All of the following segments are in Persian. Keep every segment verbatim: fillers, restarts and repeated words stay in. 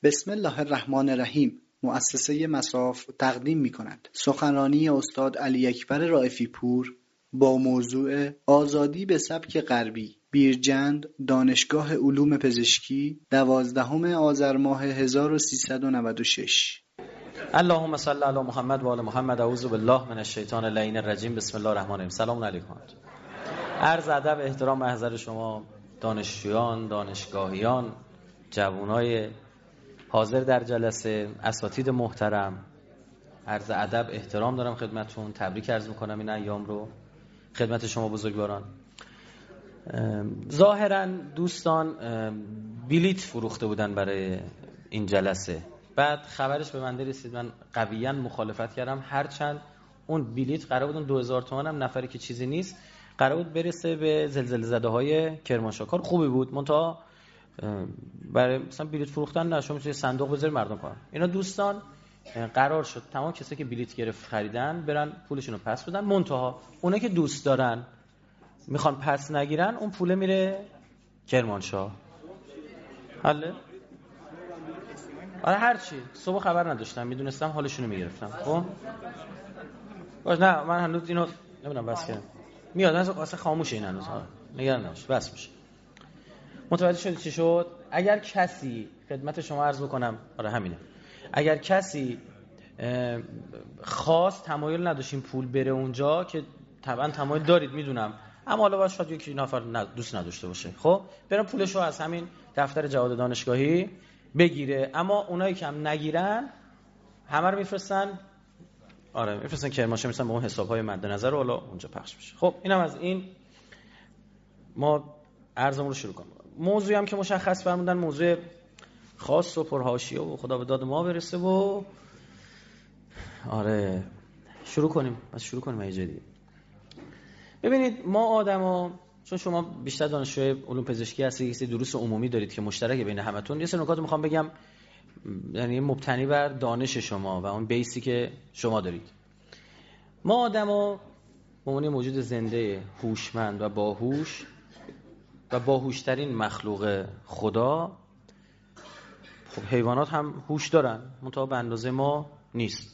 بسم الله الرحمن الرحیم. مؤسسه مصاف تقدیم می‌کند سخنرانی استاد علی اکبر رائفی پور با موضوع آزادی به سبک غربی، بیرجند، دانشگاه علوم پزشکی، دوازدهم آذر ماه هزار و سیصد و نود و شش. اللهم صل علی محمد و آل محمد. اعوذ بالله من الشیطان اللعین الرجیم. بسم الله الرحمن الرحیم. سلام علیکم. عرض ادب احترام محضر شما دانشجویان، دانشگاهیان، جوانای حاضر در جلسه، اساتید محترم. عرض ادب احترام دارم خدمتتون. تبریک عرض میکنم این ایام رو خدمت شما بزرگواران. ظاهرا دوستان بلیت فروخته بودن برای این جلسه، بعد خبرش به من رسید، من قویاً مخالفت کردم، هرچند اون بلیت قرار بود دو هزار تومان هم نفری که چیزی نیست، قرار بود برسه به زلزله زده های کرمانشاه. کار خوبی بود، منتها برای مثلا بلیت فروختن نه، شما میتونید صندوق بذارید مردم کنن. اینا دوستان قرار شد تمام کسایی که بلیت گرفت خریدن برن پولشون رو پس بدن، منتها اونایی که دوست دارن میخوان پس نگیرن اون پوله میره کرمانشاه. حله؟ آره هرچی. صبح خبر نداشتم، میدونستم حالشون رو میگرفتم. خب باش، نه من هنوز اینو نمیدونم بس کردم میاد، من اصلا خاموشه این هنوز. ها نگران نباش، بس میشه. متوجه شدی چی شد؟ اگر کسی خدمت شما عرض بکنم، آره همینه، اگر کسی خاص تمایل نداشتین پول بره اونجا، که طبعا تمایل دارید میدونم، اما حالا باید شاید یکی نفر دوست نداشته باشه، خب برن پولشو از همین دفتر جواد دانشگاهی بگیره. اما اونایی که هم نگیرن همه رو میفرستن، آره میفرستن کرمانشاه، میفرستن به اون حساب‌های مد نظر رو، حالا اونجا پخش میشه. خب اینم از این. ما عرضمون رو شروع کنیم. موضوعی هم که مشخص فرمودن موضوع خاص و پرحاشیه و خدا به داد ما برسه و آره شروع کنیم. بس شروع کنیم یه جدی. ببینید ما آدما، چون شما بیشتر دانشجوی علوم پزشکی هستید، یه سری دروس عمومی دارید که مشترک بین همتون، یه سری نکات رو میخوام بگم، یعنی مبتنی بر دانش شما و اون بیسی که شما دارید. ما آدما به عنوان موجود زنده، هوشمند و باهوش و باهوشترین مخلوق خدا، خب حیوانات هم هوش دارن منتها به اندازه ما نیست.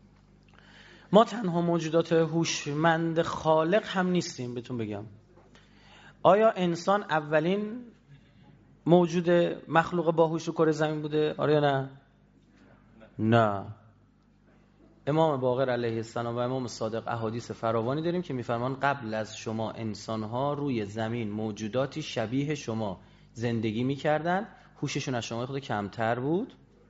ما تنها موجودات هوشمند خالق هم نیستیم. بهتون بگم، آیا انسان اولین موجود مخلوق باهوش رو کره زمین بوده؟ آره یا نه؟ نه. امام باقر علیه السلام و امام صادق احادیث فراوانی داریم که میفرمان قبل از شما انسان‌ها روی زمین موجوداتی شبیه شما زندگی می‌کردن، هوششون از شما خود کمتر بود،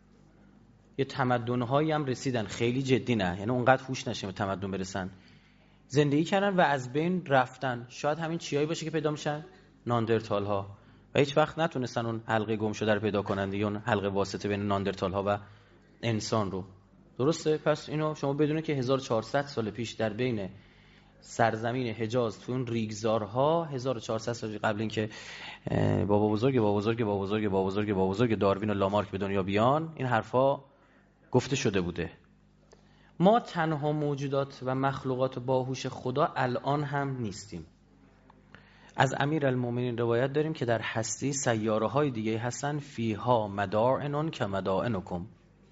یه تمدن‌هایی هم رسیدن، خیلی جدی نه، یعنی اونقدر هوش نشه به تمدن برسن، زندگی کردن و از بین رفتن. شاید همین چیایی باشه که پیدا میشن ناندرتال‌ها، و هیچ وقت نتونستن اون حلقه گم شده رو پیدا کنن دیگه، اون حلقه واسطه بین ناندرتال‌ها و انسان رو. درسته؟ پس اینو شما بدونه که هزار و چهارصد سال پیش در بین سرزمین حجاز تو اون ریگزارها، هزار و چهارصد سال قبل اینکه بابا بزرگ بابا بزرگ بابا بزرگ بابا بزرگ بابا بزرگ داروین و لامارک به دنیا بیان، این حرفا گفته شده بوده. ما تنها موجودات و مخلوقات باهوش خدا الان هم نیستیم. از امیرالمومنین روایت داریم که در هستی سیاره‌های دیگه هستن، فیها مدائن کمدائنکم،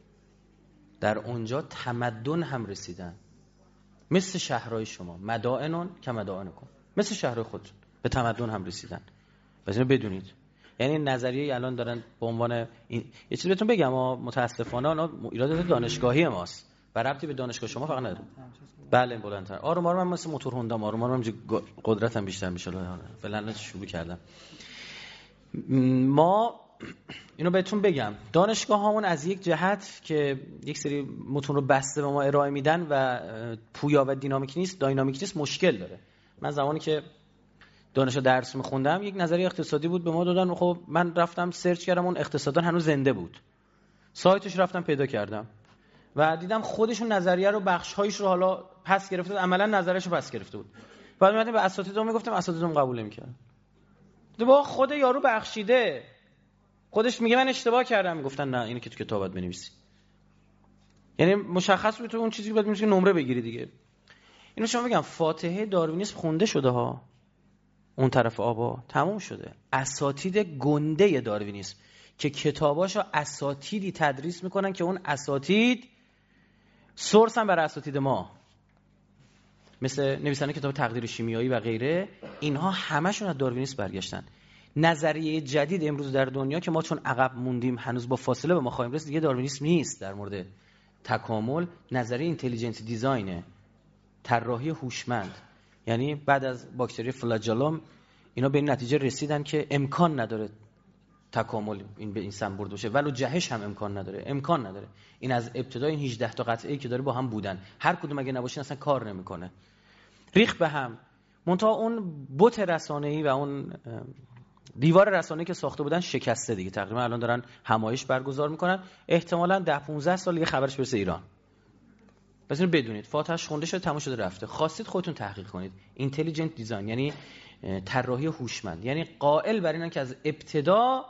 در اونجا تمدن هم رسیدن مثل شهرهای شما، مدائن کمدائنکم، مثل شهرهای خود به تمدن هم رسیدن. بس اینو بدونید. یعنی نظریه الان دارن به عنوان این، یه چیزی بهتون بگم، متاسفانه اونا ایرادات دانشگاهی ماست و ربطی به دانشگاه شما فقط نداره. بله بلندتر. آروم آروم من مثل موتور هوندا، آروم آروم قدرتم بیشتر میشه. فعلا شروع کردم. ما اینو بهتون بگم، دانشگاه هامون از یک جهت که یک سری متون رو بسته به ما ارائه میدن و پویا و دینامیک نیست، داینامیک نیست، مشکل داره. من زمانی که دانشگاه درس میخوندم یک نظریه اقتصادی بود به ما دادن، خب من رفتم سرچ کردم، اون اقتصاددان هنوز زنده بود، سایتش رفتم پیدا کردم و دیدم خودشون نظریه رو بخش‌هایش رو حالا پس گرفته بود، عملاً نظرش رو پس گرفته بود. بعد اومدیم به اساتیدم میگفتم، اساتیدم قبول نمی‌کردن. با خود یارو بخشیده، خودش میگه من اشتباه کردم، میگفتن نه اینو که تو کتابت بنویسی. یعنی مشخص بود تو اون چیزی که باید میشه نمره بگیری دیگه. اینو شما بگم فاتحه داروینیسم خونده شده ها، اون طرف آبا تموم شده. اساتید گنده داروینیسم که کتاباشو اساتیدی تدریس میکنن که اون اساتید سورس هم برای اساتید ما، مثل نویسنده کتاب تقدیر شیمیایی و غیره. اینها همشون از داروینیسم برگشتن. نظریه جدید امروز در دنیا که ما چون عقب موندیم هنوز با فاصله به ما خواهیم رسید، دیگه داروینیسم نیست. در مورد تکامل نظریه اینتلیجنت دیزاینه، طراحی هوشمند. یعنی بعد از باکتری فلاجلوم اینا به این نتیجه رسیدن که امکان نداره تکامل این به این سم برده باشه، ولو جهش هم امکان نداره، امکان نداره. این از ابتدای این هجده تا قطعه‌ای که داره با هم بودن، هر کدوم اگه نباشین اصلا کار نمیکنه، ریخ به هم. منتها اون بت رسانه‌ای و اون دیوار رسانه‌ای که ساخته بودن شکسته دیگه. تقریبا الان دارن همایش برگزار میکنن، احتمالاً ده پانزده سال دیگه خبرش برسه ایران. پس اینو بدونید، فاتحش خونده شده، تموم شده رفته. خواستید خودتون تحقیق کنید. اینتلیجنت دیزاین یعنی طراحی هوشمند، یعنی قائل بر اینن که از ابتدا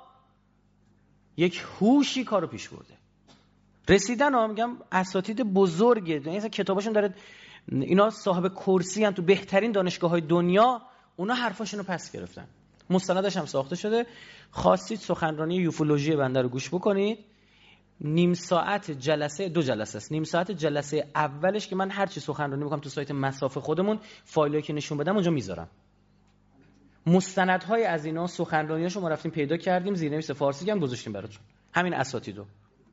یک هوشی کارو پیش برده. رسیدن ها، میگم اساتید بزرگه، یعنی مثلا کتاباشون داره، اینا صاحب کرسی ان تو بهترین دانشگاه‌های دنیا، اونا حرفاشون رو پس گرفتن. مستندش هم ساخته شده. خواستید سخنرانی یوفولوژی بنده رو گوش بکنید. نیم ساعت جلسه، دو جلسه است. نیم ساعت جلسه اولش که من هر چی سخنرانی میکنم تو سایت مسافه خودمون، فایلی که نشون بدم اونجا میذارم. مستندهای از اینا، سخنرانیاشو ما رفتیم پیدا کردیم، زیرنویس فارسی هم گذاشتیم براتون. همین اساتیدو.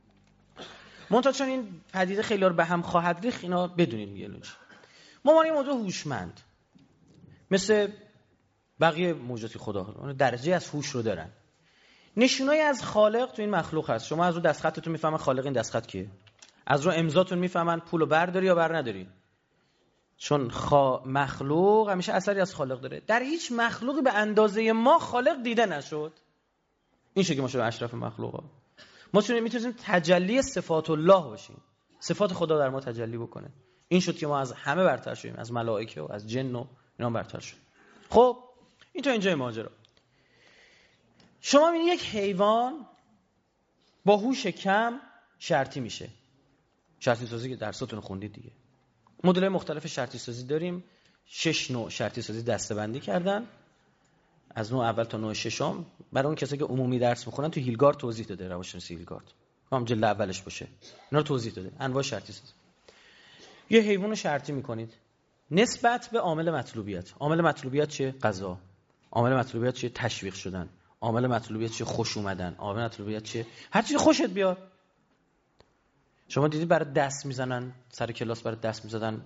منتها چون این پدیده خیلی رو به هم خواهد ریخت، اینا بدونید دیگه لوچ. ما ما این موضوع هوشمند مثل بقیه موجودات خدا، اون درجه از هوش رو دارن. نشونایی از خالق تو این مخلوق هست. شما از رو دستخطتون میفهمن خالق این دستخط کیه. از رو امضاتون میفهمن پولو برداری یا بر نداری. چون خا... مخلوق همیشه اثری از خالق داره. در هیچ مخلوقی به اندازه ما خالق دیده نشد. این شکلی ما شده اشرف مخلوقا. ما چون میتونیم تجلی صفات الله باشیم، صفات خدا در ما تجلی بکنه. این شد که ما از همه برتر شدیم، از ملائکه و از جن و اینا برتر شدیم. خب این تا اینجای ماجرا. شما میبینید یک حیوان با هوش کم شرطی میشه. شرطی سازی که درساتون خوندید دیگه. مدل‌های مختلف شرطی سازی داریم. شش نوع شرطی سازی دسته‌بندی کردن. از نوع اول تا نوع ششم برای اون کسایی که عمومی درس میخونن تو هیلگارد توضیح داده، روانشناسی هیلگارد. هم جلد اولش باشه. اینا رو توضیح داده. انواع شرطی سازی. یه حیوان رو شرطی میکنید نسبت به عامل مطلوبیت. عامل مطلوبیت چیه؟ غذا. عامل مطلوبیت چیه؟ تشویق شدن. عامل مطلوبیت چیه؟ خوش اومدن. عامل مطلوبیت چیه؟ هر چیزی خوشت بیاد. شما دیدی برای دست میزنن، سر کلاس برای دست میزدن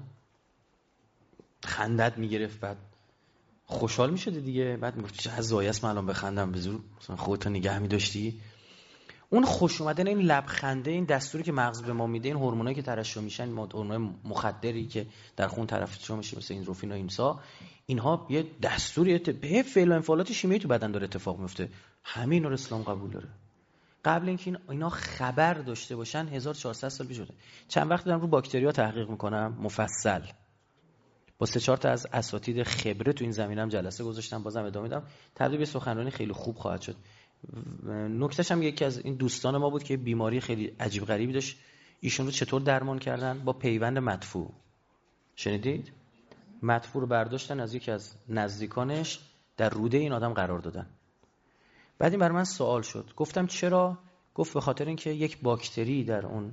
خندت میگرفت، بعد خوشحال میشدی دیگه، بعد میگفت چه زایه است من الان بخندم، به زور مثلا خودت نگه می‌داشتی. اون خوش اومدن، این لبخنده، این دستوری که مغز به ما میده، این هورمونایی که ترشح میشن، هورمونای مخدری که در خون ترشح میشه مثل ایندروفین و ایمسا، اینها یه دستوری به فعل و انفعالات شیمیایی تو بدن داره اتفاق میفته. همین رو اسلام قبول داره. قبل اینکه اینا خبر داشته باشن هزار و چهارصد سال پیش شده. چند وقت دارم رو باکتریا تحقیق میکنم مفصل، با سه چهار تا از اساتید خبره تو این زمینم جلسه گذاشتم، بازم ادامه میدم. تقریبا سخنرانی خیلی خوب خواهد شد. نکتهش هم یکی از این دوستان ما بود که بیماری خیلی عجیب غریبی داشت، ایشون رو چطور درمان کردن؟ با پیوند مدفوع. شنیدید؟ مدفوع رو برداشتن از یکی از نزدیکانش، در روده این آدم قرار دادن. بعد این برای من سوال شد. گفتم چرا؟ گفت به خاطر اینکه یک باکتری در اون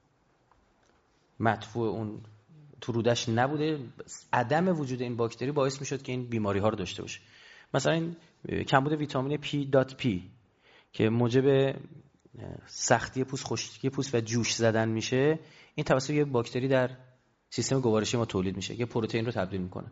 مدفوع اون تو رودش نبوده، عدم وجود این باکتری باعث میشد که این بیماری ها رو داشته باشه. مثلا این کمبود ویتامین پی دات پی که موجب سختی پوست، خشکی پوست و جوش زدن میشه، این توسط یه باکتری در سیستم گوارشی ما تولید میشه، یه پروتئین رو تبدیل میکنه.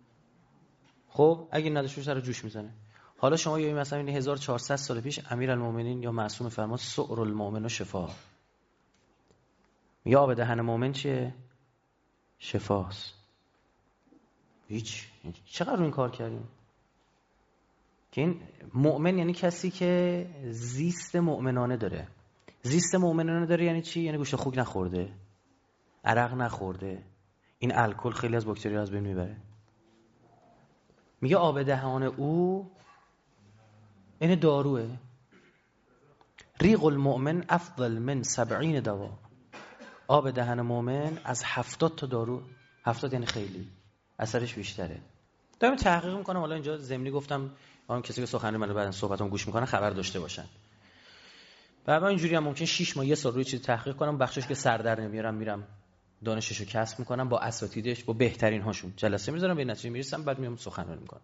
خب اگه نداشته باشه سر جوش میزنه. حالا شما یه مثلا این هزار و چهارصد سال پیش امیرالمومنین یا معصوم فرمان سعر المؤمن و شفا، یا آب دهن مؤمن چیه؟ شفاست. هیچ چقدر رو این کار کردیم که این مؤمن یعنی کسی که زیست مؤمنانه داره. زیست مؤمنانه داره یعنی چی؟ یعنی گوشت خوک نخورده، عرق نخورده. این الکل خیلی از باکتری‌ها از بین میبره. میگه آب دهان او این داروه. ریق المؤمن افضل من سبعین دوا. آب دهن مؤمن از هفتاد تا دارو، هفتاد یعنی خیلی، اثرش بیشتره. دارم تحقیق میکنم. حالا اینجا ضمنی گفتم اون کسی که سخنرانی منو بعدن صحبتام گوش میکنه خبر داشته باشن. و من اینجوری هم ممکن شش ماه یه سال روی چیز تحقیق کنم، بخشش که سر در نمیارم میرم دانششو کسب میکنم، با اساتیدش با بهترین هاشون جلسه میذارم، به نتیجه میرسم، بعد میام سخنرانی میکنم.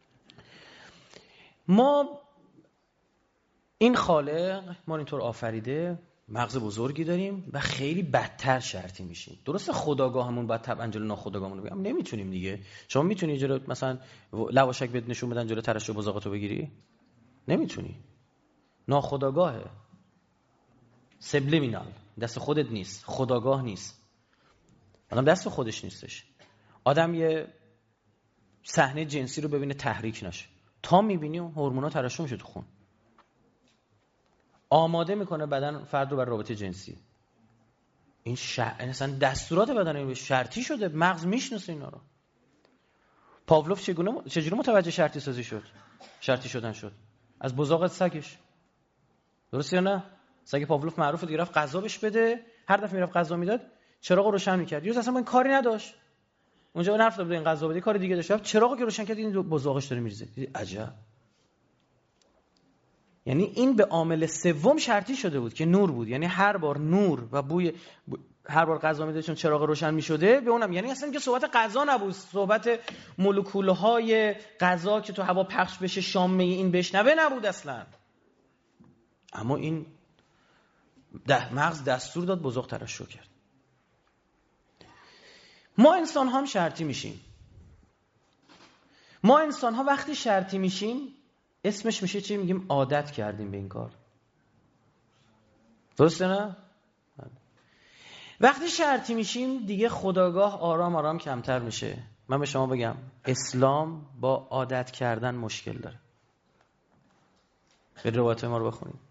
ما این خالق ما اینطور آفریده، مغز بزرگی داریم و خیلی بدتر شرطی میشیم. درسته خودآگاهمون باید طبعا جلو ناخودآگاهمون رو بگم، نمیتونیم دیگه. شما میتونی جلو مثلا لواشک بهت نشون بدن جلو ترشح بزاقتو بگیری؟ نمیتونی. ناخودآگاهه، سبلیمینال، دست خودت نیست، خودآگاه نیست. آدم دست خودش نیستش. آدم یه صحنه جنسی رو ببینه تحریک نشه، تا میبینی هورمونا ترشح میشه تو خون، آماده میکنه بدن فرد رو برای رابطه جنسی. این شر... اصلا دستورات بدن شرطی شده، مغز میشناسه اینا رو. پاولوف چگونه چجوری متوجه شرطی سازی شد؟ شرطی شدن شد از بزاق سگش. درسته یا نه؟ سگ پاولوف معروفه دیگه، رفت غذا بهش بده، هر دفعه میرفت غذا میداد چراغ رو روشن میکرد. یوز اصلا با این کاری نداشت، اونجا نرفت بده این غذا بده، کار دیگه داشت، رفت چراغو که روشن کرد این بزاقش داره میریزه. عجب. یعنی این به عامل سوم شرطی شده بود که نور بود، یعنی هر بار نور و بوی ب... هر بار غذا میداد چون چراغ روشن میشده به اونم، یعنی اصلا که صحبت غذا نبود، صحبت مولکولهای غذا که تو هوا پخش بشه شامه این بشنوه نبود اصلا. اما این ده مغز دستور داد بزرگ ترشح کرد. ما انسان ها هم شرطی میشیم. ما انسان ها وقتی شرطی میشیم اسمش میشه چی؟ میگیم عادت کردیم به این کار. درسته نه؟ وقتی شرطی میشیم دیگه خودآگاه آرام آرام کمتر میشه. من به شما بگم اسلام با عادت کردن مشکل داره. به روایت ما رو بخونیم.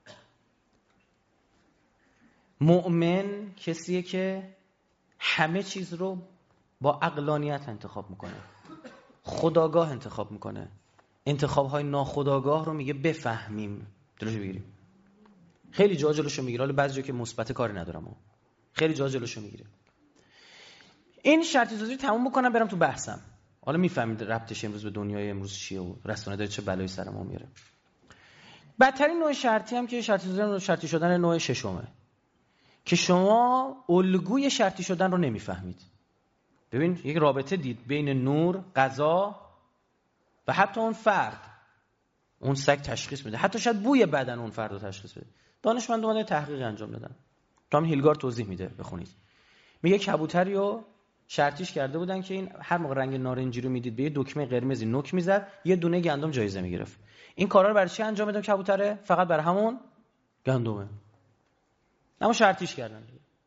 مؤمن کسیه که همه چیز رو با عقلانیت انتخاب میکنه، خودآگاه انتخاب میکنه. انتخاب‌های ناخودآگاه رو میگه بفهمیم، جلوشو بگیریم. خیلی جا جلوشو میگیره، حالا بعضی جا که مثبت کاری ندارم، خیلی جا جلوشو میگیره. این شرطی سازی تموم بکنم برم تو بحثم. حالا میفهمید ربطش امروز به دنیای امروز چیه و رسانه داره چه بلایی سر ما میاره. بدترین نوع شرطی هم که شرطی سازی شرطی شدن نوع ششمه که شما الگوی شرطی شدن رو نمیفهمید. ببین یک رابطه دید بین نور، غذا و حتی اون فرد. اون سگ تشخیص میده، حتی شاید بوی بدن اون فرد رو تشخیص بده. دانشمندان اومدن تحقیق انجام دادن. تام هیلگار توضیح میده، بخونید. میگه کبوتری رو شرطیش کرده بودن که این هر موقع رنگ نارنجی رو میدید به یه دکمه قرمزی نوک میزد، یه دونه گندم جایزه میگرفت. این کارا رو برای چی انجام میدن کبوتره؟ فقط برای همون گندمه. اما شرطیش کردن.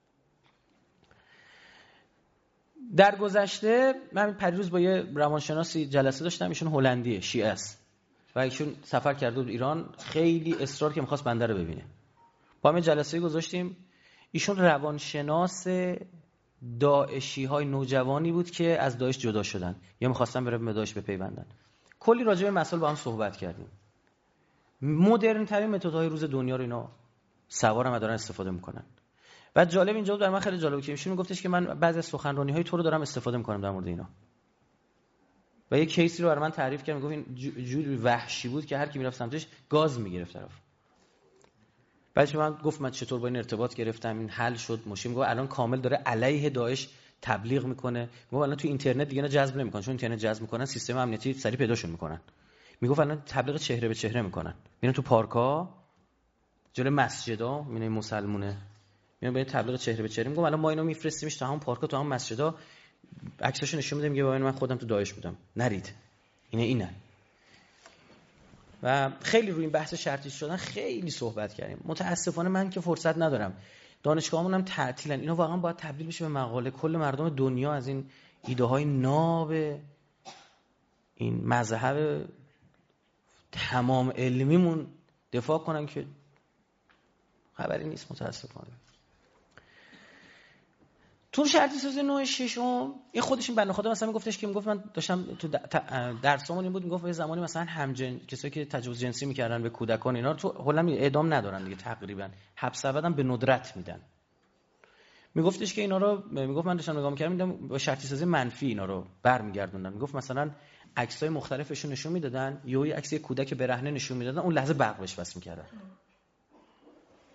در گذشته من پریروز با یه روانشناسی جلسه داشتم، ایشون هلندیه، شیعه است و ایشون سفر کرده بود ایران، خیلی اصرار که می‌خواست بنده رو ببینه. با هم جلسه گذاشتیم. ایشون روانشناس داعشی‌های نوجوانی بود که از داعش جدا شدن یا می‌خواستن بره به داعش بپیوندن. کلی راجع به مسائل با هم صحبت کردیم. مدرن ترین متدهای روز دنیا رو اینا سوارم دارن استفاده می‌کنن. بعد جالب اینجا بود، در من خیلی جالب که ایشون میگفتش که من بعضی از سخنرانی‌های تو رو دارم استفاده می‌کنم در مورد اینا. و یه کیسی رو برای من تعریف کرد، میگفت این جوری وحشی بود که هر کی میرفت سمتش گاز میگرفت طرف. بعدش من گفت من چطور با این ارتباط گرفتم، این حل شد مشکل. میگه الان کامل داره علیه داعش تبلیغ میکنه. میگه الان تو اینترنت دیگه نه جذب نمیکنن، چون اینترنت جذب میکنن سیستم امنیتی سریع پیداشون میکنن. میگه الان تبلیغ چهره به چهره میکنن، میرن تو پارک‌ها جلوی مسجدها، میبینن مسلمونه میان به تبلیغ چهره به چهره. میگم الان ما اینو میفرستیمش تا همون پارک‌ها تا همون مسجدها، عکساشو نشون میدم، میگه ببین من خودم تو داعش بودم، نرید. اینه اینه. و خیلی روی این بحث شرطی شدن خیلی صحبت کردیم. متاسفانه من که فرصت ندارم، دانشگاهمون هم تعطیلن. اینا واقعا باید تبدیل بشه به مقاله. کل مردم دنیا از این ایده های ناب این مذهب تمام علمیمون دفاع کنن که خبری نیست متاسفانه. تو شرطی سازی نوع ششم این خودش این بنده خدا مثلا میگفتش که میگفت من داشتم تو درسامون این بود، میگفت یه زمانی مثلا همجن کسایی که تجاوز جنسی میکردن به کودکان اینا رو تو هلند اعدام ندارن دیگه، تقریبا حبس ابدم به ندرت میدن. میگفتش که اینا رو میگفت من داشتم نگاه میکردم میدم با شرطی سازی منفی اینا رو برمیگردوندن. میگفت مثلا عکسای مختلفشون نشون میدادن، یه عکس یه کودک برهنه نشون میدادن، اون لحظه برق بهش وصل میکردن.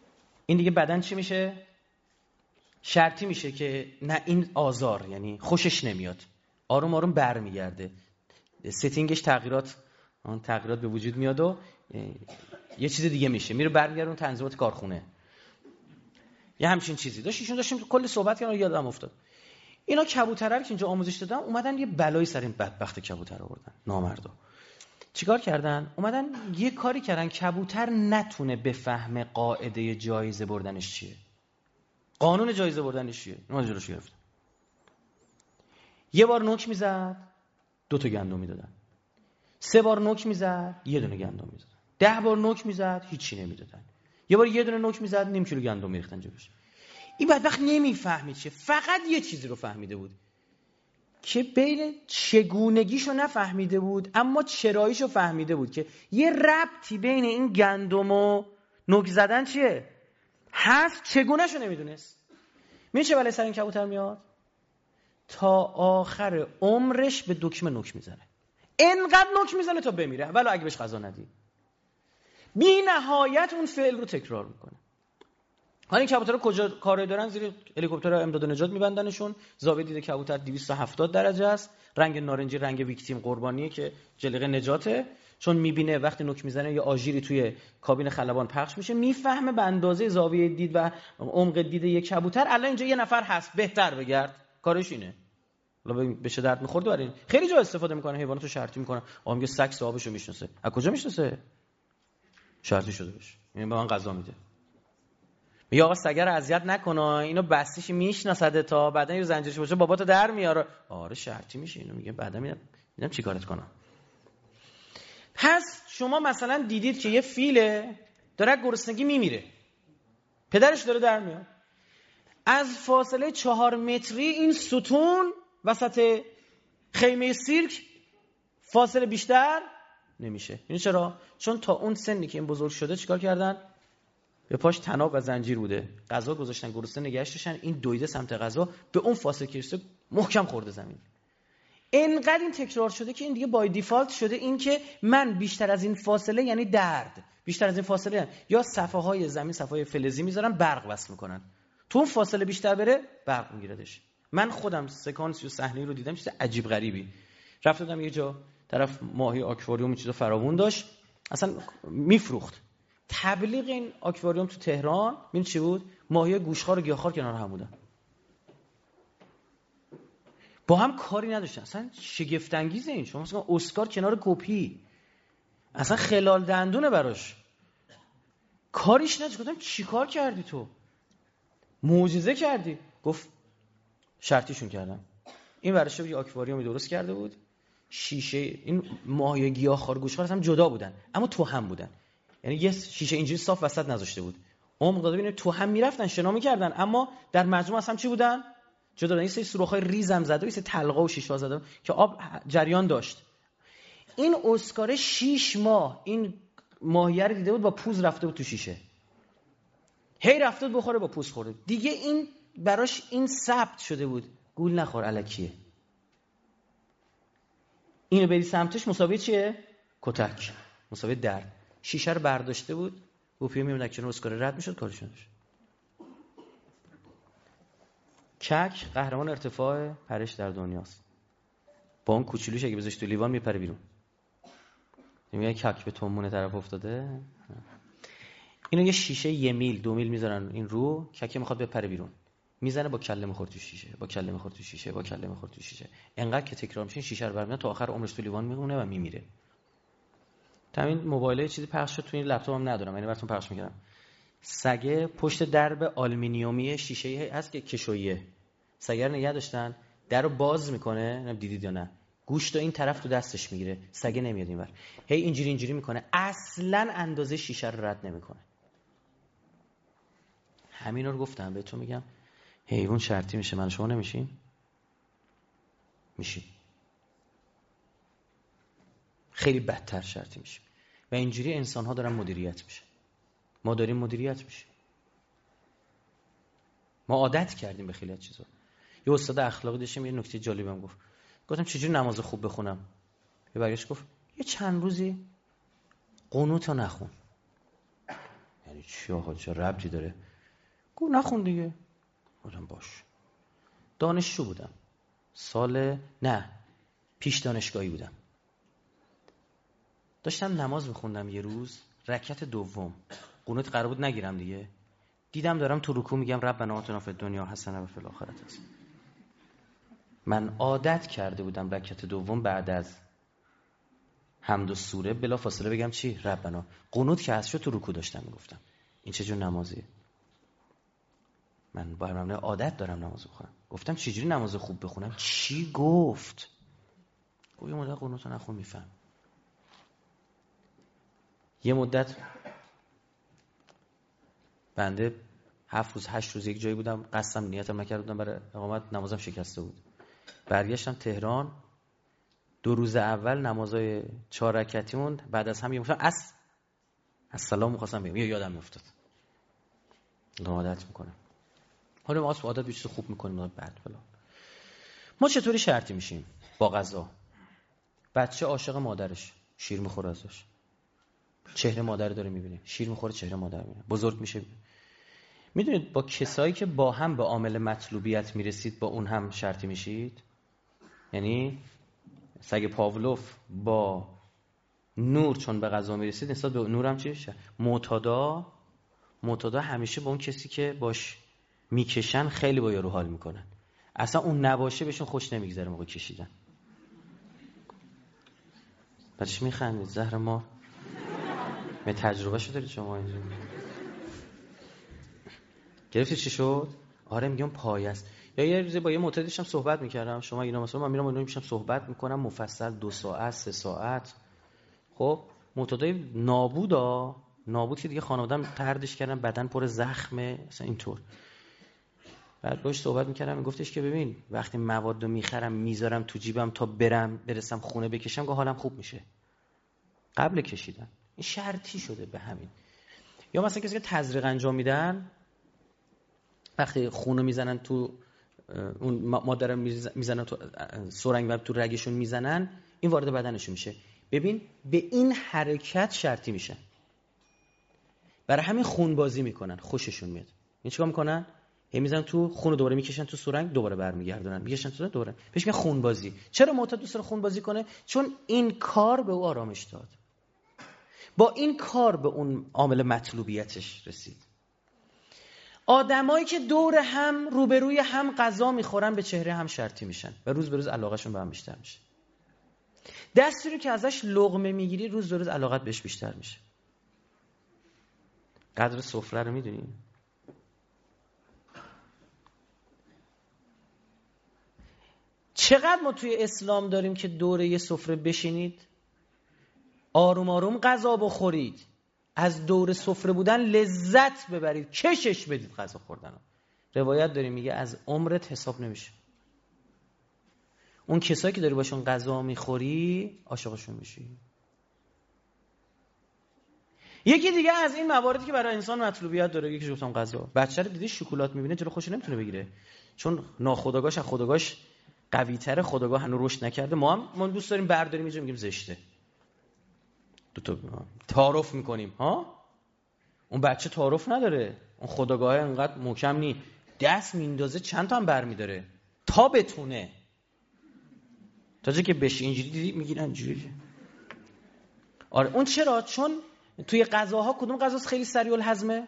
این دیگه بدن چی میشه؟ شرطی میشه که نه این آزار، یعنی خوشش نمیاد، آروم آروم برمیگرده، ستینگش تغییرات اون تغییرات به وجود میاد و یه چیز دیگه میشه، میره برمیگردون تنظیمات کارخونه. یه همچین چیزی داشت. ایشون داشتیم کلی صحبت کردن، یادم افتاد اینا کبوترا که اینجا آموزش دادن اومدن یه بلایی سر این بدبخت کبوتر آوردن. نامردا چیکار کردن؟ اومدن یه کاری کردن کبوتر نتونه بفهمه قاعده جایزه بردنش چیه، قانون جایزه بردنش چیه. اونا جلوش گرفتن. یه بار نوک میزد دو تا گندم میدادن، سه بار نوک میزد یه دونه گندم میدادن، ده بار نوک میزد هیچی نمیدادن، یه بار یه دونه نوک میزد نیم کیلو گندم میریختن جلوش. این بدبخت نمیفهمید چیه، فقط یه چیزی رو فهمیده بود که بین چگونگیشو نفهمیده بود اما چراییشو فهمیده بود که یه ربطی بین این گندم و نوک زدن چیه هست، چگونهشو نمیدونست. میدونی چه بلای سر این کبوتر میاد؟ تا آخر عمرش به دکمه نوک میزنه، انقدر نوک میزنه تا بمیره، ولی اگه بهش غذا ندی بی نهایت اون فعل رو تکرار میکنه. حالا این کبوترها کجا کارایی دارن؟ زیر هلیکوپتر امداد و نجات میبندنشون. زاویه دید کبوتر دویست و هفتاد درجه است، رنگ نارنجی رنگ ویکتیم قربانیه که جلیقه نجاته، چون میبینه وقتی نوک میزنه یه آژیری توی کابین خلبان پخش میشه، میفهمه به اندازه زاویه دید و عمق دید یک کبوتر الان اینجا یه نفر هست، بهتر بگرد. کارش اینه. حالا بشه درد میخورد برای این خیلی جا استفاده میکنه، حیواناتو شرطی میکنه. آ میگه سگ صاحبشو میشناسه. از کجا میشناسه؟ شرطی شده باشه، یعنی به من غذا میده. یا آقا سگر رو اذیت نکنه، اینو بستیش میشناسده تا بعدا یه زنجیرش باشه باباتو در میاره. آره شرطی میشه. اینو میگه بعدا میدم میدم چیکارت کنم. پس شما مثلا دیدید که یه فیله داره گرسنگی میمیره، پدرش داره در میاد، از فاصله چهار متری این ستون وسط خیمه سیرک فاصله بیشتر نمیشه. این چرا؟ چون تا اون سنی که این بزرگ شده چیکار کردن؟ به پاش طناب و زنجیر بوده، غذا گذاشتن، گرسنه نگهش داشتن، این دویده سمت غذا، به اون فاصله که رسید محکم خورده زمین. اینقدر این تکرار شده که این دیگه بای دیفالت شده این که من بیشتر از این فاصله یعنی درد، بیشتر از این فاصله یعنی یا صفحه های زمین صفحه های فلزی میذارن برق وصل میکنن، تو اون فاصله بیشتر بره برق میگیردش. من خودم سکانس و صحنه رو دیدم، چیز عجیب غریبی. رفتم یه جا طرف ماهی آکواریوم چیزا فراوون داشت، اصلا میفروخت. تبلیغ این آکواریوم تو تهران ببین چی بود؟ ماهی گوشخوار و گیاهخوار کنار هم بودن، با هم کاری نداشتن. اصلا شگفت انگیزه این. شما مثلا اسکار کنار کپی اصلا خلال دندونه براش، کاریش نداشت. گفتم چیکار کردی تو؟ معجزه کردی. گفت شرطیشون کردم. این ورشه یه آکواریومی درست کرده بود، شیشه این ماهی گیاهخوار گوشخوار هم جدا بودن اما تو هم بودن، یعنی یه شیشه اینجوری صاف وسط نذاشته بود. عمق داده ببینید تو هم میرفتن شنا میکردن اما در مجموع اصلا چی بودن؟ جدا بودن. این سری سوراخ‌های ریزم زده و این سری تلقه و شیشه زده که آب جریان داشت. این اسکار شش ماه این ماهیه رو دیده بود با پوز رفته بود تو شیشه، هی رفته بود بخوره با پوز خورده دیگه. این براش این ثبت شده بود گول نخور الکیه. اینو بری سمتش مساوی چیه؟ کتک، مساوی درد. شیشه رو برداشته بود، گوپی میومد کنار اسکار رد میشد، کارش نداشت. کک قهرمان ارتفاع پرش در دنیاست. با اون کوچولوش اگه بذاش تو لیوان میپره بیرون. میگه کک به تومونه طرف افتاده. اینو یه شیشه یه میل دو میل میذارن این رو، کک میخواد بپره بیرون، میزنه با کله میخوره تو شیشه، با کله میخوره تو شیشه، با کله میخوره تو شیشه. انقدر که تکرار میشه شیشه رو برمیاد تا آخر عمرش تو لیوان میمونه و میمیره. همین موبایل چیزی پخش شد تو این لپتاپم ندارم، یعنی براتون پخش میکردم. سگه پشت درب آلومینیومی شیشه‌ای هست که کشویه، سگه رو نگه داشتن، درو باز میکنه، نمیدونم دیدید یا نه، گوشت این طرف تو دستش میگیره، سگه نمیاد اینور، هی اینجوری اینجوری میکنه، اصلا اندازه شیشه رو رد نمیکنه. همینا رو گفتم بهتون، میگم حیوان شرطی میشه، من شما نمیشین؟ میشین. خیلی بدتر شرطی میشه. و اینجوری انسان ها دارن مدیریت میشه، ما داریم مدیریت میشه. ما عادت کردیم به خیلی از چیزا. یه استاد اخلاقی داشتم یه نکته جالبم گفت، گفتم چجوری نماز خوب بخونم؟ یه برگشت گفت یه چند روزی قنوت رو نخون. یعنی چی آقا، چه ربطی داره؟ گفت نخون دیگه. گفتم باش. دانشجو بودم، سال نه پیش دانشگاهی بودم، داشتم نماز میخوندم. یه روز رکعت دوم قنوت قرار بود نگیرم دیگه، دیدم دارم تو رکوع میگم ربنا آتنا فی الدنیا حسنه و فی الاخره حسنه. من عادت کرده بودم رکعت دوم بعد از حمد و سوره بلا فاصله بگم چی؟ ربنا. قنوت که هست شد تو رکوع داشتم میگفتم. این چه جور نمازیه؟ من با همه عادت دارم نماز بخونم. گفتم چجوری نماز خوب بخونم؟ چی گفت؟ گفت یه مدت قنوت رو نخون میفهم. یه مدت بنده هفت روز هشت روز یک جایی بودم، قصدم نیتم نکرده بودم برای اقامت، نمازم شکسته بود. برگشتم تهران، دو روز اول نمازای چهار رکعتی موند، بعد از هم یه گفتم اس السلام می‌خواستم بگم، یادم میافتاد. عادت میکنم. حالا ما عادت به چیز خوب میکنیم بعد بلا. ما چطوری شرطی میشیم با غذا؟ بچه عاشق مادرش، شیر میخوره ازش. چهره مادر داره میبینه، شیر میخوره چهره مادر میبینه. بزرگ میشه. میدونید با کسایی که با هم به عامل مطلوبیت میرسید با اون هم شرطی میشید؟ یعنی سگ پاولوف با نور چون به غذا میرسید نسبت به نور هم چی شد؟ معتادا معتادا همیشه با اون کسی که باش میکشن خیلی با یارو حال میکنن، اصلا اون نباشه بهشون خوش نمیگذره موقع کشیدن. بعدش میخندید زهر ما به تجربه شو دارید شما اینجا. گرفتی چی شد؟ آره میگم پایه است. یا یه روزی با یه معتاد داشتم صحبت میکردم، شما اینا مثلا من میرم اونجا میشم صحبت میکنم مفصل دو ساعت سه ساعت. خب معتادای نابودا نابود که دیگه خانواده‌ام طردش کردن، بدن پر زخمه مثلا اینطور. بعد باهاش صحبت میکردم، میگفتش که ببین وقتی موادو میخرم میذارم تو جیبم تا برم برسم خونه بکشم که حالم خوب میشه قبل کشیدن. این شرطی شده به همین. یا مثلا کسی که تزریق انجام میدن، وقتی خونو میزنن تو اون ماده میزنن تو سرنگ و تو رگشون میزنن، این وارد بدنشون میشه. ببین به این حرکت شرطی میشه. برای همین خون بازی میکنن، خوششون میاد. این چیکار میکنن؟ هی میزنن تو خون، دوباره میکشن تو سرنگ، دوباره برمیگردونن، میکشن تو دوباره. بهش میگن خون بازی. چرا معتاد دوست داره خون بازی کنه؟ چون این کار به او آرامش داد. با این کار به اون عامل مطلوبیتش رسید. آدمایی که دور هم روبروی هم غذا میخورن به چهره هم شرطی میشن و روز به روز علاقهشون به هم بیشتر میشه. دستی رو که ازش لقمه میگیری روز به روز علاقت بهش بیشتر میشه. قدر سفره رو میدونی؟ چقدر ما توی اسلام داریم که دور یه سفره بشینید آروم آروم غذا بخورید، از دور سفره بودن لذت ببرید، کشش بدید غذا خوردن. روایت داریم میگه از عمرت حساب نمیشه. اون کسایی که داری باشون غذا میخوری عاشقشون میشی. یکی دیگه از این مواردی که برای انسان مطلوبیت داره، یکی گفتم غذا. بچه رو دیدی شکلات میبینه جلو خوش نمیتونه بگیره، چون ناخودآگاهش از خودآگاهش قوی تره، خودآگاه هنوز رشد نکرده. ما هم ما دوست داریم برداریم اینجا میگیم زشته، دو تا تعارف میکنیم ها. اون بچه تعارف نداره، اون خودآگاه انقدر محکم نی، دست میندازه چند تا هم برمیداره تا بتونه. تا جایی که بشه اینجوری دیدی میگیرن اینجوری. آره اون چرا؟ چون توی غذاها کدوم غذا خیلی سریع الهضمه؟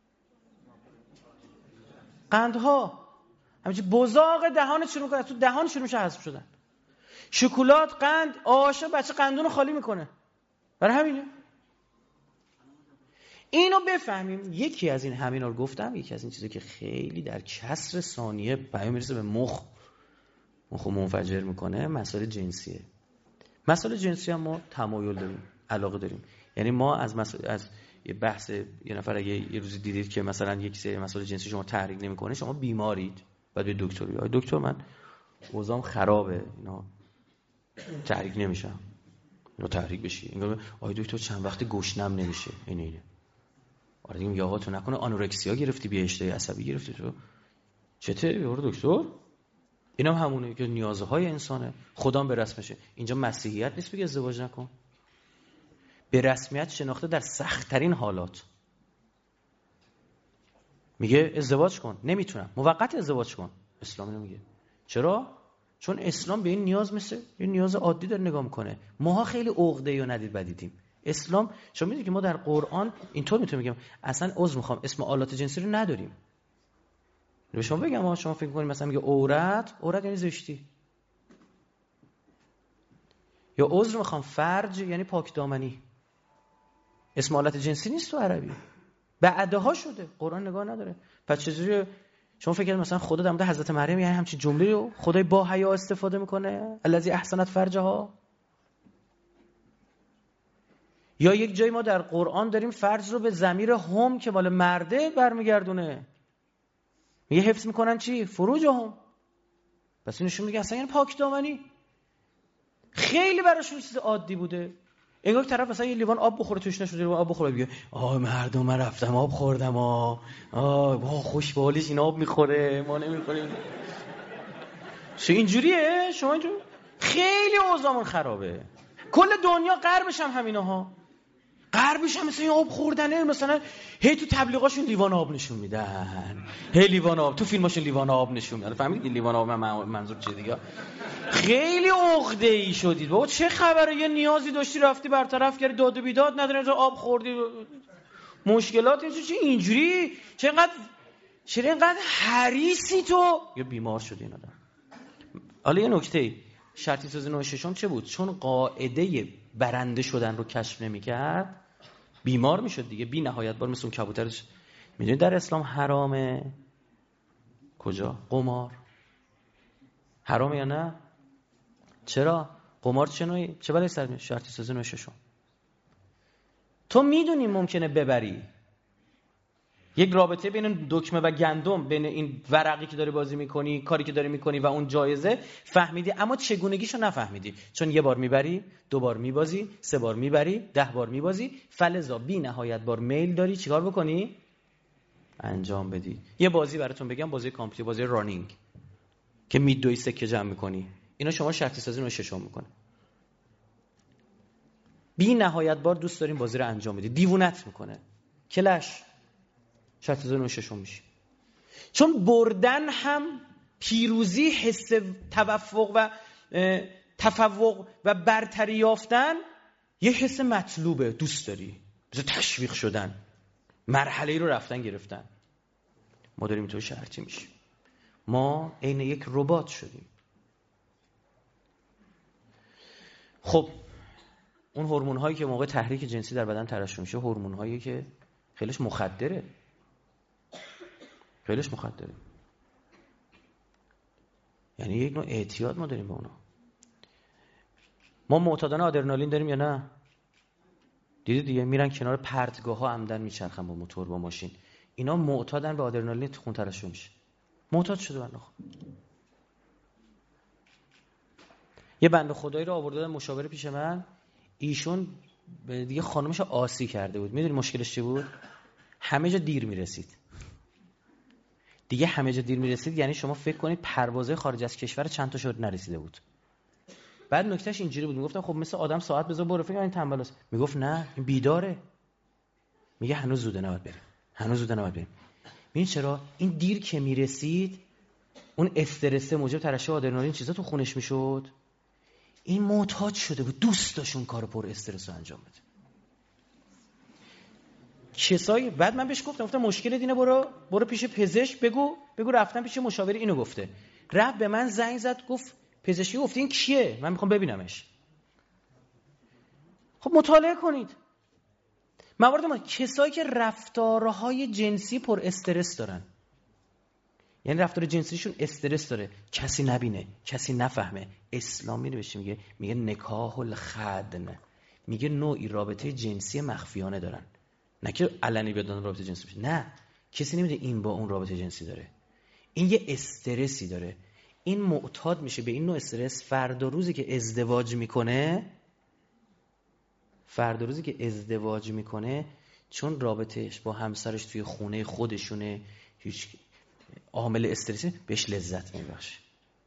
قندها. همینجوری بزاق دهانش شروع میکنه، تو دهانش شروع میشه هضم شدن. شکلات، قند، آشه بچه قندونو خالی میکنه. برای همینه. اینو بفهمیم. یکی از این همینا رو گفتم، یکی از این چیزا که خیلی در کسر ثانیه پیام میرسه به مخ، مخو منفجر میکنه، مسائل جنسیه. مسائل جنسی هم ما تمایل داریم، علاقه داریم. یعنی ما از مسائل از یه بحث یه نفر اگه یه روزی دیدید که مثلا یک سری مسائل جنسی شما تحریک نمیکنه، شما بیمارید، بعد به دکتر بیاید. دکتر من اوضاعم خرابه، اینا تحریک نمیشم. اینا تحریک بشی. انگار آی دکتر چند وقت گشنم نمیشه. اینه اینه. آره دیگه یاها تو نکنه آنورکسیا گرفتی، بی اشتهای عصبی گرفتی تو. چته یارو دکتر؟ اینم هم همونه که نیازهای انسانه. خدام به رسمشه. اینجا مسیحیت نیست بگه ازدواج نکن. به رسمیت شناخته در سخت‌ترین حالات. میگه ازدواج کن. نمیتونم. موقت ازدواج کن. اسلام اینو میگه. چرا؟ چون اسلام به این نیاز مثل یه نیاز عادی داره نگاه میکنه. ماها خیلی عقده‌ای و ندید بدیدیم. اسلام شما میدونید که ما در قرآن اینطور میتونم بگم اصلا عذر میخوام اسم آلات جنسی رو نداریم. به شما بگم ها، شما فکر کنید مثلا میگه عورت، عورت یعنی زشتی. یا عذر میخوام فرج یعنی پاک دامنی. اسم آلات جنسی نیست تو عربی. بعدها شده. قرآن نگاه نداره. پس چجوری شما فکر کنید مثلا خدا در مورد حضرت مریم یعنی همچین جمله رو خدای با حیا استفاده میکنه؟ الذی احسنت فرجها. یا یک جایی ما در قرآن داریم فرج رو به ضمیر هم که مال مرده برمیگردونه. میگه حفظ میکنن چی؟ فروجهم. پس اینشون میگه اصلا یعنی پاک دامنی. خیلی براشون چیز عادی بوده. انگار طرف مثلا یه لیوان آب بخوره توش نشده لیوان آب بخوره بگه آه مردم من رفتم آب خوردم آه آه خوش به حالش این آب میخوره ما نمیخوریم. چه اینجوریه؟ شما اینجوری خیلی اوضاعمون خرابه. کل دنیا غربش هم همیناها. غربش هم مثلا آب خوردنه، مثلا هی تو تبلیغاشون لیوان آب نشون میدن، هی لیوان آب، تو فیلماشون لیوان آب نشون میدن. فهمیدید لیوان آب من منظور چیه دیگه؟ خیلی عقده‌ای شدید بابا. چه خبره؟ یه نیازی داشتی رفتی برطرف کردی، داد و بیداد نداره، آب خوردی، مشکلات این چه اینجوری؟ چه اینقدر چرا اینقدر حریصی تو؟ یا بیمار شدی این آدم. حالا یه نکته، شرطی سازی نوع ششم چه بود؟ چون قاعده برنده شدن رو کشف نمی‌کرد بیمار میشد دیگه، بی نهایت بار مثل اون کبوترش. میدونید در اسلام حرامه؟ کجا؟ قمار حرامه یا نه؟ چرا؟ قمار چه نوعی؟ چه بلایی سر میاد؟ شرطی سازی نوع ششم. تو میدونی ممکنه ببری. یک رابطه بین دکمه و گندم، بین این ورقی که داری بازی میکنی، کاری که داری میکنی و اون جایزه فهمیدی، اما چگونگیشو نفهمیدی. چون یه بار میبری، دو بار میبازی، سه بار میبری، ده بار میبازی، فلزا بی نهایت بار میل داری چیکار بکنی؟ انجام بدی. یه بازی براتون بگم، بازی کامپیوتر، بازی رانینگ که میدوی سکه جمع میکنی، اینا شما شرطی سازی رو ششم میکنه. بی نهایت بار دوست داریم بازی رو انجام بدی، دیوونت میکنه. کلش شرط زن و ششم میشه. چون بردن هم پیروزی، حس توفق و تفوق و برتری یافتن یه حس مطلوبه، دوست داری، مثل تشویق شدن، مرحله رو رفتن گرفتن. ما داریم تو شرطی میشیم. ما عین یک ربات شدیم. خب اون هورمون هایی که موقع تحریک جنسی در بدن ترشح میشه هورمون هایی که خیلیش مخدره. خیلیش مخدره. یعنی یک نوع اعتیاد ما داریم به اونا. ما معتادانه آدرنالین داریم یا نه؟ دیدید دیگه، میرن کنار پرتگاه ها عمدن میچرخن با موتور با ماشین. اینا معتادن به آدرنالین، خون ترشح میشه. معتاد شده بنده خدا. یه بنده خدایی رو آورده مشاور پیش من، ایشون دیگه خانومش آسی کرده بود. میدونی مشکلش چی بود؟ همه جا دیر میرسید. دیگه همه جا دیر میرسید یعنی شما فکر کنید پروازه خارج از کشور چند تا شد نرسیده بود. بعد نکتهش اینجوری بود، میگفتم خب مثل آدم ساعت بذار برو، فکر این تنبل است. میگفت نه این بیداره. میگه هنوز زوده نباید بریم، هنوز زوده نباید بریم. ببین چرا؟ این دیر که میرسید اون استرس موجب ترشح آدرنالین چیزا تو خونش میشد. این معتاد شده بود، دوست داشت اون کارو پر استرس رو انجام بده. کسایی بعد من بهش گفتم گفتم مشکل دینه، برو برو پیش پزشک بگو بگو رفتم پیش مشاور اینو گفته. رفت به من زنگ زد گفت پزشکی گفته این کیه؟ من میخوام ببینمش. خب مطالعه کنید. موارد ما کسایی که رفتارهای جنسی پر استرس دارن، یعنی رفتار جنسیشون استرس داره، کسی نبینه، کسی نفهمه. اسلام میره بهش میگه میگه نکاح الخدن، میگه نوعی رابطه جنسی مخفیانه دارن. نه که علنی بدون رابطه جنسی بشه، نه، کسی نمیده این با اون رابطه جنسی داره. این یه استرسی داره. این معتاد میشه به این نوع استرس. فردا روزی که ازدواج میکنه فردا روزی که ازدواج میکنه چون رابطهش با همسرش توی خونه خودشونه، هیچ عامل استرسی بهش لذت نمیبخشه.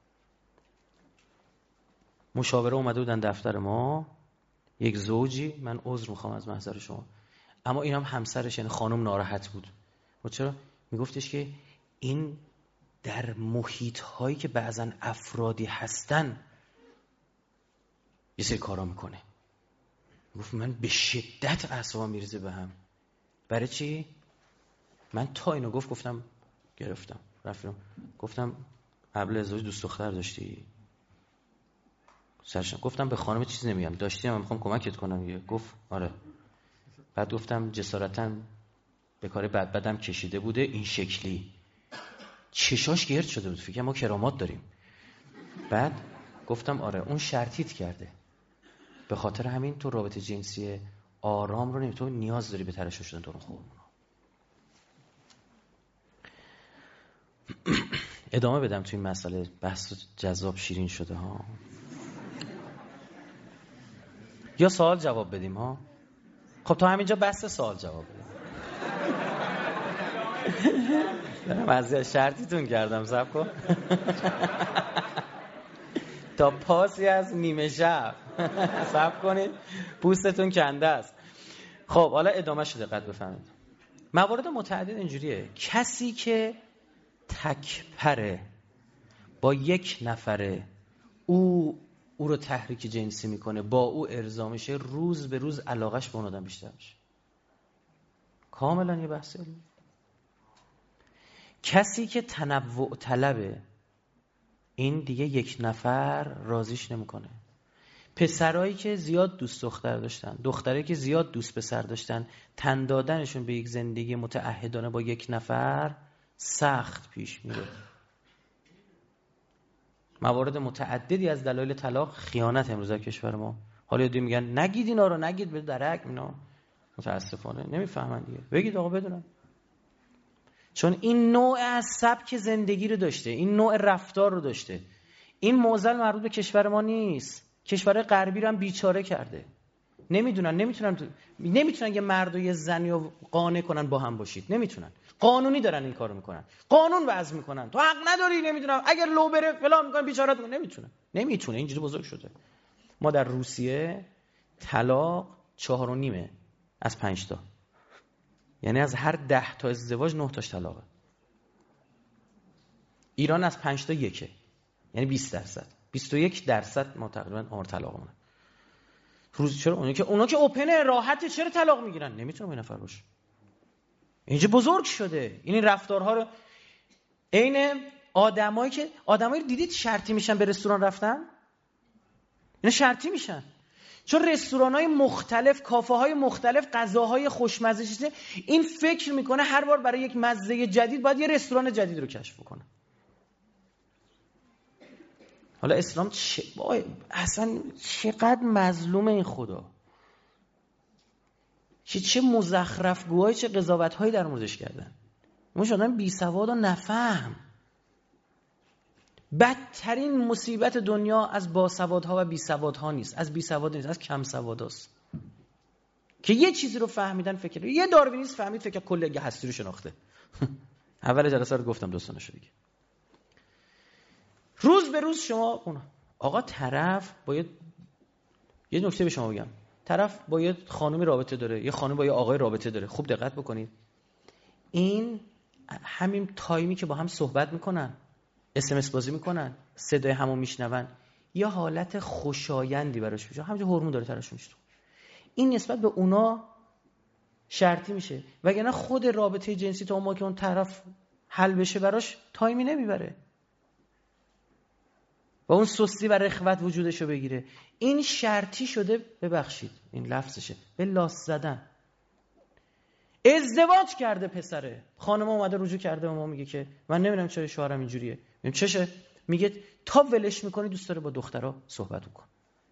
مشاوره اومده بودن دفتر ما، یک زوجی، من عذر میخوام از محضر شما، اما این هم همسرش یعنی خانم ناراحت بود. و چرا؟ میگفتش که این در محیط هایی که بعضا افرادی هستن یه سری کارا میکنه. گفت من به شدت اعصابم میریزه به هم. برای چی؟ من تا اینو گفت گفتم گرفتم رفتم گفتم قبل ازدواج دوست دختر داشتی؟ سرشم گفتم به خانم چیز نمیگم، داشتی من میخوام کمکت کنم دیگه. گفت آره. بعد گفتم جسارتاً به کار بد بدم کشیده بوده این شکلی. چشاش گرد شده بود، فکر ما کرامات داریم. بعد گفتم آره اون شرطیت کرده، به خاطر همین تو رابطه جنسی آرام رو نمی تو نیاز داری به ترشح شدن تو رو خوب. ادامه بدم تو این مسئله، بحث جذاب شیرین شده ها. یا سوال جواب بدیم ها؟ خب تا همینجا بحث سوال جواب بدیم. دارم از شرطیتون کردم، صبر کن. تا پاسی از نیمه شب صبر کنید، پوستتون کنده است. خب حالا ادامه شده، دقت بفهمید. موارد متعدد اینجوریه، کسی که تکپره با یک نفره او او رو تحریک جنسی میکنه، با او ارضا میشه، روز به روز علاقش به اون آدم بیشتر میشه. کاملا یه بحث علمی. کسی که تنوع طلبه، این دیگه یک نفر راضیش نمیکنه. پسرایی که زیاد دوست دختر داشتن، دخترایی که زیاد دوست پسر داشتن، تن دادنشون به یک زندگی متعهدانه با یک نفر سخت پیش میره. موارد متعددی از دلایل طلاق خیانت امروز در کشور ما. حالا یه میگن نگید اینا رو، نگید به درک، اینا متاسفانه نمیفهمن دیگه. بگید آقا بدونن. چون این نوع از سبک زندگی رو داشته، این نوع رفتار رو داشته. این معضل مربوط به کشور ما نیست. کشورهای غربی رو هم بیچاره کرده. نمیدونن، نمیتونن نمیتونن یه مرد و یه زنی رو قانع کنن با هم باشید. نمیتونن. قانونی دارن این کارو میکنن. قانون وضع میکنن. تو حق نداری، نمیدونم اگر لو بره فلان میکنن، بیچارهت میکنن. نمیتونن. نمیتونه. اینجوری بزرگ شده. ما در روسیه طلاق چهار و نیمه از پنج تا. یعنی از هر ده تا ازدواج نه تاش طلاقه. ایران از پنج تا یکه. یعنی بیست درصد. بیست و یک درصد ما تقریبا آمار طلاقمونه. روز چرا اونا که اونا که اوپن راحته چرا طلاق میگیرن؟ نمیتونه با نفر باشه. اینجا بزرگ شده. این رفتارها رو عین آدمایی که آدمایی دیدید شرطی میشن به رستوران رفتن؟ اینا شرطی میشن. چون رستوران‌های مختلف، کافه‌های مختلف، غذاهای خوشمزه چیزه، این فکر میکنه هر بار برای یک مزه جدید باید یه رستوران جدید رو کشف کنه. حالا اسلام چه اصلا چقدر مظلوم این خدا، چه چه مزخرف گوهای، چه قضاوت‌هایی در موردش کردن. ما شدن بی سواد و نفهم. بدترین مصیبت دنیا از باسوادها و بی سوادها نیست، از بی سواد نیست، از کم سواداست که یه چیزی رو فهمیدن، فکر یه داروینیست فهمید فکر کل هستی رو شناخته. اول جلسه رو گفتم دوستانشو دیگه. روز به روز شما اون آقا طرف باید یه نکته به شما بگم، طرف با یه خانمی رابطه داره، یه خانم با یه آقای رابطه داره. خوب دقت بکنید، این همین تایمی که با هم صحبت میکنن، اس ام اس بازی میکنن، صدای همو میشنون، یه حالت خوشایندی براش میشه، همونجا هورمون داره ترشح میشه. این نسبت به اونا شرطی میشه، وگرنه خود رابطه جنسی تا ما که اون طرف حل بشه براش تایمی نمیبره و اون سستی و رخوت وجودشو بگیره. این شرطی شده، ببخشید این لفظشه، به لاس زدن. ازدواج کرده پسره، خانم اومده رجوع کرده و ما میگه که من نمیدونم چرا شوهرم اینجوریه. میگم چشه؟ میگه تا ولش میکنی دوست داره با دخترها صحبت کن.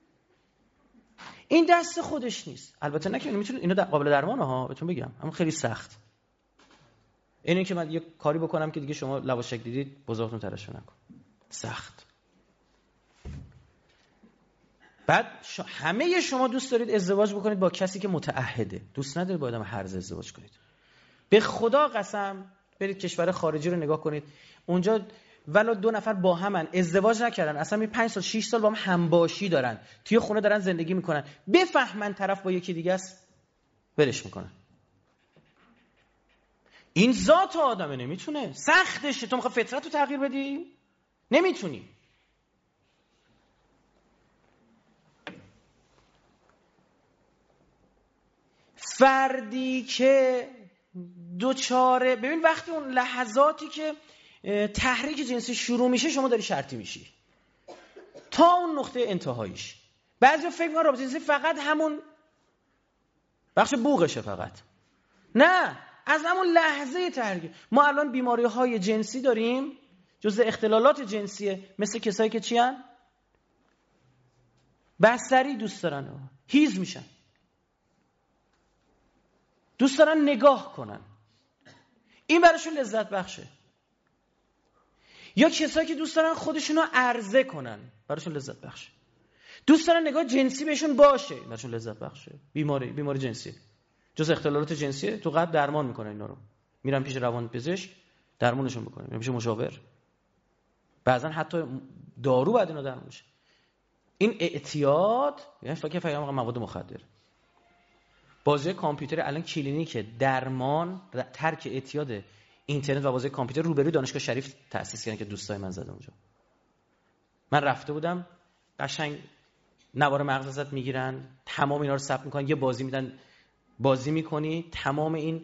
این دست خودش نیست. البته نه که میتونه اینا قابل درمانه ها، بهتون بگم، اما خیلی سخت. اینه که من یه کاری بکنم که دیگه شما لواشک دیدید بزرگتون ترشح نکن، سخت. بعد ش... همه شما دوست دارید ازدواج بکنید با کسی که متعهده، دوست ندارید با آدم هرز ازدواج کنید. به خدا قسم برید کشور خارجی رو نگاه کنید، اونجا ولو دو نفر با همن ازدواج نکردن، اصلا می پنج سال شش سال با هم همباشی دارن، توی خونه دارن زندگی میکنن، بفهمن طرف با یکی دیگه است ولش میکنن. این ذات آدمه، نمیتونه، سختشه. تو میخوای فطرت رو تغییر بدی؟ نمیتونی. فردی که دوچاره، ببین وقتی اون لحظاتی که تحریک جنسی شروع میشه شما داری شرطی میشی تا اون نقطه انتهاییش. بعضی فکر میکنن رابطه جنسی فقط همون بخش بوقشه فقط. نه، از همون لحظه تحریک. ما الان بیماری های جنسی داریم جزء اختلالات جنسیه، مثل کسایی که چی هن؟ بستری دوست دارن، هیز میشن، دوست دارن نگاه کنن، این براشون لذت بخشه. یا کسایی که دوست دارن خودشونو عرضه کنن، براشون لذت بخشه. دوست دارن نگاه جنسی بهشون باشه، براشون لذت بخشه. بیماری بیماری جنسی جز اختلالات جنسیه. تو قبل درمان میکنن اینا رو، میرن پیش روانپزشک درمانشون میکنن، میرن پیش مشاور، بعضا حتی دارو بعد اینا درمان میشه. این اعتیاد یعنی فکر فکر مواد مخدر. بازی کامپیوتر الان کلینیک درمان ترک اعتیاد اینترنت و بازی کامپیوتر روبروی دانشگاه شریف تأسیس کردن که دوستای من زدن اونجا. من رفته بودم، قشنگ نوار مغز ازت میگیرن، تمام اینا رو ثبت میکنن، یه بازی میدن بازی میکنی، تمام این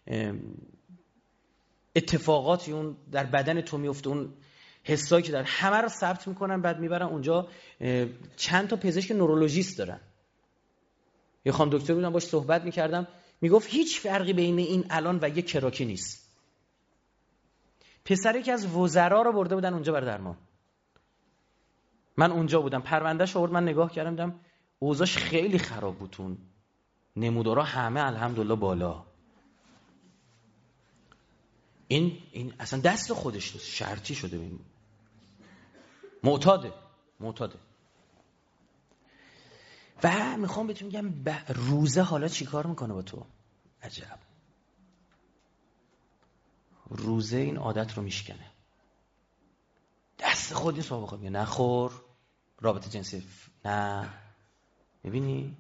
اتفاقاتی اون در بدن تو میفته، اون حسایی که در همه رو ثبت میکنن، بعد میبرن اونجا. چند تا پزشک نورولوژیست دارن. یه خانم دکتر بودم باش صحبت میکردم، میگفت هیچ فرقی بین این الان و یه کراکی نیست. پسری که از وزرا رو برده بودن اونجا برای درمان. من اونجا بودم، پروندهش آورد، من نگاه کردم، دیدم اوضاعش خیلی خراب بود. اون نمودارا همه الحمدلله بالا. این این اصلا دست خودش نیست، شرطی شده. ببین معتاده معتاده و میخوام بهتون میگم ب... روزه حالا چی کار میکنه با تو؟ عجب. روزه این عادت رو میشکنه. دست خود نیست بابا، بخواد نخور، رابطه جنسی نه. ببینی؟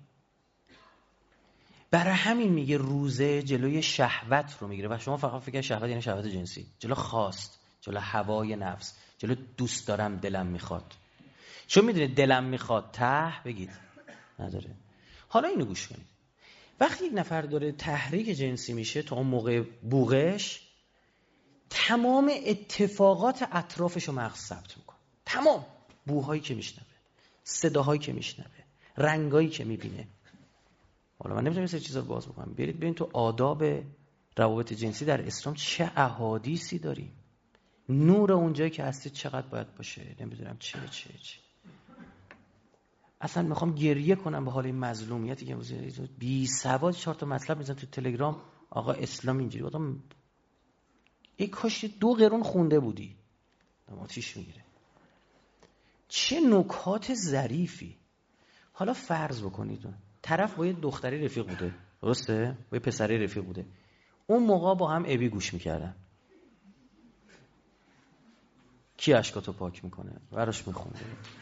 برای همین میگه روزه جلوی شهوت رو میگیره و شما فقط فکر شهوت یعنی شهوت جنسی، جلو خواست، جلو هوای نفس، جلو دوست دارم دلم میخواد. چون میدونید دلم میخواد ته بگید نداره. حالا اینو گوش کنید. وقتی یک نفر داره تحریک جنسی میشه تا اون موقع بوغش، تمام اتفاقات اطرافش رو مغز ثبت میکنه. تمام بوهایی که میشنوه، صداهایی که میشنوه، رنگایی که میبینه. حالا من نمیتونم این سری چیزا رو باز بکنم. برید ببین تو آداب روابط جنسی در اسلام چه احادیثی داریم. نور اونجایی که هستی چقدر باید باشه، نمیدونم چه چه چه. اصلا میخوام گریه کنم به حال این مظلومیتی که بی سواد چهار تا مطلب میزنن تو تلگرام. آقا اسلام اینجوری. آدم یک کاش دو قرون خونده بودی. آتیش میگیره. چه نکات ظریفی. حالا فرض بکنید طرف با یه دختری رفیق بوده، درسته؟ با یه پسری رفیق بوده. اون موقع با هم ابی گوش میکردن. کی اشکاتو پاک میکنه؟ براش میخونده.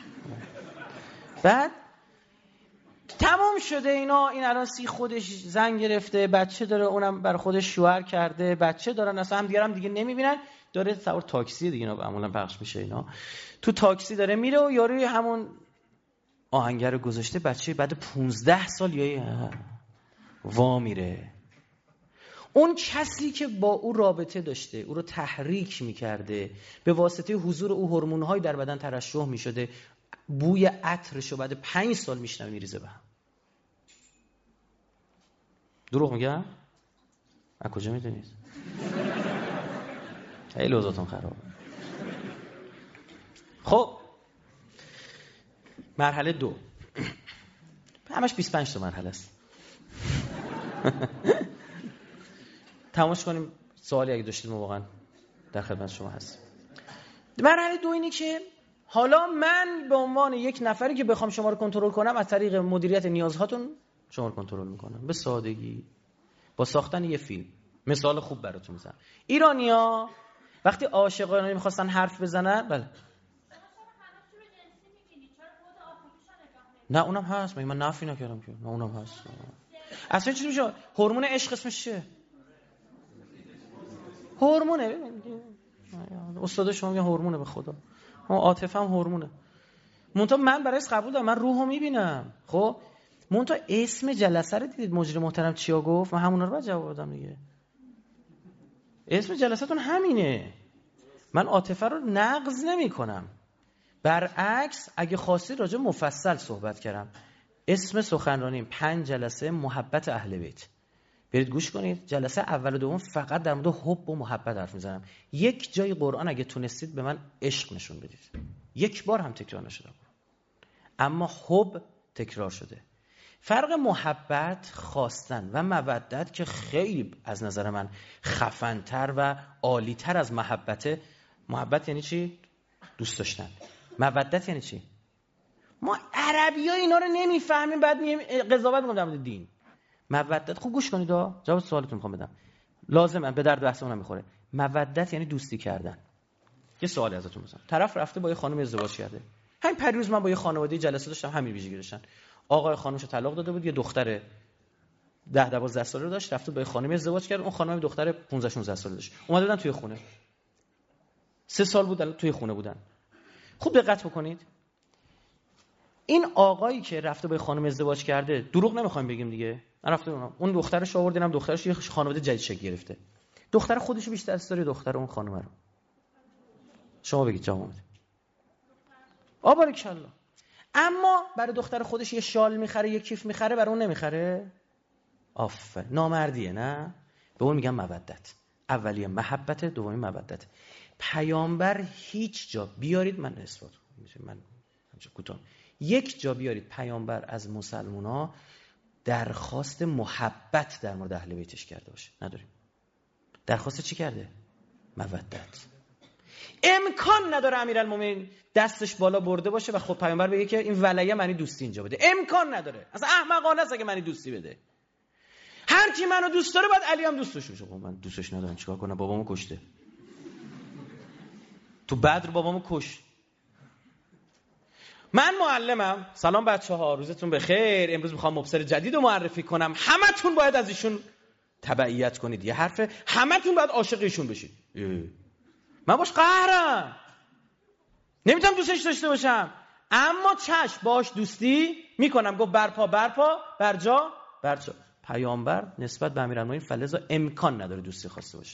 بعد تمام شده اینا، این الان سی خودش زن گرفته، بچه داره، اونم بر خودش شوهر کرده، بچه دارن، اصلا هم دیگه هم دیگه نمیبینن. داره سوار تاکسی دیگه، اینا معمولا پخش میشه، اینا تو تاکسی داره میره و یاروی همون آهنگر گذاشته، بچه بعد پونزده سال یا وا میره. اون کسی که با او رابطه داشته، او رو تحریک میکرده، به واسطه حضور او هورمون‌های در بدن ترشح میشده، بوی عطرشو بعد پنج سال میشنوه میریزه به هم. دروغ میگم؟ از کجا میدونید؟ خیلی اوضاعتون خرابه. خب مرحله دو، همش بیست و پنج تا مرحله است. تماش کنیم. سوالی اگه داشتید ما واقعا در خدمت شما هست. مرحله دو اینه که حالا من به عنوان یک نفری که بخوام شما رو کنترل کنم، از طریق مدیریت نیازهاتون شما رو کنترل میکنم. به سادگی، با ساختن یه فیلم. مثال خوب براتون میزنم. ایرانیا وقتی عاشقانه میخواستن حرف بزنن، بله نه اونم هست، من نفی نکردم که، نه اونم هست. اصلا چی میشه؟ هورمون عشق اسمش چیه؟ هورمونه. استاد شما میگن هورمونه، به خدا ما عاطفه هم هورمونه. مونتا من برایش قبول دارم، من روحو میبینم. خب مونتا اسم جلسه رو دیدید مجری محترم چیا گفت؟ من همونا رو بعد جواب دادم دیگه. اسم جلسه‌تون همینه. من عاطفه رو نقض نمی‌کنم. برعکس اگه خواستی راجع مفصل صحبت کردم. اسم سخنرانیم پنج جلسه محبت اهل بیت. برید گوش کنید. جلسه اول و دوم فقط در مورد حب و محبت حرف میزنم. یک جای قرآن اگه تونستید به من عشق نشون بدید. یک بار هم تکرار نشده. اما حب تکرار شده. فرق محبت، خواستن و مودت که خیلی از نظر من خفن‌تر و عالی‌تر از محبته. محبت یعنی چی؟ دوست داشتن. مودت یعنی چی؟ ما عربی‌ها اینا رو نمیفهمیم، بعد میگیم قضاوت می‌کنیم در مورد دین. مودت، خوب گوش کنید ها، جواب سوالتون می‌خوام بدم. لازمه به درد بحثمون می‌خوره. مودت یعنی دوستی کردن. یه سوالی ازتون بپرسم. طرف رفته با یه خانم ازدواج کرده. همین پریروز من با یه خانواده جلسه داشتم، همین ویژگی داشتن. آقای خانمشو طلاق داده بود، یه دختر ده دوازده ساله رو داشت، رفته با یه خانم ازدواج کرد. اون خانم دختر پانزده شانزده ساله داشت. اومده بودن توی خونه. سه سال بود توی خونه بودن. خوب دقت بکنید. این آقایی که رفته با یه خانم ازدواج کرده، دروغ نمیخوایم بگیم دیگه. رفته اون اون دخترش آوردن، هم دخترش یه خانواده جدید شکل گرفته. دختر خودشو بیشتر دوست داره دختر اون خانم رو. شما بگید جواب. آبارکالله. اما برای دختر خودش یه شال میخره، یه کیف میخره، برای اون نمیخره. آفر نامردیه. نه به اون میگم مودت. اولیه محبت، دومی مودت. پیامبر هیچ جا بیارید من اثبات من همچه کوتاه یک جا بیارید پیامبر از مسلمونا درخواست محبت در مورد اهل بیتش کرده باشه. نداریم. درخواست چی کرده؟ مودت. امکان نداره امیرالمومنین دستش بالا برده باشه و خود پیامبر بگه که این ولیه معنی دوستی اینجا بده. امکان نداره. اصلا احمقانه است اگه معنی دوستی بده. هر کی منو دوست داره بعد علی هم دوستش بشه. من دوستش ندارم چیکار کنم؟ بابامو کشته. تو بدر بابامو کشت. من معلمم. سلام بچه‌ها، روزتون بخیر. امروز میخوام مبصر جدید رو معرفی کنم. همتون باید از ایشون تبعیت کنید. یه حرفه، همتون باید عاشق ایشون بشید. من باش قهرم، نمیتونم دوستش داشته باشم، اما چشم باش دوستی میکنم. گفت برپا برپا برجا برجا. پیامبر نسبت به امیرالمومنین فلزا امکان نداره دوستی خواسته باشه.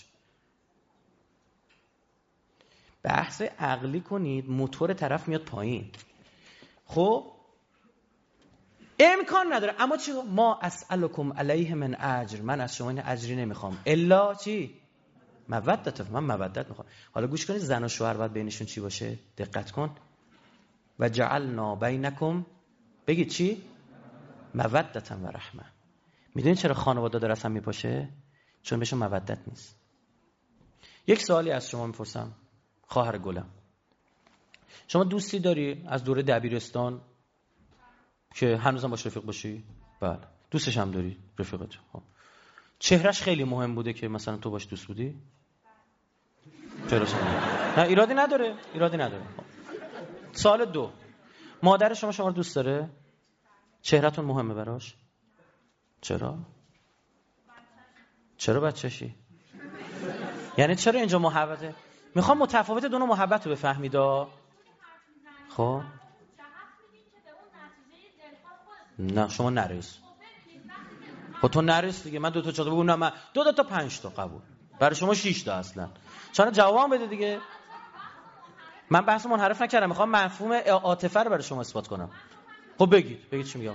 بحث عقلی کنید، موتور طرف میاد پایین. خب امکان نداره. اما چی؟ ما اسألکم علیه من اجر، من از شما این اجری نمیخوام الا چی؟ مودت. من مودت میخوام. حالا گوش کنید، زن و شوهر باید بینشون چی باشه؟ دقت کن. و جعلنا بینکم، بگید چی؟ مودت و رحمه. میدونید چرا خانواده داره از هم میپاشه؟ چون بهشون مودت نیست. یک سوالی از شما میپرسم خواهر گلم، شما دوستی داری از دوره دبیرستان که هنوزم باش رفیق باشی؟ بله. دوستش هم داری رفیقت؟ خب چهرش خیلی مهم بوده که مثلا تو باش دوست بودی؟ چهرش نه ایرادی نداره، ایرادی نداره. خب. سال دو، مادر شما شما رو دوست داره؟ چهرهتون مهمه براش؟ چرا؟ چرا بچه‌شی؟ یعنی چرا اینجا محبته؟ میخوام متفاوت دو نوع محبت رو بفهمید. خب نه شما نریس. خب تو نریس دیگه. من دو تا چهار بگو نه، من دو دو تا پنج تا قبول. برای شما شش تا اصلا. چرا جواب بده دیگه. من بحث منحرف نکردم، میخوام مفهوم عاطفه رو برای شما اثبات کنم. خب بگید بگید چی میگم.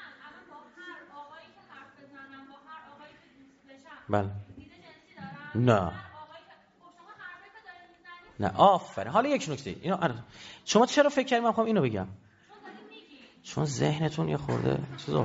بله. نه نه آفرین. حالا یک نکته اینو ار... شما چرا فکر کردید من میخوام اینو بگم؟ چون ذهنتون یه خورده چیزا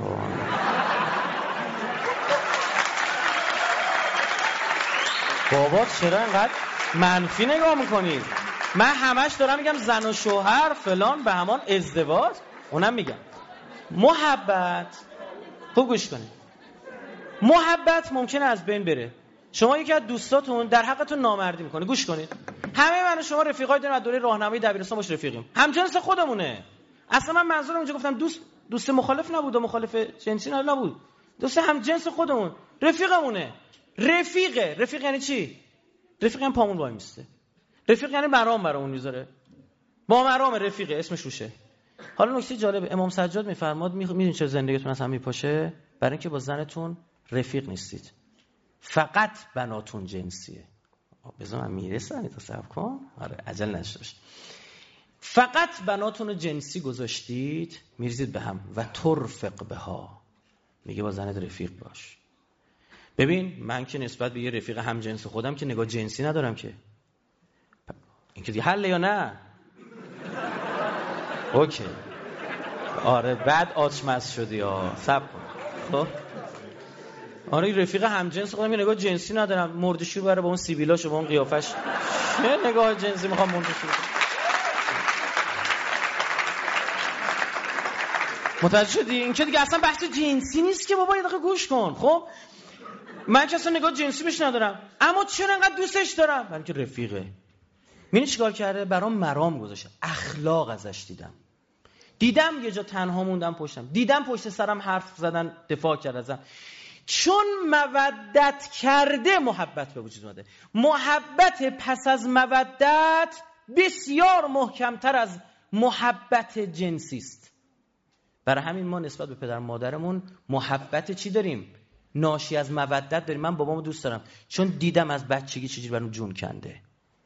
بابا چرا اینقدر منفی نگاه میکنید؟ من همش دارم میگم زن و شوهر فلان به همان ازدواج. اونم میگم محبت. خوب گوش کنید. محبت ممکنه از بین بره. شما یکی از دوستاتون در حقتون نامردی میکنه. گوش کنید. همه من و شما رفیقای داریم از دوره راهنمایی دبیرستان باش رفیقیم. همجنس خودمونه. اصلا من منظورم اونجا گفتم دوست دوست مخالف نبود و مخالف جنسی نبود. دوست همجنس خودمون، رفیقمونه. رفیقه. رفیق یعنی چی؟ رفیق هم پامون وای میسته. رفیق یعنی مرام برامون میذاره. با مرام رفیقه، اسمش روشه. حالا نکته جالبه، امام سجاد میفرماد میدونید چرا زندگیتون از هم میپاشه؟ برای اینکه با زنتون رفیق نیستید. فقط بناتون جنسیه. بذار من میرسم تا صبر کن. آره عجل نشوش. فقط بناتون رو جنسی گذاشتید، میریزید به هم و ترفق بها. میگه با زنت رفیق باش. ببین من که نسبت به یه رفیق هم جنس خودم که نگاه جنسی ندارم که. این که دیگه حله یا نه؟ اوکی. آره بعد آچمز شدی ها. صبر کن. خب آره رفیق هم جنس خودم یه نگاه جنسی ندارم. مردشور بره با اون سیبیلاشو با اون قیافش چه نگاه جنسی میخوام مردشور. متوجه شدی؟ این که دیگه اصلا بحث جنسی نیست که بابا، یه دقیقه گوش کن. خب من که اصلا نگاه جنسی بهش ندارم، اما چرا انقدر دوستش دارم؟ برای که رفیقه. می‌بینی چیکار کرده؟ برام مرام گذاشته. اخلاق ازش دیدم. دیدم یه جا تنها موندم پشتم. دیدم پشت سرم حرف زدن، دفاع کرد ازم. چون مودت کرده محبت به وجود اومده. محبت پس از مودت بسیار محکمتر از محبت جنسی است. برای همین ما نسبت به پدر مادرمون محبت چی داریم؟ ناشی از مودت داریم. من بابامو دوست دارم چون دیدم از بچگی چجوری برام جون کنده.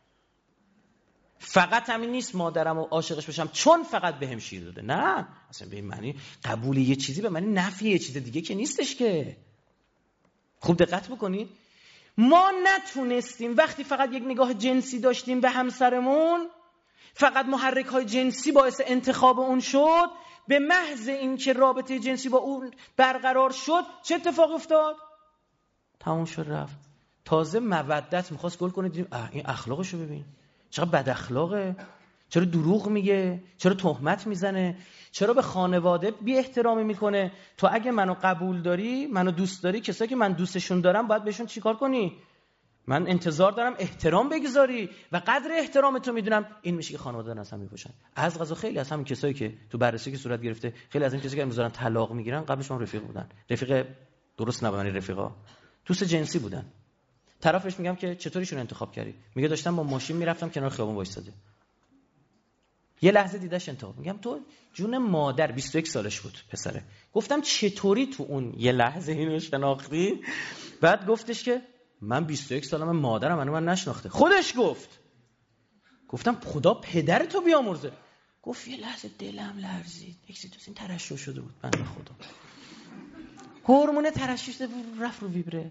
فقط همین نیست مادرمو عاشقش بشم چون فقط بهم شیر داده. نه اصلا به این معنی قبول یه چیزی به معنی نفی یه چیز دیگه که نیستش که. خوب دقت بکنید. ما نتونستیم وقتی فقط یک نگاه جنسی داشتیم به همسرمون، فقط محرک های جنسی باعث انتخاب اون شد، به محض اینکه رابطه جنسی با اون برقرار شد چه اتفاق افتاد؟ تموم شد رفت. تازه مودت میخواست گل کنه، دیدیم اه این اخلاقشو ببین چقدر بد اخلاقه، چرا دروغ میگه، چرا تهمت میزنه، چرا به خانواده بی احترامی میکنه. تو اگه منو قبول داری، منو دوست داری، کسایی که من دوستشون دارم باید بهشون چیکار کنی؟ من انتظار دارم احترام بگذاری و قدر احترام تو میدونم. این میشه که خانواده دارن از هم میپوشن. از قضا خیلی از همین کسایی که تو بررسی که صورت گرفته، خیلی از این کسایی که امروز دارن طلاق میگیرن قبلش هم رفیق بودن. رفیق درست نبودن، رفیقا دوست جنسی بودن. طرفش میگم که چطوریشون انتخاب کردی؟ میگه داشتم با ماشین میرفتم کنار خیابون وایساده. یه لحظه دیدش انتخاب. میگم تو جون مادر، بیست و یک سالش بود پسره. گفتم چطوری تو اون یه لحظه اینو شناختی؟ بعد گفتش که من بیست و یک سالمه، مادرم منو من نشناخته. خودش گفت. گفتم خدا پدر تو بیامرزه. گفت یه لحظه دلم لرزید، اکسیتوسین ترشح شده بود بنده خدا. هورمون ترشح شده بود، رفت رو ویبره.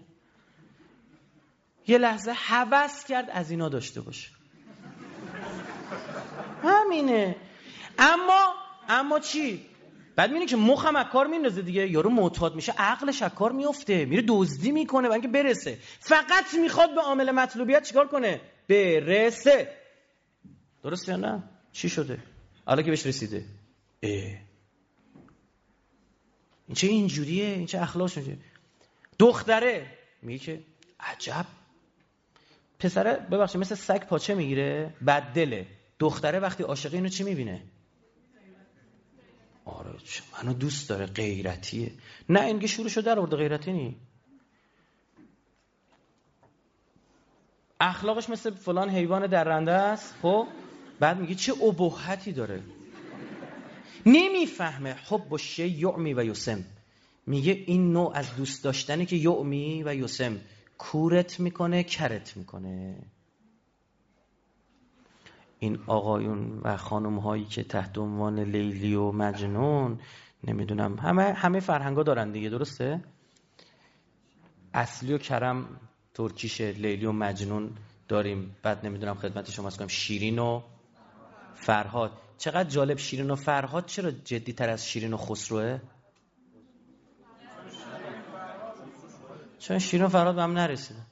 یه لحظه هوس کرد از اینا داشته باشه. همینه. اما اما چی؟ بعد میبینی که مخم از کار میندازه دیگه. یارو معتاد میشه، عقلش از کار میفته، میره دزدی میکنه برای اینکه برسه. فقط میخواد به عامل مطلوبیت چیکار کنه؟ برسه. درست یا نه؟ چی شده؟ حالا که بهش رسیده. اه. این چه اینجوریه؟ این چه اخلاقش میشه؟ دختره میگه که عجب. پسره ببخشید مثل سگ پاچه میگیره، بد دله. دختره وقتی عاشقه اینو چی میبینه؟ آره منو دوست داره، غیرتیه. نه اینگه شروع شده در آورده، غیرتی نی. اخلاقش مثل فلان حیوان درنده است. خب بعد میگه چه ابهتی داره. نمیفهمه حب و شی یعمی و یسم. میگه این نوع از دوست داشتنی که یعمی و یسم، کورت میکنه کرت میکنه. این آقایون و خانم هایی که تحت عنوان لیلی و مجنون، نمیدونم همه همه فرهنگا دارن دیگه، درسته؟ اصلی و کرم ترکیشه، لیلی و مجنون داریم. بعد نمیدونم خدمت شما عرض کنم شیرین و فرهاد. چقدر جالب، شیرین و فرهاد چرا جدی تر از شیرین و خسروه؟ چون شیرین و فرهاد به هم نرسیدن.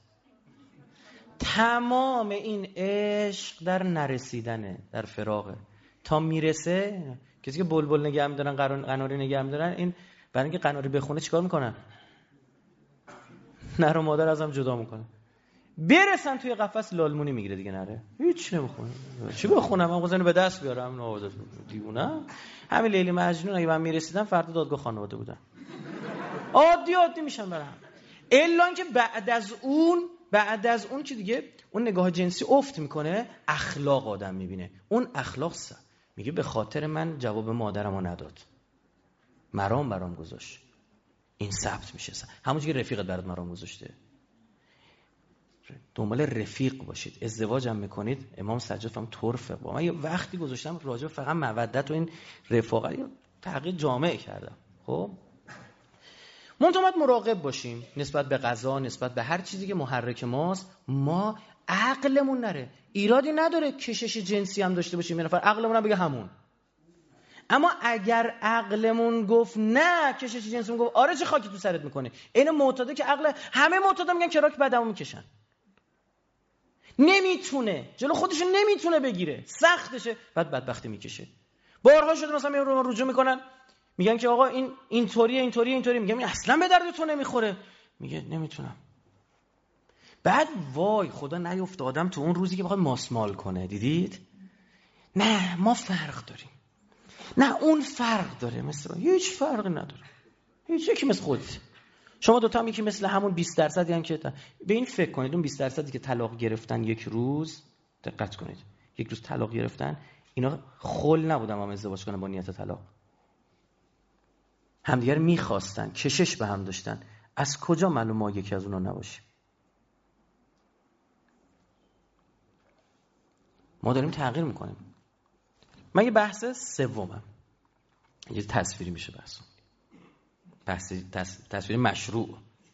تمام این عشق در نرسیدنه، در فراغه. تا میرسه کسی که بلبل نگه می‌دارن، قناری نگه می‌دارن، این برای اینکه قناری بخونه چیکار میکنن؟ نر و مادر ازم جدا میکنن. برسن توی قفس لالمونی میگیره دیگه، نره هیچ نمیخونه. چی بخونم؟ من وزن به دست بیارم. نه دیوونه. همین لیلی مجنون اگه من میرسیدم فردا دادگاه خانواده بودن. عادی عادی میشن برام. الا اینکه بعد از اون بعد از اون که دیگه اون نگاه جنسی افت میکنه، اخلاق آدم میبینه. اون اخلاق سا. میگه به خاطر من جواب مادرمو نداد، مرام برام گذاشت، این ثبت میشه. همونجوری که رفیقت برات مرام گذاشته. دنبال رفیق باشید. ازدواج هم میکنید، امام سجاد فرمود طرفه. با من یه وقتی گذاشتم راجع فقط مودت و این رفاقت تغییر جامعه کردم. خب منتها باید مراقب باشیم نسبت به غذا، نسبت به هر چیزی که محرک ماست. ما عقلمون نره. ایرادی نداره کشش جنسی هم داشته باشیم، یه نفر عقلمون هم بگه همون. اما اگر عقلمون گفت نه، کشش جنسیمون گفت آره، چه خاکی تو سرت میکنه. این معتاده که عقل همه معتادا میگن کراک بدمو میکشن، نمیتونه جلو خودش نمیتونه بگیره، سختشه، بعد بدبختی میکشه. بارها شده مثلا میرن رو رجوع میکنن، میگن که آقا این اینطوریه اینطوریه اینطوری، میگم این اصلا به درد تو نمیخوره، میگه نمیتونم. بعد وای خدا نیفته آدم تو اون روزی که بخواد ماسمال کنه. دیدید؟ نه ما فرق داریم، نه اون فرق داره، مثلا هیچ فرقی نداره، هیچ یکی مثل خودت. شما دوتا هم یکی مثل همون بیست درصدی هم که به این فکر کنید، اون بیست درصدی که طلاق گرفتن یک روز، دقت کنید، یک روز طلاق گرفتن، اینا خل نبودن هم ازدواج کنن با نیت طلاق، همدیگر میخواستن، کشش به هم داشتن. از کجا معلوم ما یکی از اونا نباشیم؟ ما داریم تغییر میکنیم. من یه بحث سومم، یه تصویری میشه بحث بحث تصویر مشروع،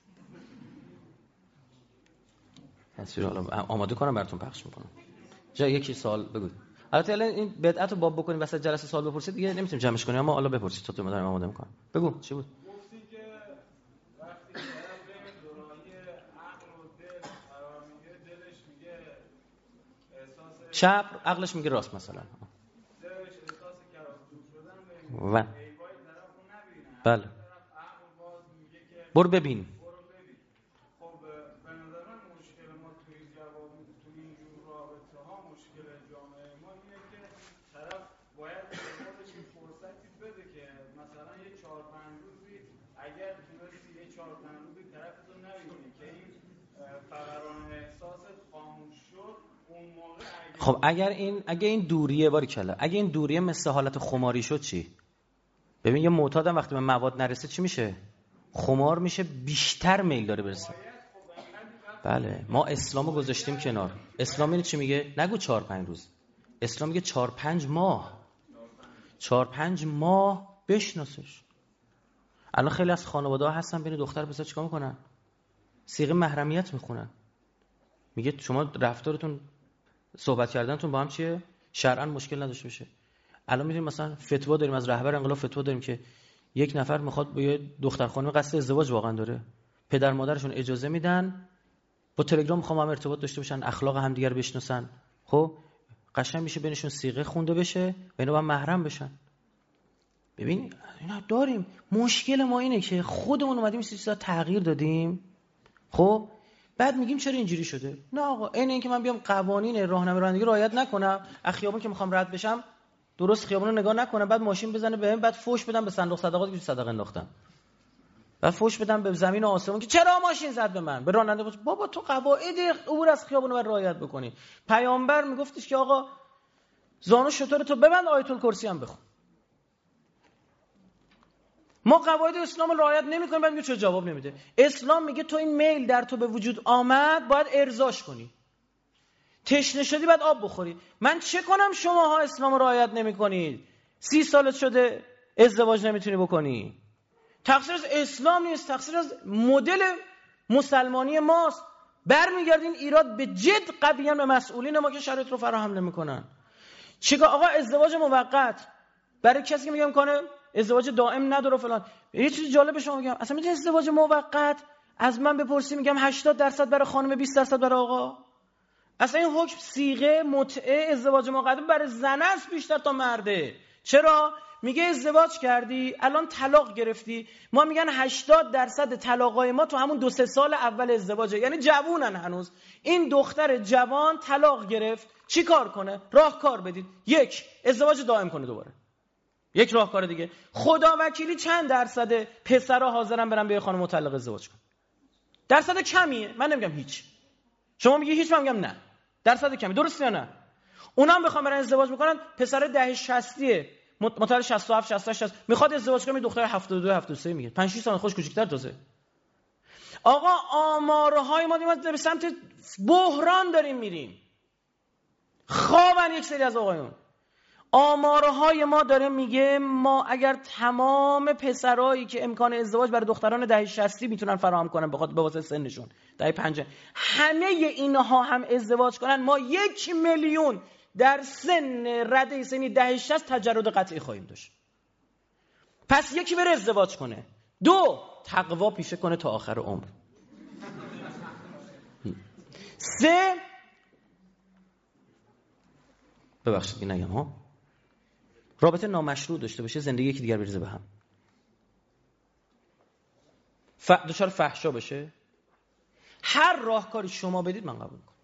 تصویر حالا آماده کنم براتون پخش میکنم. جا یکی سوال بگو. البته الان این بدعت رو باب بکنیم وسط جلسه سوال بپرسید دیگه نمیتونیم جمعش کنیم، اما حالا بپرسید تا تو مدارم آماده میکنم. بگو چی بود؟ گفتی که وقتی طرف بین دورای عقل و دل قرار میگیره، دلش میگه احساس چپ، عقلش میگه راست، مثلا دلش احساس کراکتور شدن و ایوای طرفو نبینه، بله طرف عقل باز میگه که برو ببین. برو ببین. خب به نظر من مشکل ما توی جواب توی این جور رابطه ها، مشکل جامعه ما اینه که طرف باید به خودش این فرصتی بده که مثلا یه چهار پنج روزی اگر تونستی یه چهار پنج روزی طرفتو نبینی که این فقران احساست خاموش شد، اون موقع اگر خب اگر این اگه این دوریه باری کلا اگه این دوریه مثل حالت خماری شد چی؟ ببین یه معتادم وقتی به مواد نرسه چی میشه؟ خمار میشه، بیشتر میل داره برسه. بله ما اسلامو گذاشتیم کنار. اسلام اینو چی میگه؟ نگو چهار پنج روز، اسلام میگه چهار پنج ماه. چهار پنج ماه بشناسش. الان خیلی از خانواده‌ها هستن بین دختر پسر چیکار میکنن؟ صیغه محرمیت میخونن. میگه شما رفتارتون، صحبت کردنتون با هم چیه؟ شرعاً مشکل نداشته باشه. الان میدونیم مثلا فتوا داریم از رهبر انقلاب، فتوا داریم که یک نفر میخواد با یه دختر خانم قصد ازدواج واقعا داره، پدر مادرشون اجازه میدن، با تلگرام میخوام هم ارتباط داشته باشن، اخلاق همدیگه رو بشناسن. خب قشنگ میشه بینشون صیغه خونده بشه و اینا با محرم بشن. ببین اینا داریم. مشکل ما اینه که خودمون اومدیم این چیزا تغییر دادیم، خب بعد میگیم چرا اینجوری شده. نه آقا، این این که من بیام قوانین راهنمایی رانندگی رعایت نکنم، از خیابون که میخوام رد بشم درست خیابون رو نگاه نکنم، بعد ماشین بزنه بهم، بعد فوش بدم به صندوق صدقاتی که صدقه انداختم، بعد فوش بدم به زمین و آسمون که چرا ماشین زد به من، به راننده. بابا تو قواعد عبور از خیابون رو باید رعایت بکنی. پیامبر میگفتش که آقا زانو شتر تو ببند، آیت الکرسی هم بخون. ما قواعد اسلام رو رعایت نمی‌کنیم، بعد میگه چه جواب نمیده. اسلام میگه تو این میل در تو به وجود آمد باید ارضاش کنی، تشنه شدی بعد آب بخوری. من چه کنم شماها اسلام رو رعایت نمی‌کنید؟ سی سالت شده ازدواج نمیتونی بکنی. تقصیر از اسلام نیست، تقصیر از مدل مسلمانی ماست. برمیگردیم ایراد به جد قویاً به مسئولین ما که شرایط رو فراهم نمی‌کنن. چیکار آقا؟ ازدواج موقت برای کسی که میگم کنه ازدواج دائم نداره فلان. یه چیز جالب به شما میگم، اصلا میگه ازدواج موقت از من بپرسی میگم هشتاد درصد برای خانم، بیست درصد برای آقا. اصلا این حکم صیغه متعه ازدواج موقت برای زن است بیشتر تا مرده. چرا؟ میگه ازدواج کردی الان طلاق گرفتی، ما میگن هشتاد درصد طلاقای ما تو همون دو سه سال اول ازدواجه، یعنی جوونن هنوز. این دختر جوان طلاق گرفت چی کار کنه؟ راهکار بدید. یک، ازدواج دائم کنه دوباره. یک راهکار دیگه. خدا وکیلی چند درصد پسرها حاضرن برن به خانم مطلقه ازدواج کنن؟ درصد کمیه، من نمیگم هیچ. شما میگی هیچ، من میگم نه. درصد کمی، درسته یا نه؟ اونام بخوام برن ازدواج بکنن، پسر دهه شصتیه، متولد شصت و هفت شصت و هشت میخواد ازدواج کنه، دختر هفتاد و دو هفتاد و سه میگه، پنج شش سال خوش کوچیک‌تر تازه. آقا آمارهای ما دیگه به سمت بحران داریم میریم. خوابن یک سری از آقایون. آمارهای ما داره میگه ما اگر تمام پسرایی که امکان ازدواج برای دختران دهه شصت میتونن فراهم کنن بخاطر به واسه سنشون دهه پنجاه، همه اینها هم ازدواج کنن، ما یک میلیون در سن رده سنی دهه شصت تجرد قطعی خواهیم داشت. پس یکی بره ازدواج کنه، دو تقوا پیشه کنه تا آخر عمر، سه ببخشید این نگم ها رابطه نامشروع داشته باشه، زندگی یکی دیگر بریزه به هم، ف... دچار فحشا بشه. هر راهکاری شما بدید من قبول میکنم.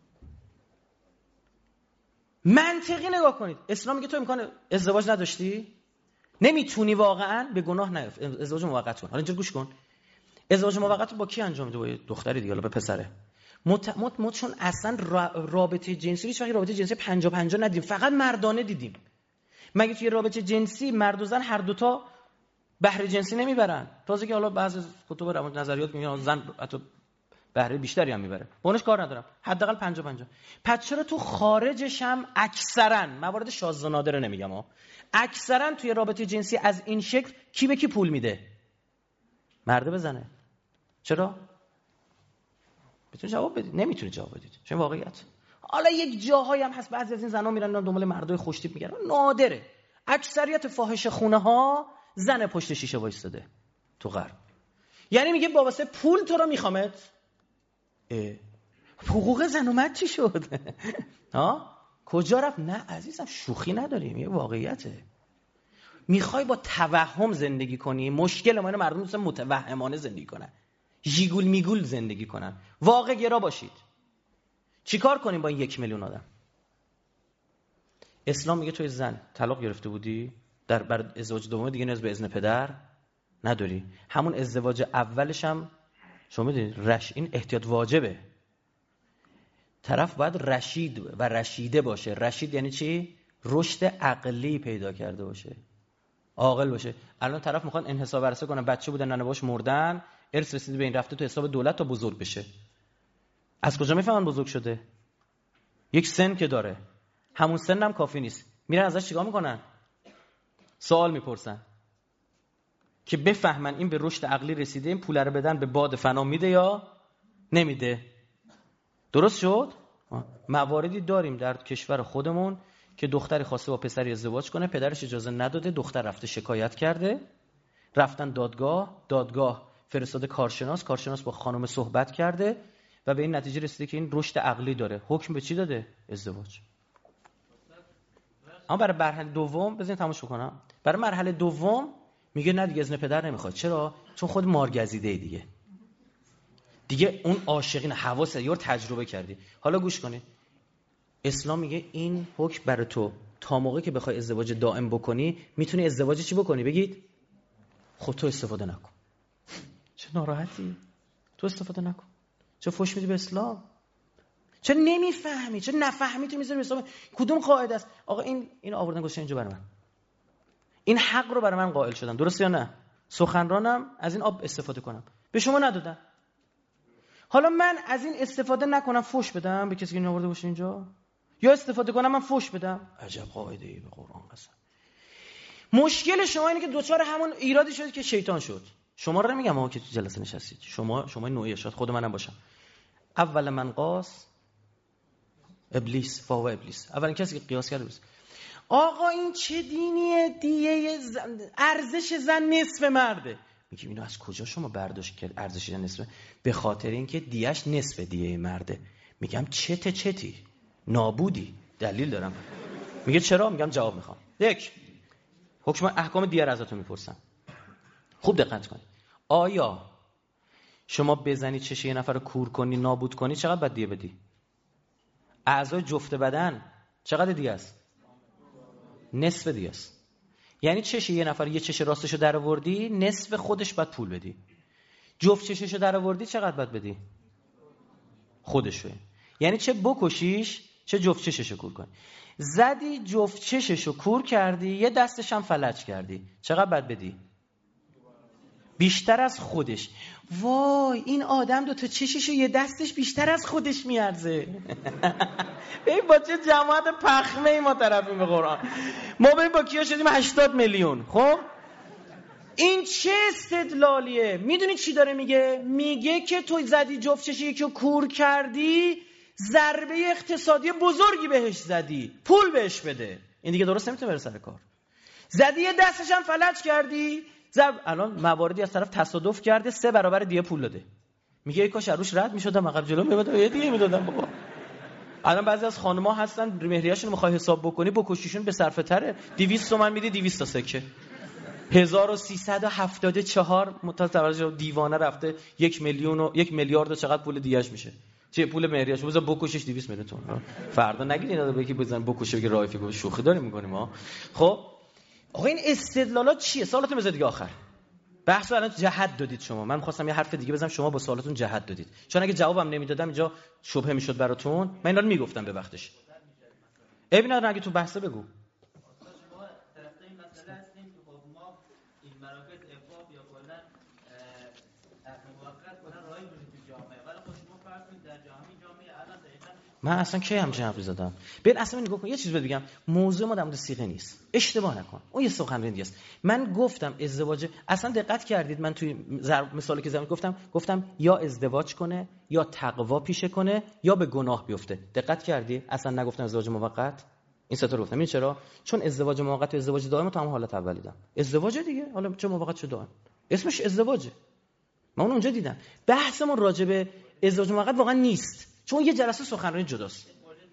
منطقی نگاه کنید. اسلام میگه تو امکان ازدواج نداشتی، نمیتونی واقعا، به گناه نیفت، ازدواج موقت کن. حالا اینجا گوش کن، ازدواج موقت با کی انجام میده؟ با دختری دیگه، با پسره. مت... مت... مت... چون اصلا رابطه جنسی هیچ وقت رابطه جنسی پنجاه پنجاه ندیدیم، فقط مردانه دیدیم. مگه توی رابطه جنسی مرد و زن هر دوتا بهره جنسی نمیبرن؟ تازه که حالا بعضی کتب روان نظریات میگن زن حتی بهره بیشتری هم میبره، با اونش کار ندارم، حداقل پنجاه پنجاه. پس چرا تو خارجش هم اکثرا، موارد شاذ و نادر نمیگم ها، اکثرا توی رابطه جنسی از این شکل کی به کی پول میده؟ مرد بزنه. چرا؟ بتونی جواب بدید؟ نمیتونی جواب بدید، چون واقعیت. حالا یک جاهایی هم هست بعضی از این زنا میرن دنبال مردای خوشتیپ میگردن، نادره. اکثریت فاحش خونه ها زن پشت شیشه وایساده تو غرب. یعنی میگه با واسه پول تو رو میخوامت. حقوق زن اومد چی شد؟ ها کجا رفت؟ نه عزیزم شوخی نداریم، یه واقعیته. میخوای با توهم زندگی کنی، مشکل ما اینه مردم دوستان متوهمانه زندگی کنن، ژیگول میگول زندگی کنن. واقع گرا باشید. چیکار کنیم با این یک میلیون آدم؟ اسلام میگه توی زن طلاق گرفته بودی، در بر ازدواج دوم دیگه نیاز به اذن پدر نداری. همون ازدواج اولش هم شما میدونید رش این احتیاط واجبه. طرف باید رشید و رشیده باشه. رشید یعنی چی؟ رشد عقلی پیدا کرده باشه، عاقل باشه. الان طرف میخوان انحصار ورثه کنن، بچه بودن ننه باش مردن، ارث رسیده به این رفته تو حساب دولت تا بزرگ بشه. از کجا میفهمن بزرگ شده؟ یک سن که داره، همون سن هم کافی نیست. میرن ازش چیکار میکنن؟ سوال میپرسن که بفهمن این به رشد عقلی رسیده، این پول رو بدن به باد فنا میده یا نمیده. درست شد؟ مواردی داریم در کشور خودمون که دختری خواسته با پسری ازدواج کنه، پدرش اجازه نداده، دختر رفته شکایت کرده، رفتن دادگاه، دادگاه فرستاده کارشناس، کارشناس با خانم صحبت کرده و به این نتیجه رسیده که این رشد عقلی داره. حکم به چی داده؟ ازدواج. اما برای مرحله دوم بزنید تماشا کنم. برای مرحله دوم میگه نه دیگه اذن پدر نمیخواد. چرا؟ چون خود مارگزیده دیگه. دیگه اون عاشقین حواس یار تجربه کردی. حالا گوش کنید. اسلام میگه این حکم برای تو تا موقعی که بخوای ازدواج دائم بکنی، میتونی ازدواج چی بکنی؟ بگید خود تو استفاده نکن. چه ناراحتی؟ تو استفاده نکن. چه فوش میدی به اسلام؟ چه نمیفهمی؟ چه نفهمی تو میذاری به اسلام؟ کدوم قاعده است؟ آقا این این آوردن گوشه اینجا برای من. این حق رو برای من قائل شدن. درست یا نه؟ سخنرانم از این آب استفاده کنم. به شما ندادن. حالا من از این استفاده نکنم فوش بدم به کسی که این آورده باشه اینجا؟ یا استفاده کنم من فوش بدم؟ عجب قاعده ای به قرآن قسم. مشکل شما اینه که دوچار همون ایرادی شدید که شیطان شد. شما رو نمیگم آقا که تو جلسه نشستید، شما شما نوعی شاد خود منم باشم. اول من قاس ابلیس فاو ابلیس. اولین کسی که قیاس کرد ابلیس. آقا این چه دینیه؟ دیه زن... ارزش زن نصف مرده. میگیم اینو از کجا شما برداشت کرد ارزش زن نصف؟ به خاطر اینکه دیهش نصف دیه مرده. میگم چته چتی نابودی. دلیل دارم. میگه چرا؟ میگم جواب میخوام. یک، حکم احکام دیه را ازتون میپرسم. خوب دقت کنید. آیا شما بزنی چشه یه نفر رو کور کنی نابود کنی چقدر باید دیه بدی؟ اعضای جفت بدن چقدر دیه است؟ نصف دیه است. یعنی چشه یه نفر یه چشه راستشو در آوردی، نصف خودش باید پول بدی. جفت چششو در آوردی چقدر باید بدی؟ خودشو. یعنی چه بکشیش چه جفت چششو کور کنی. زدی جفت چششو کور کردی، یه دستش هم فلج کردی، چقدر بد بدی؟ بیشتر از خودش. وای این آدم دو تا چششو یه دستش بیشتر از خودش میارزه. ببین با چه جماعت پخمه ای ما طرفیم به قرآن. ما ببین با کیا شدیم هشتاد میلیون. خب این چه استدلالیه؟ میدونی چی داره میگه؟ میگه که تو زدی جفت چشی یکیو کور کردی، ضربه اقتصادی بزرگی بهش زدی، پول بهش بده. این دیگه درست نمیتونه بره سر کار. زدی یه دستش هم فلج کردی، زب الان مواردی از طرف تصادف کرده سه برابر دیگه پول داده. میگه ای کاش روش رد میشدم عقب جلو میومدم یه دیگه میدادم. بابا الان بعضی از خانم‌ها هستن مهریه‌شون میخوای حساب بکنی بکشیشون به صرفه تره، دویست تومن میدی دویست تا سکه، هزار و سیصد و هفتاد و چهار متوجه دیوانه رفته یک میلیون و یک میلیارد و چقدر پول دیگه‌اش میشه. چه پول مهریه‌اش بذار بکشش دویست میلیون تومان. فردا نگید اینا رو بگی بزن بکشه بگی رایفی گفت شوخی داریم می‌کنیم ها. خب آقا این استدلالات چیه؟ سوالاتون بذار دیگه آخر. بحثو الان جهت دادید شما. من خواستم یه حرف دیگه بزنم، شما با سوالاتون جهت دادید. چون اگه جوابم نمیدادم اینجا شبهه میشد براتون. من اینا رو میگفتم به وقتش. ابن ادم اگه تو بحثه بگو. من اصلا کی هم جواب زدم؟ ببین اصلا نگاه کن یه چیز بگم، موضوع ما در مورد صیغه نیست. اشتباه نکن. اون یه سخنرانی است. من گفتم ازدواج، اصلا دقت کردید من توی مثالی که زدم گفتم گفتم یا ازدواج کنه یا تقوا پیشه کنه یا به گناه بیفته. دقت کردی؟ اصلا نگفتم ازدواج موقت. این سه تا رو گفتم. این چرا؟ چون ازدواج موقت و ازدواج دائم تو هم حالت اولی دیدم. ازدواج دیگه، حالا چه موقت چه دائم. اسمش ازدواجه. من اون اونجا دیدم. بحثمون راجع به ازدواج موقت واقعا نیست. چون یه جلسه سخنرانی جداست.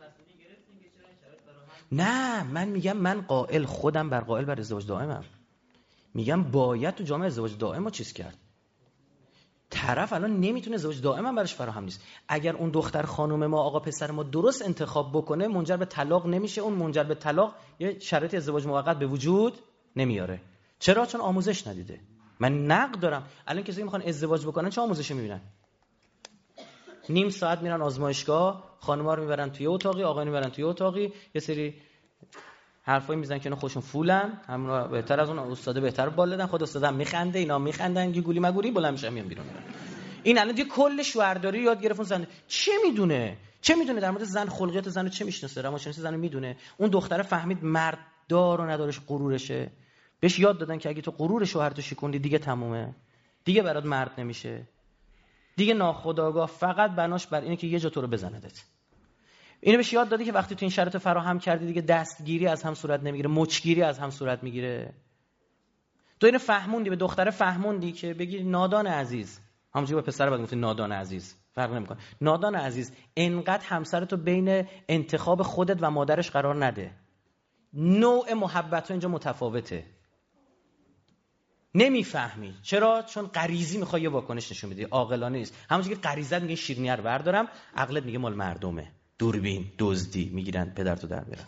نه من میگم من قائل خودم بر قائل بر ازدواج دائمم. میگم باید تو جامعه ازدواج دائم رو چیز کرد. طرف الان نمیتونه ازدواج دائم هم براش فراهم نیست. اگر اون دختر خانم ما آقا پسر ما درست انتخاب بکنه منجر به طلاق نمیشه. اون منجر به طلاق یه شرایط ازدواج موقت به وجود نمیاره. چرا؟ چون آموزش ندیده. من نقد دارم. الان کسی میخوان ازدواج بکنن چه آموزشی میبینن؟ نیم ساعت میرن آزمایشگاه، خانم‌ها رو میبرن توی اتاقی، آقایون میبرن توی اتاقی، یه سری حرفایی میزنن که اینا خودشون فولن، همون بهتر از اون استاد بهتر بال دادن، خود استادم میخنده، اینا میخندن، گولی مگولی بلند میشن میان بیرون. این الان دیگه کل شوهرداری یاد گرفتن. زن چه میدونه؟ چه میدونه در مورد زن؟ خلقیات زن رو چه میشناسه؟ روانشناسی زن رو میدونه؟ اون دختره فهمید مرد دار و ندارش غرورشه. بهش یاد دادن که اگه تو غرور شوهرتو شکوندی دیگه تمومه. دیگه برات مرد نمیشه. دیگه ناخودآگاه فقط بناش بر اینه که یه جا تو رو بزندت. اینو بهش یاد دادی که وقتی تو این شرایط فراهم کردی دیگه دستگیری از هم صورت نمیگیره، مچگیری از هم صورت میگیره. تو اینو فهموندی، به دختره فهموندی که بگی نادان عزیز، همونجوری به پسر بعد گفتی نادان عزیز، فرق نمیکنه. نادان عزیز انقدر همسرتو بین انتخاب خودت و مادرش قرار نده. نوع محبت اینجا متفاوته. نمیفهمی. چرا؟ چون غریزی میخوای یه واکنش نشون بدی، عاقلانه نیست. همونجوری که غریزت میگه شیرینی رو بردارم، عقلت میگه مال مردمه، دوربین دزدی میگیرن پدرتو در میارن.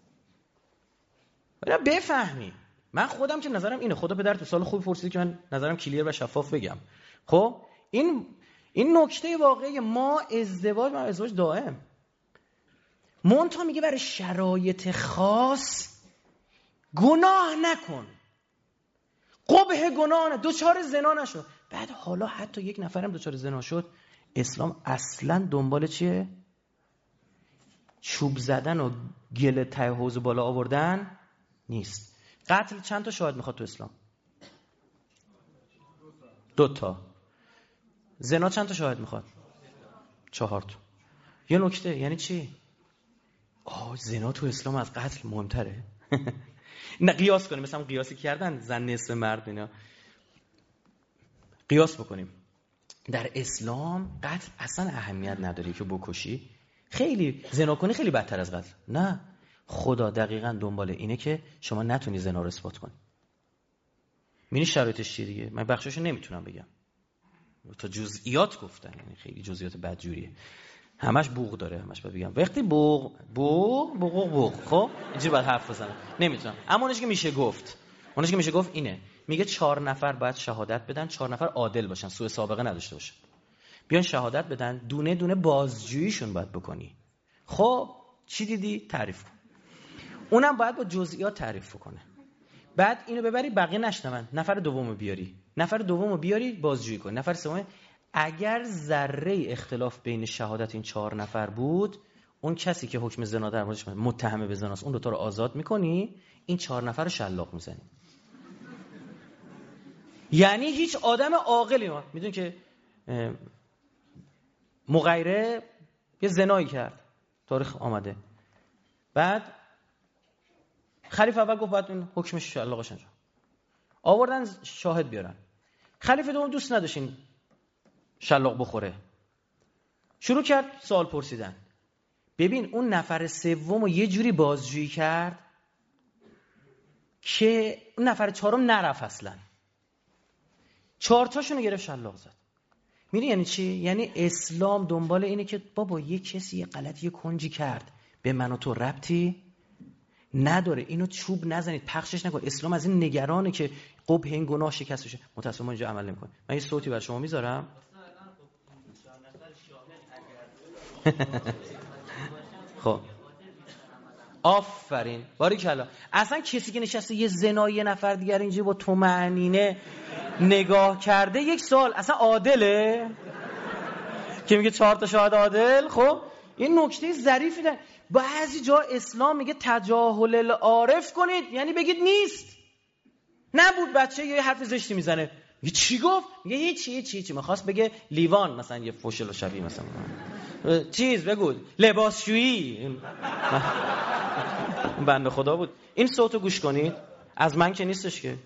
ولی بفهمی. من خودم که نظرم اینه، خدا پدر تو سال خوب پرسیدی که من نظرم کلیر و شفاف بگم. خب این این نکته واقعی. ما ازدواج ما ازدواج دائم مونتا میگه برای شرایط خاص گناه نکن، قبح گناه نه، دوچار زنا نشو. بعد حالا حتی یک نفرم دوچار زنا شد، اسلام اصلا دنبال چیه؟ چوب زدن و گل ته حوض بالا آوردن نیست. قتل چند تا شاهد میخواد تو اسلام؟ دو تا. زنا چند تا شاهد میخواد؟ چهار تا. یه نکته یعنی چی؟ آه زنا تو اسلام از قتل مهمتره. نه قیاس کنیم، مثلا قیاسی کردن زن نصف مرد، اینا قیاس بکنیم. در اسلام قتل اصلا اهمیت نداره که بکشی، خیلی زنا کنی خیلی بدتر از قتل. نه، خدا دقیقاً دنبال اینه که شما نتونی زنا رو اثبات کنی. می‌بینی شرایطش چیه دیگه. من بخشاشو نمیتونم بگم، تا جزئیات گفتن، یعنی خیلی جزئیات بدجوریه، همش بوق داره، همش باید بگم وقتی بوق بوق بوق بوق. خب اینجوری باید حرف بزنم، نمیتونم. اما اونش که میشه گفت، اونش که میشه گفت اینه، میگه چهار نفر باید شهادت بدن، چهار نفر عادل باشن، سوء سابقه نداشته باشن. بیان شهادت بدن، دونه دونه بازجوییشون باید بکنی. خب چی دیدی؟ تعریف کن. اونم باید با جزئیات تعریف کنه. بعد اینو ببری بقیه نشنون، نفر دومو بیاری، نفر دومو بیاری بازجویی کن، نفر سوم. اگر ذره اختلاف بین شهادت این چهار نفر بود، اون کسی که حکم زنا در موردش متهم به زناست، اون دو تا رو آزاد میکنی، این چهار نفر رو شلاق میزنی. یعنی هیچ آدم عاقلی ما میدون که مغیره یه زنایی کرد، تاریخ آمده، بعد خلیفه اول گفت باید این حکمش شلاقش انجام، آوردن شاهد بیارن، خلیفه دوم دوست نداشتین شلاق بخوره، شروع کرد سوال پرسیدن. ببین اون نفر سوم رو یه جوری بازجویی کرد که اون نفر چهارم نرفت اصلا، چهار تاشونو گرفت شلاق زد. میری یعنی چی؟ یعنی اسلام دنبال اینه که بابا یه کسی یه غلطی یه کنجی کرد، به من و تو ربطی نداره، اینو چوب نزنید، پخشش نکن. اسلام از این نگرانه که قبح این گناه شکست بشه. متأسفانه اینجا عمل نمی‌کنه. من یه صوتی برای شما میذارم. خب آفرین، باریکلا. اصلا کسی که نشسته یه زنای یه نفر دیگر اینجا با طمأنینه نگاه کرده، یک سال اصلا عادله که میگه چهار تا شاهد عادل؟ خب این نکته ظریفی ده. بعضی جا اسلام میگه تجاهل العارف کنید، یعنی بگید نیست، نبود، بچه یه حرف زشتی میزنه، میگه چی گفت؟ میگه هیچ هیچ هیچ. میخواست بگه لیوان مثلا یه فوشل شبیه مثلا چیز بگو لباسشویی، اون بنده خدا بود. این صوتو گوش کنید، از من که نیستش که.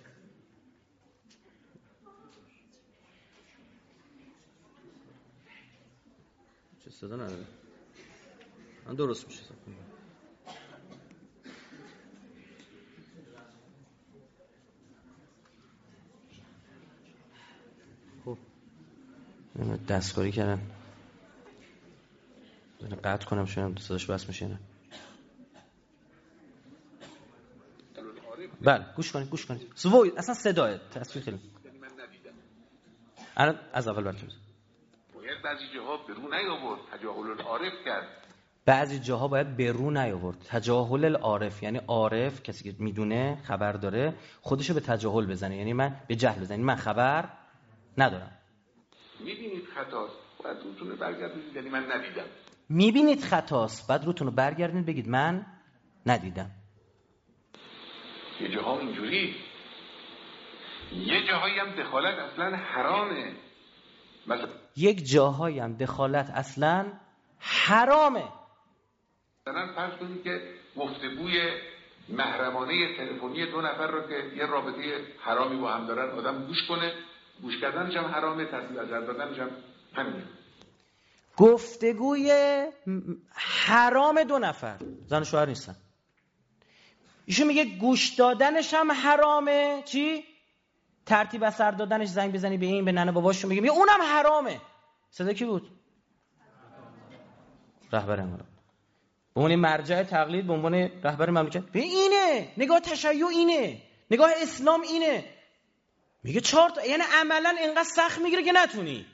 چه صدا نداره، من درست میشه. خب دستکاری کردن، قطع کنم شاید صداش بس میشه. نه بله گوش کنید گوش کنید سوی اصلا صداه تصویر خیلی الان از اول براتون. باید بعضی جاها به رو نیاورد، تجاهل العارف کرد. بعضی جاها باید به رو نیاورد، تجاهل العارف یعنی عارف کسی که میدونه خبر داره خودشو به تجاهل بزنه، یعنی من به جهل بزنه، من خبر ندارم. میبینید خطاست باید روتون رو برگردونید، یعنی من ندیدم. میبینید خطاست بعد روتون رو برگردونید بگید من ندیدم. یه جاها اینجوری، یه جاهایی هم دخالت اصلا حرامه. مثلا یک جاهایی هم دخالت اصلا حرامه. مثلا فرض کنید که گفتگوی محرمانه تلفنی دو نفر رو که یه رابطه حرامی با هم دارن آدم گوش کنه، گوش کردنش هم حرامه، ترتیب نظر دادنش هم همینه. گفتگوی حرام دو نفر زن و شوهر نیستن، ایشون میگه گوش دادنش هم حرامه. چی؟ ترتیب اثر دادنش، زنگ بزنی به این به ننه باباشون میگه میگه اونم حرامه. صدا کی بود؟ رهبر امارات به عنوان مرجع تقلید، به عنوان رهبر مملکت. به اینه نگاه تشیع، اینه نگاه اسلام، اینه میگه چهار تا، یعنی عملا اینقدر سخت میگیره که نتونی.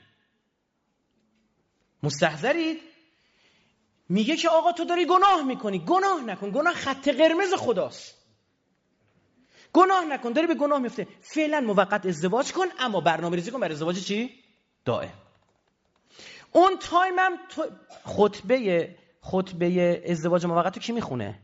مستحضرید؟ میگه که آقا تو داری گناه میکنی، گناه نکن، گناه خط قرمز خداست، گناه نکن، داری به گناه میفته، فعلا موقت ازدواج کن اما برنامه ریزی کن برای ازدواج چی؟ دائم. اون تایم هم خطبه خطبه ازدواج موقت رو کی میخونه؟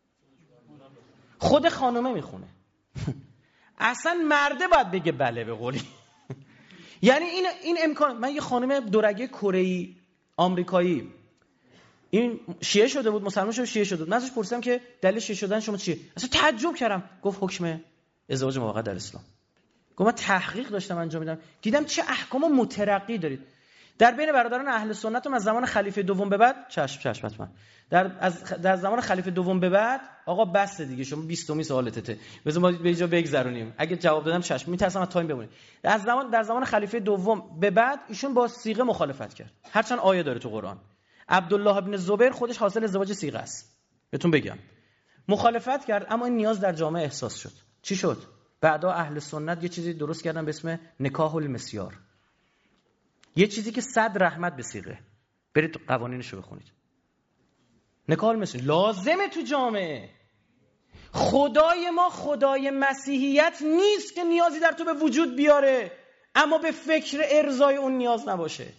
خود خانومه میخونه. اصلا مرده باید بگه بله به قولی. یعنی این این امکان. من یه خانم دورگه کره‌ای آمریکایی، این شیعه شده بود، مسلمان شده شیعه شده بود. من ازش پرسیدم که دلیل شیعه شدن شما چیه؟ اصلا تعجب کردم. گفت حکم ازدواج موقت در اسلام. گفت من تحقیق داشتم انجام میدم، دیدم چه احکام مترقی دارید در بین برادران اهل سنت. از زمان خلیفه دوم به بعد چشم چشم حتما در از در زمان خلیفه دوم به بعد آقا بس دیگه، شما بیستمی سوالتته، بذار ما به اینجا بگذرونیم. اگه جواب دادم چشم، میترسم از تایم بمونه. از زمان در زمان خلیفه دوم به بعد ایشون با صیغه مخالفت کرد، هرچند آیه داره تو قرآن. عبدالله ابن زبیر خودش حاصل ازدواج صیغه است، بهتون بگم. مخالفت کرد، اما این نیاز در جامعه احساس شد. چی شد؟ بعدا اهل سنت یه چیزی درست کردن به اسم نکاح المسیار. یه چیزی که صد رحمت به صیغه. برید تو قوانینشو بخونید. نکاح مثل لازمه تو جامعه. خدای ما خدای مسیحیت نیست که نیازی در تو به وجود بیاره اما به فکر ارضای اون نیاز نباشه.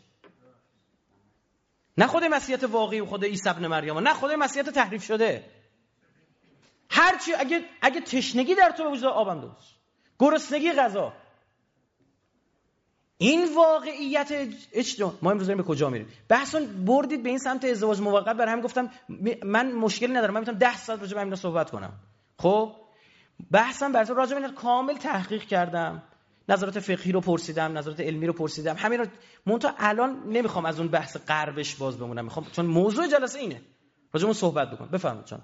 نه خدای مسیحیت واقعی و خدای عیسی ابن مریم، نه خدای مسیحیت تحریف شده. هرچی اگه اگه تشنگی در تو به وجود آب انداز، گرسنگی غذا. این واقعیت اجتماع. ما امروز داریم به کجا میریم؟ بحثون بردید به این سمت ازدواج موقت. برای همین گفتم من مشکلی ندارم، من میتونم ده ساعت راجع به همین صحبت کنم. خب بحثم برای راجع به این کامل تحقیق کردم، نظرات فقهی رو پرسیدم، نظرات علمی رو پرسیدم، همین رو منتها الان نمیخوام از اون بحث غربش باز بمونم، میخوام چون موضوع جلسه اینه راجع به اون صحبت بکنم. بفرمایید جان.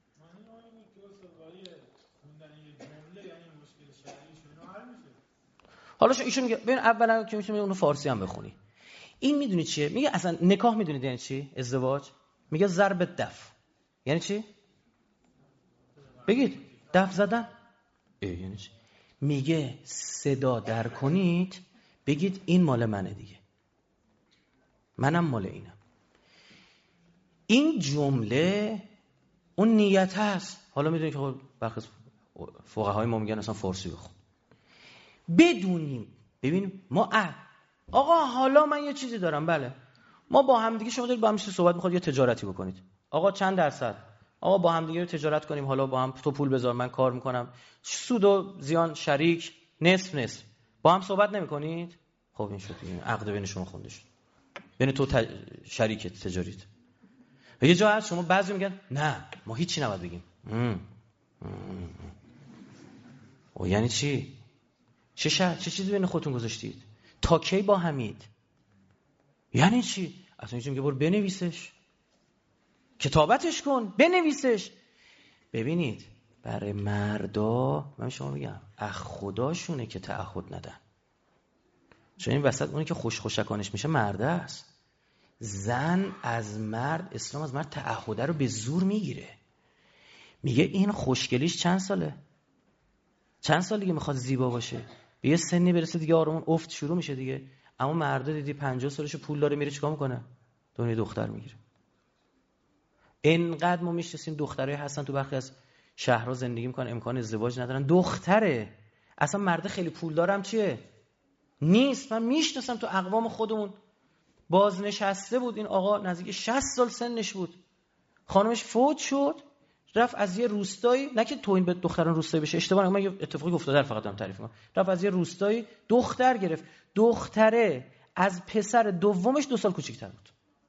حالا ایشون میگه ببین اولا که میتونی اونو فارسی هم بخونی. این میدونی چیه؟ میگه اصلا نکاح میدونید یعنی چی؟ ازدواج. میگه ضرب دف. یعنی چی؟ بگید دف زدن. یعنی چی؟ میگه صدا در کنید بگید این مال منه دیگه، منم مال اینم. این جمله اون نیت هست. حالا میدونید که برخی فقهای ما میگن اصلا فارسی بخون. بدونیم ببینیم ما اه. آقا حالا من یه چیزی دارم، بله ما با هم دیگه، شما دارید با هم صحبت میخواد یه تجارتی بکنید، آقا چند درصد، آقا با هم دیگه تجارت کنیم، حالا با هم تو پول بذار من کار میکنم، سود و زیان شریک، نصف نصف، با هم صحبت نمیکنید؟ خب این شد دیگه، عقد بین شما خونده شد، بین تو ت... شریک تجاریت. و یه جا هست شما بعضی میگن نه ما هیچی نباید بگیم. ام. ام. او یعنی چی؟ چه شر... چه چیزی بین خودتون گذاشتید؟ تا کی با همید؟ یعنی چی؟ اصلا میگم که برو بنویسش، کتابتش کن، بنویسش. ببینید برای مردا من شما میگم اخ خداشونه که تعهد ندن، چون این وسط اونی که خوش خوشکانش میشه مرده است. زن از مرد، اسلام از مرد تعهد رو به زور میگیره. میگه این خوشگلیش چند ساله، چند سال دیگه میخواد زیبا باشه، به یه سنی برسه دیگه آرومون افت شروع میشه دیگه. اما مرده دیدی پنجاه سالشه پول داره میره چیکار میکنه؟ دنیا دختر میگیره. اینقدر ما میشناسیم دخترای هستن تو برخی از شهرها زندگی میکنن امکان ازدواج ندارن، دختره. اصلا مرده خیلی پول دارم چیه؟ نیست. من میشناسم تو اقوام خودمون بازنشسته بود این آقا، نزدیک شصت سال سنش بود، خانمش فوت شد، رفت از یه روستایی، نه که توهین به دختران روستایی بشه، اشتباه نگم، من یه اتفاقی افتاده فقط دارم تعریف میکنم، رفت از یه روستایی دختر گرفت، دختره از پسر دومش دو سال کوچیک‌تر بود.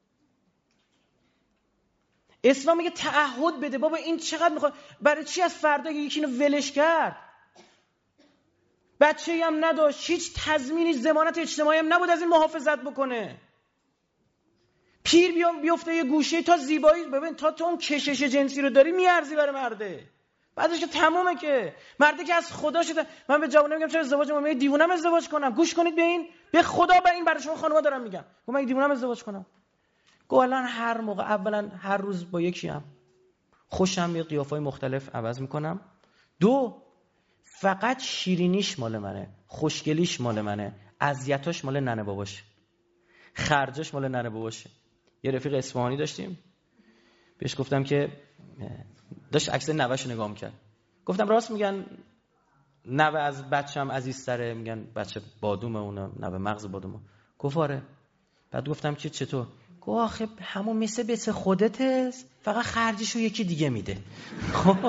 اسلام میگه تعهد بده. بابا این چقدر میخواد، برای چی از فردا یکی اینو ولش کرد؟ بچه‌ای هم نداشت، هیچ تضمینی ضمانت اجتماعی هم نبود از این محافظت بکنه. پیر بیام بیفته یه گوشه تا زیبایی، ببین تا تو اون کشش جنسی رو داری میارزی برای مرده. بعدش که تمومه که مرده که از خدا شده. من به جوونا میگم چرا ازدواج میگم دیوونم ازدواج کنم. گوش کنید به این، به خدا به این برای شما خانوما دارم میگم. من دیوونم ازدواج کنم. گو الان هر موقع اولا هر روز با یکی هم خوشم یه قیافای مختلف عوض میکنم. دو فقط شیرینیش مال منه، خوشگلیش مال منه، اذیتاش مال ننه باباشه، خرجش مال ننه باباشه. یه رفیق اصفهانی داشتیم، بهش گفتم که داشت عکس نوه‌شو نگاه می‌کرد، گفتم راست میگن نوه از بچه‌م عزیزتره؟ میگن بچه بادومه، اون نوه مغز بادومه. گفت آره. بعد گفتم که چطور؟ گفت آخه همون مثل بیت خودت است، فقط خرجشو یکی دیگه میده. خب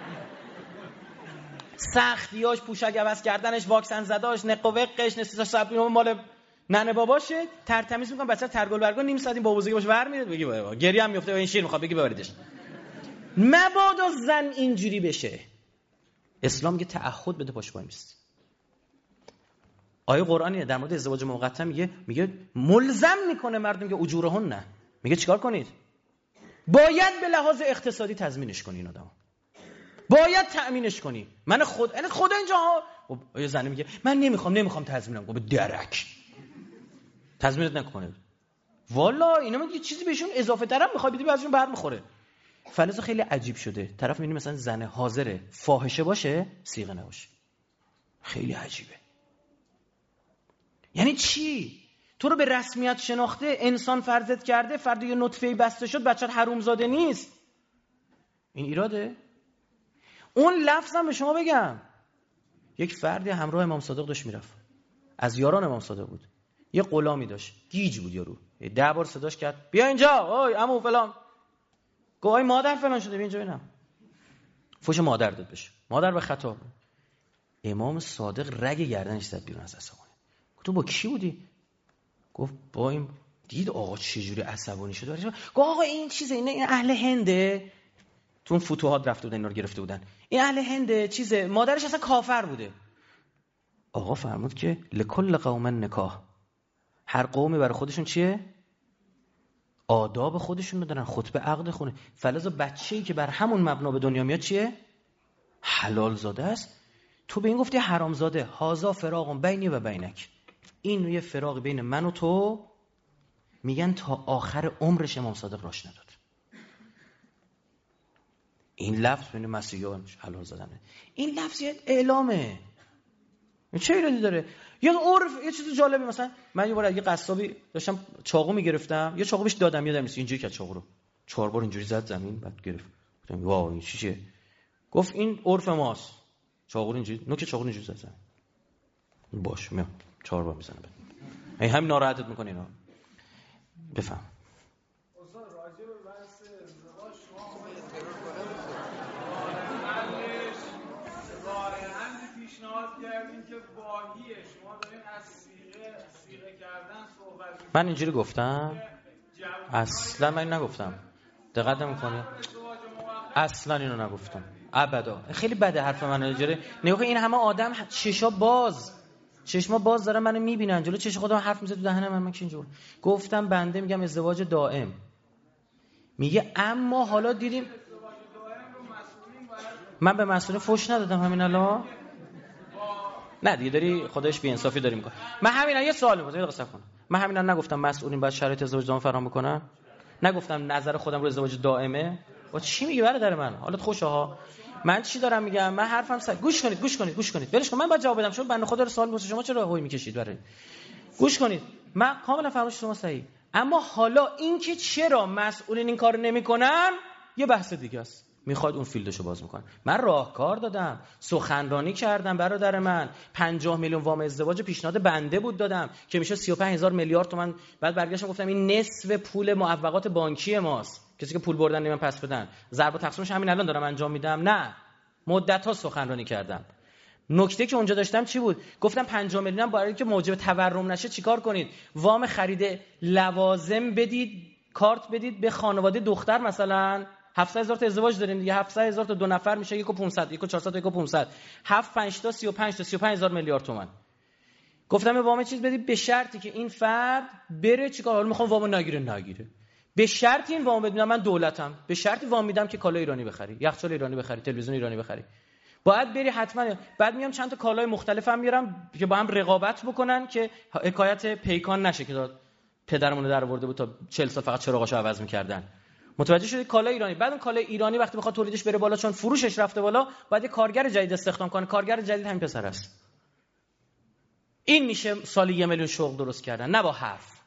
سختیاش، پوشک عوض کردنش، واکسن زداش، نق و وقش، نصف ساعت مال ننه باباشه، ترتمیز میکنم بچه ترگل برگل نیم ساعت این بابوزگی باشه ور میره، بگی بابا گریه هم میفته، این شیر میخواد بگی ببریدش. مبادا زن اینجوری بشه. اسلام میگه تعهد بده، پاش وای میستی. آیه قرآنیه در مورد ازدواج موقت میگه میگه ملزم میکنه مردم که اجورهن، نه میگه چیکار کنید؟ باید به لحاظ اقتصادی تضمینش کنی این آدمو، باید تأمینش کنی. من خود یعنی خدا اینجا ها. یه زن میگه من نمیخوام نمیخوام تضمینم. گفت درک تضمینت نکنه. والا اینا میگه چیزی بهشون اضافه ترم میخوای بدی، بعضیشون بر میخوره. فلسفه خیلی عجیب شده. طرف میبینی مثلا زن حاضره فاحشه باشه صیغه نباشه، خیلی عجیبه. یعنی چی؟ تو رو به رسمیت شناخته، انسان فرضت کرده، فرد یه نطفه بسته شد، بچت حرومزاده نیست. این ایراده. اون لفظم به شما بگم، یک فردی همراه امام صادق داشت میرفت، از یاران امام صادق بود، یه غلامی داشت، گیج بود یارو، ده بار صداش کرد بیا اینجا، اوی عمو فلان، گوی مادر فلان شده، بیا اینجا ببینم. فوش مادر داد بشه، مادر به خطا. امام صادق رگ گردنش زد بیرون از عصبانی. تو با کی بودی؟ گفت با این. دید آقا چجوری عصبانی شده. گفت آقا این چیزه، این این اهل هنده، تو اون فتوحات رفته بودن، اینا رو گرفته بودن، این اهل هنده، چیزه، مادرش اصلا کافر بوده. آقا فرمود که لکل قوم نکاح، هر قومی برای خودشون چیه؟ آداب خودشون رو دارن، خطبه عقد خونه. فلذا بچه‌ای که بر همون مبنا به دنیا میاد چیه؟ حلال زاده است. تو به این گفتی حرام زاده. هازا فراق بینی و بینک، این یه فراق بین من و تو. میگن تا آخر عمرش امام صادق راش نداد. این لفظ بین مسیحیان حلال زدنه. این لفظ یه اعلامه. چه ایرادی داره؟ یا عرف یه چیز جالبی، مثلا من یه بار یه قصابی داشتم چاقو میگرفتم، یه چاقو بهش دادم، یادم نیست اینجوری که چاقو رو چهار بار اینجوری زد زمین، بعد گرفت. گفتم واو این چیه؟ گفت این عرف ماست، چاقو اینجوری، نوک چاقو اینجوری زد زمین. باش میام چهار بار میزنم. این همین ناراحتت میکنه اینا. بفهم. استاد راجع به بحث ازدواج شما پیشنهاد کردین که واهیه، شما دارین از صیغه صیغه کردن صحبت. من اینجوری گفتم؟ اصلا من نگفتم. دقت نمی‌کنی؟ اصلا اینو نگفتم. ابدا. خیلی بده حرف من اینجوری. نگاه این همه آدم چشا باز، چشما باز دارن منو میبینن، جلو چش خودم حرف میزنه تو دهن من. من که اینجوری گفتم بنده میگم ازدواج دائم. میگه اما حالا دیدیم من به مسئول فوش ندادم همین الان. نه دیگه داری خودش بی انصافی داری میکنه. من همینا یه سوال می‌پرسم، یه دقیقه صبر کن. من همینا نگفتم مسئولین باید شرایط ازدواج دائم فراهم بکنن؟ نگفتم نظر خودم رو ازدواج دائمه؟ با چی میگی برادر من؟ حالت خوشه ها. من چی دارم میگم؟ من حرفم سر. گوش کنید گوش کنید گوش کنید. ولش کن، من باید جواب بدم. چون بنده خدا رو سوال می‌پرسه، شما چرا هوی میکشید برای؟ گوش کنید. من کاملا فرمایش شما صحیح. اما حالا اینکه چرا مسئولین این کارو نمیکنن یه بحث دیگه است. میخواد اون فیلدشو باز میکنه. من راهکار دادم، سخنرانی کردم برادر من، پنجاه میلیون وام ازدواج پیشنهاد بنده بود دادم که میشه سی و پنج هزار میلیارد تومان. بعد برگشتم گفتم این نصف پول معوقات بانکی ماست، کسی که پول بردن نمیان پس بدن، ضرب و تقسیمش همین الان دارم انجام میدم. نه مدت ها سخنرانی کردم. نکته که اونجا داشتم چی بود؟ گفتم پنجاه میلیون برای اینکه موجب تورم نشه چیکار کنید؟ وام خرید لوازم بدید، کارت بدید به خانواده دختر. مثلا هفتصد هزار تا ازدواج داریم دیگه، هفتصد هزار تا دو نفر میشه یک و پانصد، یک و چهارصد، یک و پانصد، هفت پنج تا سی و پنج تا سی و پنج هزار میلیارد تومان. گفتم به وام چیز بدید به شرطی که این فرد بره چیکار، حالا میخوام وامو نگیره نگیره، به شرطی این وام بدم، من دولتم به شرطی وام میدم که کالا ایرانی بخری، یخچال ایرانی بخری، تلویزیون ایرانی بخری. باید بری حتما. بعد میام چند تا کالای مختلفم میارم که با هم رقابت بکنن که حکایت پیکان نشه که پدرمون رو در آورده بود تا چهل سال فقط چراغاشو عوض می‌کردن. متوجه شدید؟ کالای ایرانی. بعد اون کالای ایرانی وقتی بخواد تولیدش بره بالا، چون فروشش رفته بالا، باید یه کارگر جدید استخدام کنه. کارگر جدید همین پسر است. این میشه سالی یه میلیون شغل درست کردن، نه با حرف.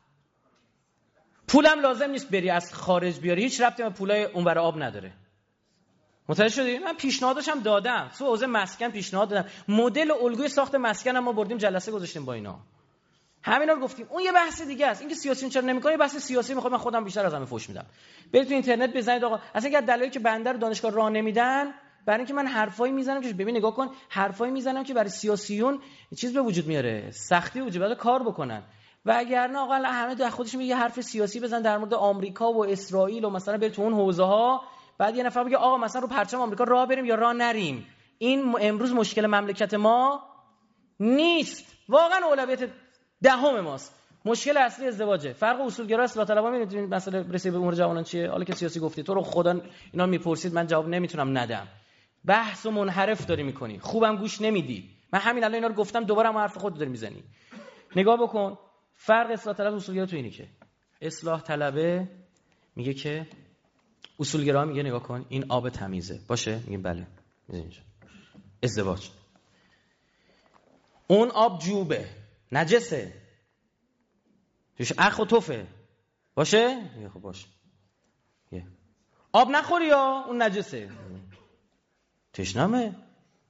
پولم لازم نیست بری از خارج بیاری، هیچ ربطی به پولای اونور آب نداره. متوجه شدید؟ من پیشنهادش هم دادم، تو حوزه مسکن پیشنهاد دادم، مدل الگوی ساخت مسکن هم ما بردیم جلسه گذاشتیم با اینا، همینا رو گفتیم. اون یه بحث دیگه است. اینکه سیاسیون چرا نمیکنه، یه بحث سیاسی میخوام. من خودم بیشتر از همه فوش میدم. برید تو اینترنت بزنید آقا، اصلا اگه دلایلی که بنده رو دانشگاه راه نمیدن، برای اینکه من حرفایی میزنم که ببین نگاه کن، حرفایی میزنم که برای سیاسیون چیز به وجود میاره، سختی به وجود میاره، کار بکنن. و اگر نه آقا همه در خودش میگه حرف سیاسی بزن در مورد آمریکا و اسرائیل و مثلا برید تو اون حوزه ها، بعد یه نفر بگه آقا مثلا رو پرچم آمریکا راه بریم یا راه نریم. این امروز مشکل مملکت ما نیست، واقعا اولویت دهم ماست. مشکل اصلی ازدواجه. فرق اصولگرا اصلاح طلبا میدونید مسئله رسید به امور جوانان چیه؟ حالا که سیاسی گفتی، تو رو خدا اینا میپرسید من جواب نمیتونم ندم. بحث و منحرف داری میکنی، خوبم گوش نمیدی. من همین الان اینا رو گفتم، دوباره هم حرف خودت داری میزنی. نگاه بکن فرق اصلاح طلب و اصولگرا تو اینی که اصلاح طلبه میگه که اصولگرا میگه نگاه کن این آب تمیزه باشه، میگیم بله اینجا ازدواج. اون آب جوبه نجسه، توش اخ و توفه باشه؟ خب باشه. یه. آب نخوری یا اون نجسه. تشنمه.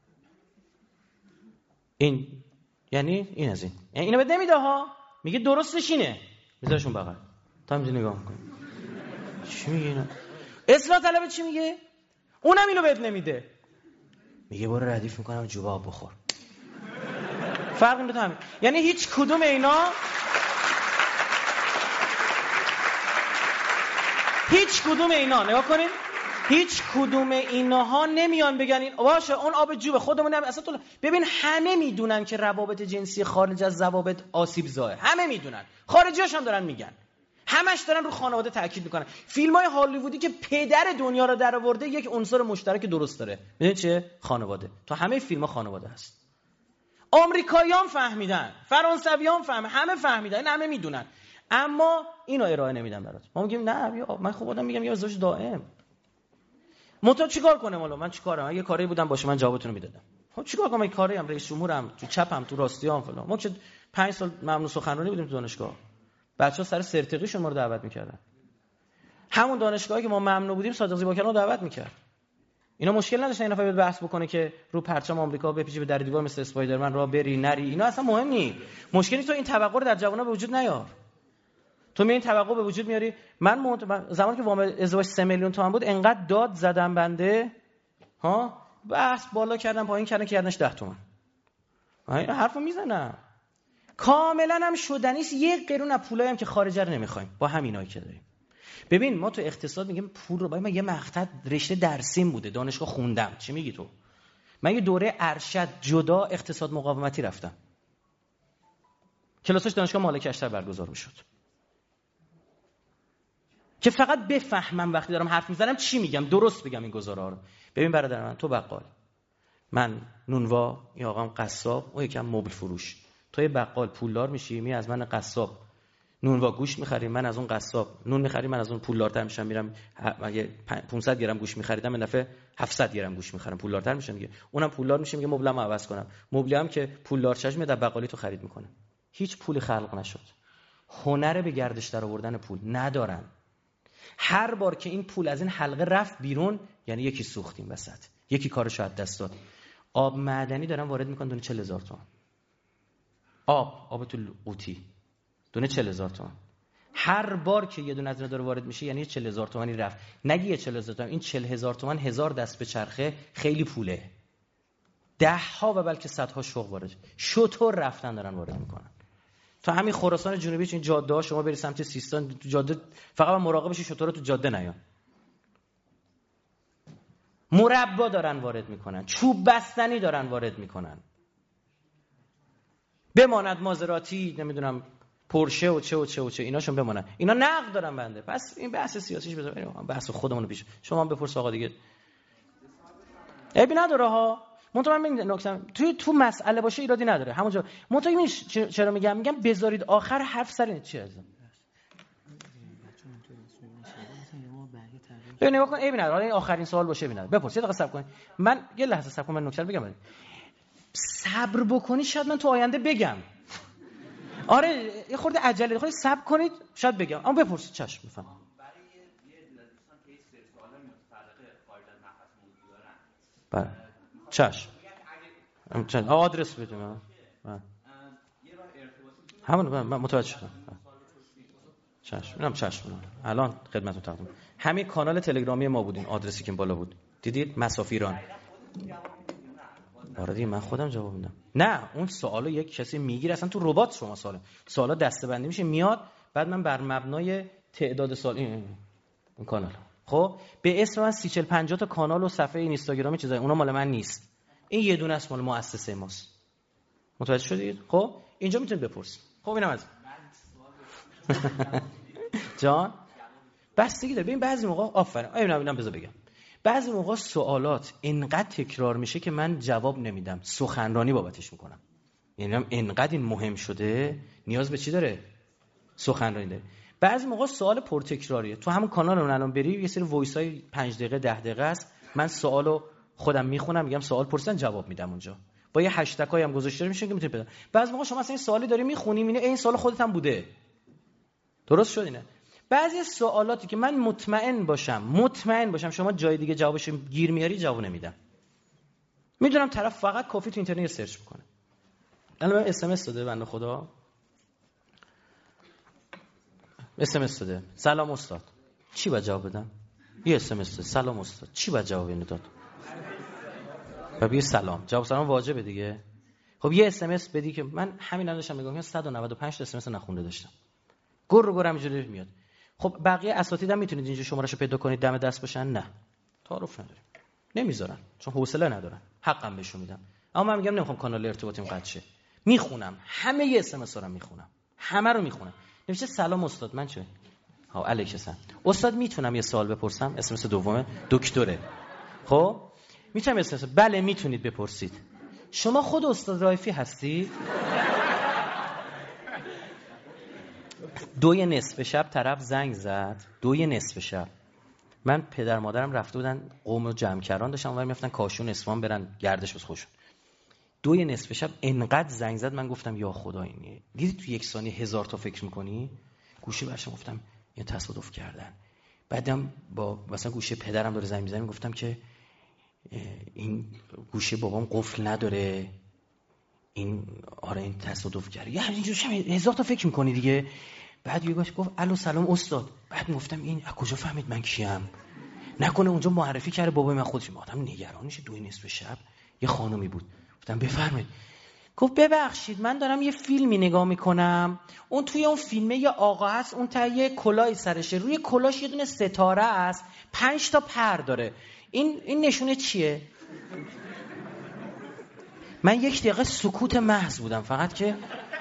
این یعنی این از این. یعنی اینو بهت نمیده ها. میگه درستش اینه. میذارشون بغل. تا همینجا نگاه میکنه. چی میگه اینا؟ اصلاح طلب چی میگه؟ اونم اینو بهت نمیده. میگه برو ردیف میکنم جوب آب بخور. فرق این دو تا همین. یعنی هیچ کدوم اینا هیچ کدوم اینا نگاه کنین، هیچ کدوم اینها نمیان بگن این باشه اون آب جوب خودمون هم اصلا. ببین همه میدونن که روابط جنسی خارج از ضوابط آسیب زاه، همه میدونن، خارجیاش هم دارن میگن، همش دارن رو خانواده تاکید میکنن. فیلم‌های هالیوودی که پدر دنیا رو درآورده یک عنصر مشترک درست داره، میدونید چیه؟ خانواده. تو همه فیلم‌ها خانواده هست. آمریکایی‌ها فهمیدن، فرانسوی‌ها فهمیدن، همه فهمیدن، این همه میدونن، اما اینو ارائه نمیدن برات. ما میگیم نه بیا من خوب بودم، میگم یه ازدواج دائم. متو چیکار کنم والا؟ من چیکارم؟ اگه کاری بودم باشه من جوابتون رو میدادم. خب چیکار کنم؟ من کاری ام، رئیس جمهورم، تو چپم، تو راستیام فلان. ما که پنج سال ممنوع سخنرانی بودیم تو دانشگاه. بچه‌ها سر سرتقیشون ما رو دعوت میکردن. همون دانشگاهی که ما ممنوع بودیم صادق زیباکران رو دعوت میکرد. اینا مشکل نداشتن این نفر بحث بکنه که رو پرچم آمریکا بپیچی به در دیوار مثل اسپایدرمن راه بری نری. اینا اصلا مهم نی. مشکلی تو این توقع رو در جوونا به وجود نیار. تو می این توقع به وجود میاری. من مد... زمانی که وام ازدواج سه میلیون تومان بود انقدر داد زدم بنده ها، بس بالا کردم پایین کردن که کردنش ده تومان. این حرفو میزنم. کاملا هم شدنیست. یک قرون از پولایی هم که خارجه رو نمیخوایم با همینایی که داریم. ببین ما تو اقتصاد میگیم پول رو، من یه مقطع رشته درسیم بوده دانشگاه خوندم. چی میگی تو؟ من یه دوره ارشد جدا اقتصاد مقاومتی رفتم. کلاسش دانشگاه مالک اشتر برگزار میشد. که فقط بفهمم وقتی دارم حرف میزنم چی میگم، درست بگم این گزارا رو. ببین برادر من، تو بقال، من نونوا، این آقام قصاب، اون یکم مبل فروش. تو یه بقال پولدار میشی، می از من قصاب نونوا گوشت میخری، من از اون قصاب نون میخری، من از اون پولدارتر میشم، میرم اگه پانصد گرم گوشت میخریدم این دفعه هفتصد گرم گوشت میخرم، پولدارتر میشم دیگه. اونم پولدار میشه، میگه مبلمو عوض کنم. مبلی هم که پولدار چش میاد بقالی تو خرید میکنه. هیچ پولی خلق نشد. هنر به گردش در آوردن پول ندارن. هر بار که این پول از این حلقه رفت بیرون یعنی یکی سوختیم وسط، یکی کارش از دست داد. آب معدنی دارن وارد میکنن دونه چهل هزار تومان. آب آب تو قوطی دونه چهل هزار تومان. هر بار که یه دونه از اینا داره وارد میشه یعنی چهل هزار تومانی رفت. نگی چهل هزار تومان، این چهل هزار تومان هزار دست به چرخه خیلی پوله. ده ها و بلکه صدها شوق وارد. شطور رفتن دارن وارد میکنن. تو همین خراسان جنوبی این جاده ها شما بری سمت سیستان، تو جاده فقط مراقب بشی شطور تو جاده نیان. مربا دارن وارد میکنن، چوب بستنی دارن وارد میکنن. بماند مازراتی، نمیدونم پورشه و چه و چه و چه، ایناشون بمانن. اینا نقد دارن بنده. پس این بحث سیاسیش بذار بحث خودمون رو پیش. شما هم بپرس آقا دیگه. عیبی نداره ها. منتها من میگم نکته تو تو مسئله باشه ایرادی نداره. همونجا منتها این چرا میگم میگم بذارید آخر حرف سر این چی هست. ببین نگاه کن، عیبی نداره. حالا این آخرین سوال باشه عیبی نداره. بپرس، یه دقیقه صبر کن. من یه لحظه صبر کن، من نکته بگم. صبر بکنی شاید من تو آینده بگم. آره یه خورده عجله خودت صبر کنید شاید بگم. اما بپرس چشم میفهم. برای یه دونه دوستان که سه سوالا متفرقه خارج از نفس موضوع دارن. بله. چشم. چند آدرس بدیم. من. همون من متوجه شدم. چشم. اینم چشم. الان خدمتتون تقدیم. همین کانال تلگرامی ما بودین، آدرسی که بالا بود. دیدید؟ مساف ایران. آره دیگه من خودم جواب میدم. نه اون سوالو یک کسی میگیره، اصلا تو ربات شما سوال سوالا دسته‌بندی میشه میاد، بعد من بر مبنای تعداد سوال این, این کانال خب به اسم من سی چهل پنجاه تا کانال و صفحه اینستاگرامی چیزای اونا مال من نیست. این یه دونه است مال مؤسسه ماست. متوجه شدید؟ خب اینجا میتونید بپرسید. خب اینم از جان بستگی داره. ببین بعضی موقع آفرین اینم اینم بذار بگم، بعضی موقع سوالات اینقدر تکرار میشه که من جواب نمیدم، سخنرانی بابتش میکنم. یعنی هم اینقدر این مهم شده نیاز به چی داره؟ سخنرانی داره. بعضی موقع سوال پرتکراریه. تو همون کانال اون الان بری یه سری وایس های پنج دقیقه ده دقیقه است، من سوالو خودم میخونم میگم سوال پرسیدن جواب میدم اونجا. با یه هشتگ هم گذاشته میشه که میتونی بدم. بعضی موقع شما مثلا این سوالی داری میخونی میبینی این سوال خودت هم بوده. درست شد اینه؟ بعضی سوالاتی که من مطمئن باشم مطمئن باشم شما جای دیگه جوابش گیر میاری جواب نمیدم. میدونم طرف فقط کافی تو اینترنت سرچ میکنه. الان من اس ام اس داده بنده خدا، اس ام اس داده سلام استاد، چی باید جواب بدم؟ یه اس ام اس داده سلام استاد، چی باید جواب اینو داد؟ و بگی سلام، جواب سلام واجبه دیگه. خب یه اس ام اس بدی که من همین الان داشتم میگم صد و نود و پنج تا اس ام اس نخونده داشتم، گر رو گر همینجوری میاد. خب بقیه اساتیدم میتونید اینجا شمارهشو پیدا کنید دم دست باشن؟ نه، تعارف نداریم، نمیذارن چون حوصله ندارن، حقم بهشون میدم. اما من میگم نمیخوام کانال ارتباطیم قطع شه، میخونم همه ی اس ام اس رو میخونم، همه رو میخونم. نوشته سلام استاد، من چه ها علیک السلام استاد، میتونم یه سوال بپرسم؟ اس ام اس دومه دکتره. خب میتونم اس ام اس؟ بله میتونید بپرسید. شما خود استاد رائفی هستی؟ دوی نصف شب طرف زنگ زد، دوی نصف شب. من پدر مادرم رفته بودن قوم و جمعکران داشتن اونور میافتن کاشون اصفهان برن گردش بس خوشون. دوی نصف شب انقدر زنگ زد من گفتم یا خدا اینه. دیدی تو یک ثانیه هزار تا فکر میکنی؟ گوشی برشم گفتم یه تصادف کردن. بعدم با مثلا گوشی پدرم داره زنگ میزنه گفتم که این گوشی بابام قفل نداره، این آره این تصادف کرد. یه همینجوری شب هزار تا فکر میکنی دیگه. بعد یه گوش گفت الو سلام استاد. بعد گفتم این از کجا فهمید من کیم؟ نکنه اونجا معرفی کرده بابای من خودش. آدم نگرانش دوی نصف شب یه خانومی بود. گفتم بفرمایید. گفت ببخشید من دارم یه فیلمی نگاه میکنم، اون توی اون فیلمه یه آقا هست، اون تا یه کلاهی سرشه، روی کلاهش یه دونه ستاره است، پنج تا پر داره، این این نشونه چیه؟ من یک دقیقه سکوت محض بودم، فقط که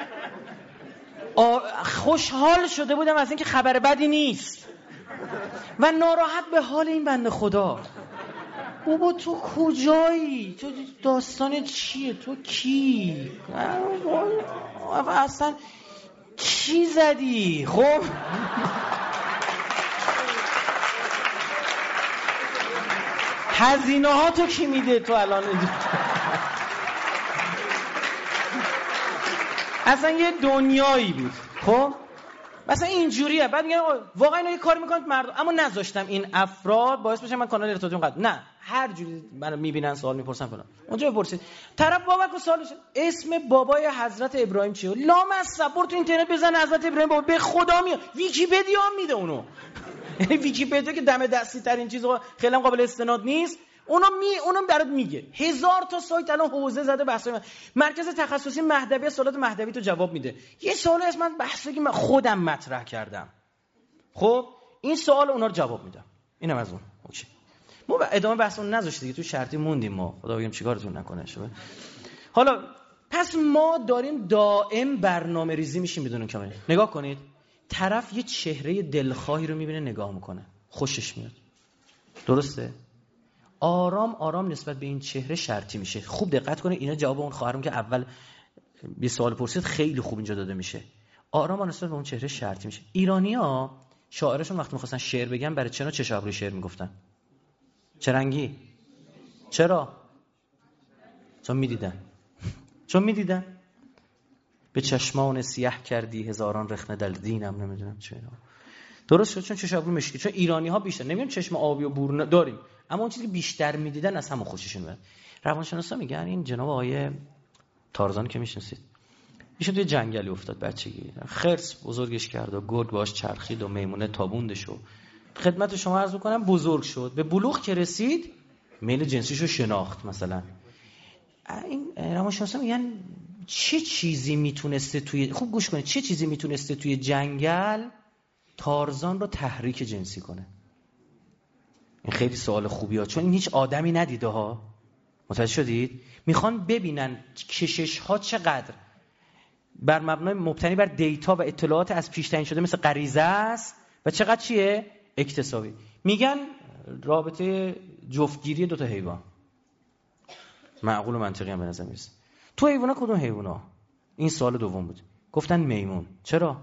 خوشحال شده بودم از اینکه خبر بدی نیست و ناراحت به حال این بنده خدا. بابا تو کجایی؟ تو داستان چیه؟ تو کی؟ اصلا چی زدی؟ خب هزینه ها تو کی میده تو الان؟ اصلا یه دنیایی بود. خب مثلا اینجوریه. بعد میگن واقعا اینا یه کار میکنن مردم، اما نذاشتم این افراد باعث بشه من کانال ارتباطیم قطع. نه، هر جوری منو میبینن سوال میپرسن فلان، اونجا بپرسید. طرف بابا کو سوالش اسم بابای حضرت ابراهیم چیه؟ لامصب برو تو اینترنت بزن حضرت ابراهیم بابا، به خدا میاد ویکی‌پدیا میده اونو. یعنی ویکی‌پدیا که دم دستی ترین چیز خیلی هم قابل استناد نیست، اونو می اونم برات میگه. هزار تا سایت الان حوزه زده بحث من. مرکز تخصصی مهدوی سوالات مهدوی تو جواب میده. یه سوال از من بحثی که من خودم مطرح کردم، خب این سوال اونا رو جواب میدم. اینم از اون. اوکی ما ادامه بحثمون نذاشت دیگه، تو شرطی موندیم ما، خدا بگم چیکارتون نکنه. شبه حالا پس ما داریم دائم برنامه ریزی میشیم بدون کامل. نگاه کنید طرف یه چهره دلخواهی رو میبینه نگاه میکنه، خوشش میاد، درسته؟ آرام آرام نسبت به این چهره شرطی میشه. خوب دقت کنید اینا جواب اون خواهرم که اول یه سوال پرسید خیلی خوب اینجا داده میشه. آرام نسبت به اون چهره شرطی میشه. ایرانی‌ها شاعرشون وقتی می‌خواستن شعر بگن برای چنا چه ابروی شعر میگفتن؟ چه رنگی؟ چرا؟ چون میدیدن. چون میدیدن. به چشمان سیاه کردی هزاران رخنه دل دینم نمیدونم چه. درست شد چون چشم ابرو مشکی. چون ایرانی‌ها بیشتر نمیگم چشم آبی و بور داریم، اما اون چیزی که بیشتر میدیدن از همون خوششون میاد. روانشناسا میگن این جناب آقای تارزان که میشناسید، ایشون توی جنگلی افتاد بچگی، خرس بزرگش کرد و گرگ باش چرخید و میمونه تابوندش و خدمت شما عرض می‌کنم بزرگ شد. به بلوغ که رسید میل جنسیشو شناخت. مثلا این روانشناسا میگن چه چیزی میتونسته توی خوب گوش کنید چه چیزی میتونسته توی جنگل تارزان رو تحریک جنسی کنه. این خیلی سوال خوبی ها، چون این هیچ آدمی ندیده ها. متوجه شدید؟ میخوان ببینن کشش ها چقدر بر مبنای مبتنی بر دیتا و اطلاعات از پیش تعیین شده مثل غریزه است و چقدر چیه؟ اکتسابی. میگن رابطه جفتگیری دو تا حیوان معقول و منطقی هم به نظر میرسه. تو حیونا کدوم حیونا؟ این سوال دوم بود. گفتن میمون. چرا؟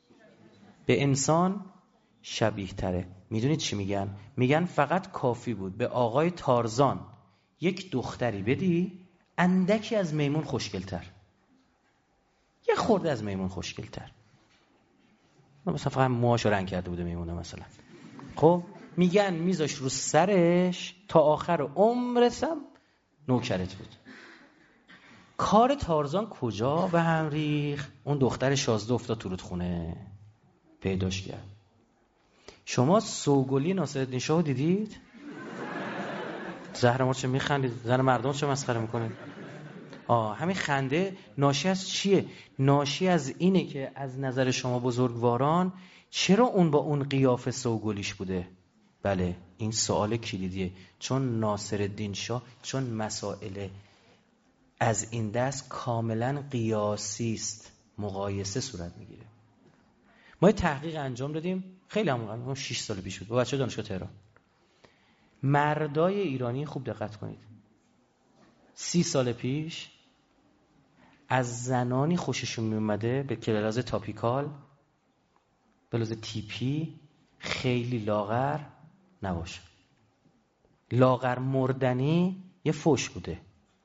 به انسان شبیه تره. میدونید چی میگن؟ میگن فقط کافی بود به آقای تارزان یک دختری بدی اندکی از میمون خوشگل‌تر، یه خورده از میمون خوشگل‌تر. مثلا فقط موهاشو رنگ کرده بوده میمونه مثلا. خب میگن میذاش رو سرش تا آخر عمرش هم نوکرت بود. کار تارزان کجا به هم ریخت؟ اون دختر شازده افتاد تو رودخونه، پیداش کرد. شما سوگلی ناصرالدین شاه دیدید؟ زهر مار چه میخندید؟ زن مردم چه مسخره میکنید؟ آه همین خنده ناشی از چیه؟ ناشی از اینه که از نظر شما بزرگواران چرا اون با اون قیافه سوگلیش بوده؟ بله این سوال کلیدیه، چون ناصرالدین شاه چون مسائل از این دست کاملا قیاسی است، مقایسه صورت میگیره. ما یه تحقیق انجام دادیم خیلی هم شش سال پیش بود با بچه دانشگاه تهران. مردای ایرانی خوب دقت کنید، سی سال پیش از زنانی خوششون میومده به کلاس تاپیکال، به لحاظ تیپی خیلی لاغر نباشه. لاغر مردنی یه فوش بوده.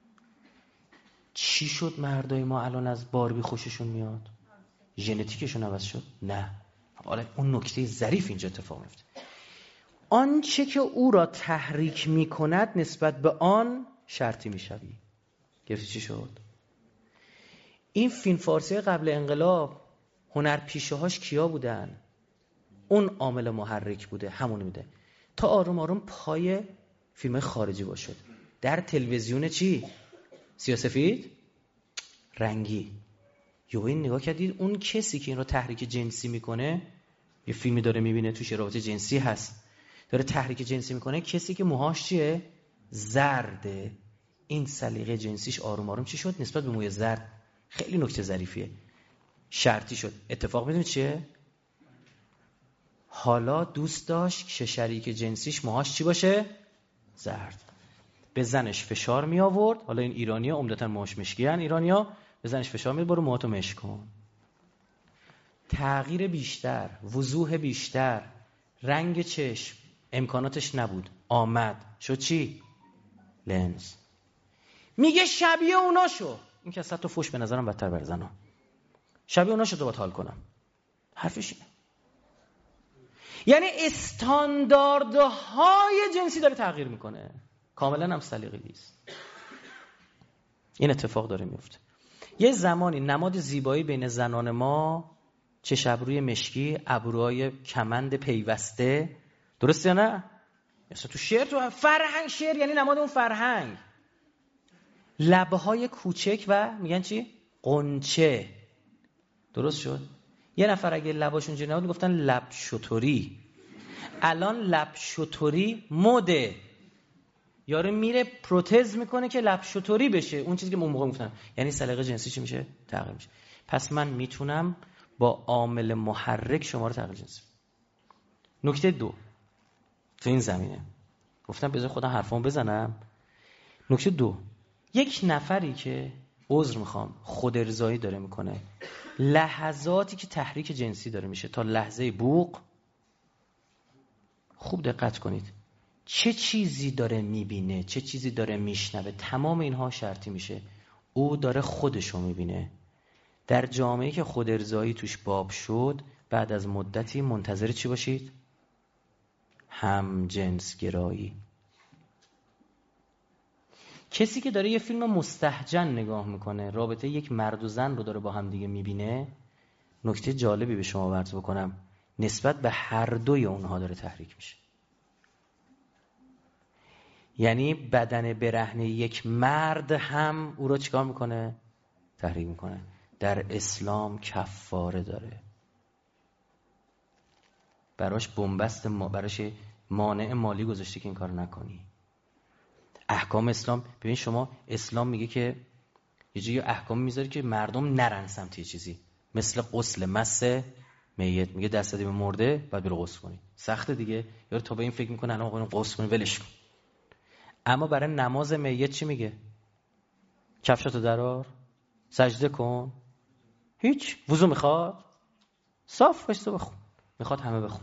چی شد مردای ما الان از باربی خوششون میاد؟ ژنتیکشون عوض شد؟ نه. حالا اون نکته ظریف اینجا اتفاق میفته، آنچه که او را تحریک میکند نسبت به آن شرطی میشوی. گفتی چی شد؟ این فیلم فارسی قبل انقلاب هنرپیشه هاش کیا بودن؟ اون عامل محرک بوده، همون میده تا آروم آروم پای فیلم خارجی باشد. در تلویزیون چی؟ سیاه‌سفید رنگی. یهو این نگاه کردید اون کسی که این رو تحریک جنسی میکنه، یه فیلمی داره میبینه توش رابطه جنسی هست، داره تحریک جنسی میکنه، کسی که موهاش چیه؟ زرده. این سلیقه جنسیش آروم آروم چی شد؟ نسبت به موی زرد خیلی نکته ظریفیه، شرطی شد. اتفاق میدونید چیه؟ حالا دوست داشت که شریک جنسیش موهاش چی باشه؟ زرد. به زنش فشار می آورد. حالا این ایرانی‌ها عمدتاً موهاش مشکی ان، ایرانی‌ها به زنش فشار میاد برو موهاتو مشک کن. تغییر بیشتر، وضوح بیشتر، رنگ چشم امکاناتش نبود، آمد شد چی؟ لنز. میگه شبیه اونا شو. این که اصلا تو فوش به نظرم بدتر بر زنا. شبیه اونا شو تو باید حال کنم. حرفش اینه. یعنی استانداردهای جنسی داره تغییر میکنه، کاملا هم سلیقه‌ای است. این اتفاق داره میفته. یه زمانی نماد زیبایی بین زنان ما چش ابروی مشکی، ابروهای کمند پیوسته، درسته یا نه؟ مثلا تو شعر، تو فرهنگ، شعر یعنی نماد اون فرهنگ. لبهای کوچک و میگن چی؟ قنچه. درست شد؟ یه نفر اگه لباشون اینجوری نبود میگفتن لب شتری. الان لب شتری مده. یارو میره پروتز میکنه که لب شتری بشه، اون چیزی که اون موقع میگفتن. یعنی سلیقه جنسی چی میشه؟ تغییر میشه. پس من میتونم با عامل محرک شما رو تغییر جنسی. نکته دو تو این زمینه گفتم بذار خودم حرفامو بزنم. نکته دو، یک نفری که عذر میخوام خود ارضایی داره میکنه، لحظاتی که تحریک جنسی داره میشه تا لحظه بوق، خوب دقت کنید چه چیزی داره میبینه، چه چیزی داره میشنوه. تمام اینها شرطی میشه. او داره خودشو میبینه. در جامعه‌ای که خود ارضایی توش باب شد، بعد از مدتی منتظر چی باشید؟ هم جنس گرایی. کسی که داره یه فیلم مستهجن نگاه میکنه، رابطه یک مرد و زن رو داره با هم دیگه میبینه، نکته جالبی به شما عرض بکنم، نسبت به هر دوی اونها داره تحریک میشه. یعنی بدن برهنه یک مرد هم او رو چیکار میکنه؟ تحریک میکنه. در اسلام کفاره داره، براش بنبست، براش مانع مالی گذاشته که این کار نکنی. احکام اسلام، ببین شما اسلام میگه که یه جایی احکام میذاره که مردم نرن سمت یه چیزی، مثل غسل مس میت. میگه دست دادی به مرده بعد برو غسل کنی. سخته دیگه، یارو تا به این فکر میکنه الان آقا غسل کنی ولش کن. اما برای نماز میت چی میگه؟ کفشاتو درار، سجده کن. هیچ وضو میخواد؟ صاف باش تو بخون. میخواد همه بخون.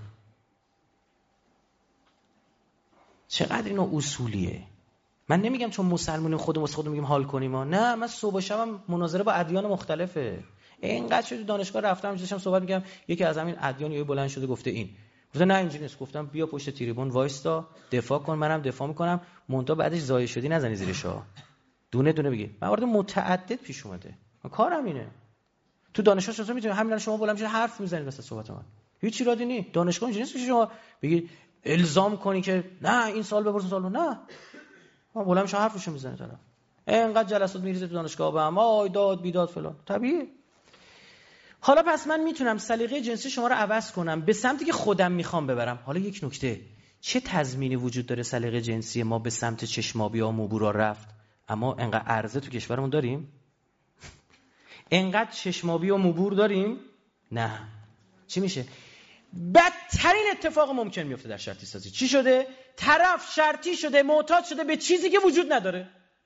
چقدر اینو اصولیه. من نمیگم چون مسلمانیم خودمون خودمون میگیم حال کنیم ها. نه، من صبح و شبم مناظره با ادیان مختلفه. اینقدر شد دانشگاه رفتم داشتم صحبت می‌کردم، یکی از همین ادیان یه بلند شده گفته این، گفته نه اینجوری نیست. گفتم بیا پشت تریبون وایستا دفاع کن، منم دفاع میکنم، مونتا بعدش زایه شدی نزنی زیرشا، دونه دونه بگی. موارد متعدد پیش اومده، من کارم اینه. تو دانشگاه چطور میتونی همین شما بلند میشید حرف میزنید واسه صحبت من، هیچ ایرادی نیست. دانشگاه اینجوری نیست که شما بگید الزام کنی که نه این سال بپرسون سال نه، ما بلند میشه حرفشو میزنه طرف. اینقدر جلسات میریزه تو دانشگاه به هم، آی داد بیداد فلان، طبیعیه. حالا پس من میتونم سلیقه جنسی شما رو عوض کنم به سمتی که خودم میخوام ببرم. حالا یک نکته، چه تضمینی وجود داره سلیقه جنسی ما به سمت چشمابی ها موبورا رفت، اما انقدر عرضه تو کشورمون داریم؟ انقدر چشمابی و موبور داریم؟ نه. چی میشه؟ بدترین اتفاق ممکن میفته در شرطی سازی. چی شده؟ طرف شرطی شده، معتاد شده به چیزی که وجود نداره.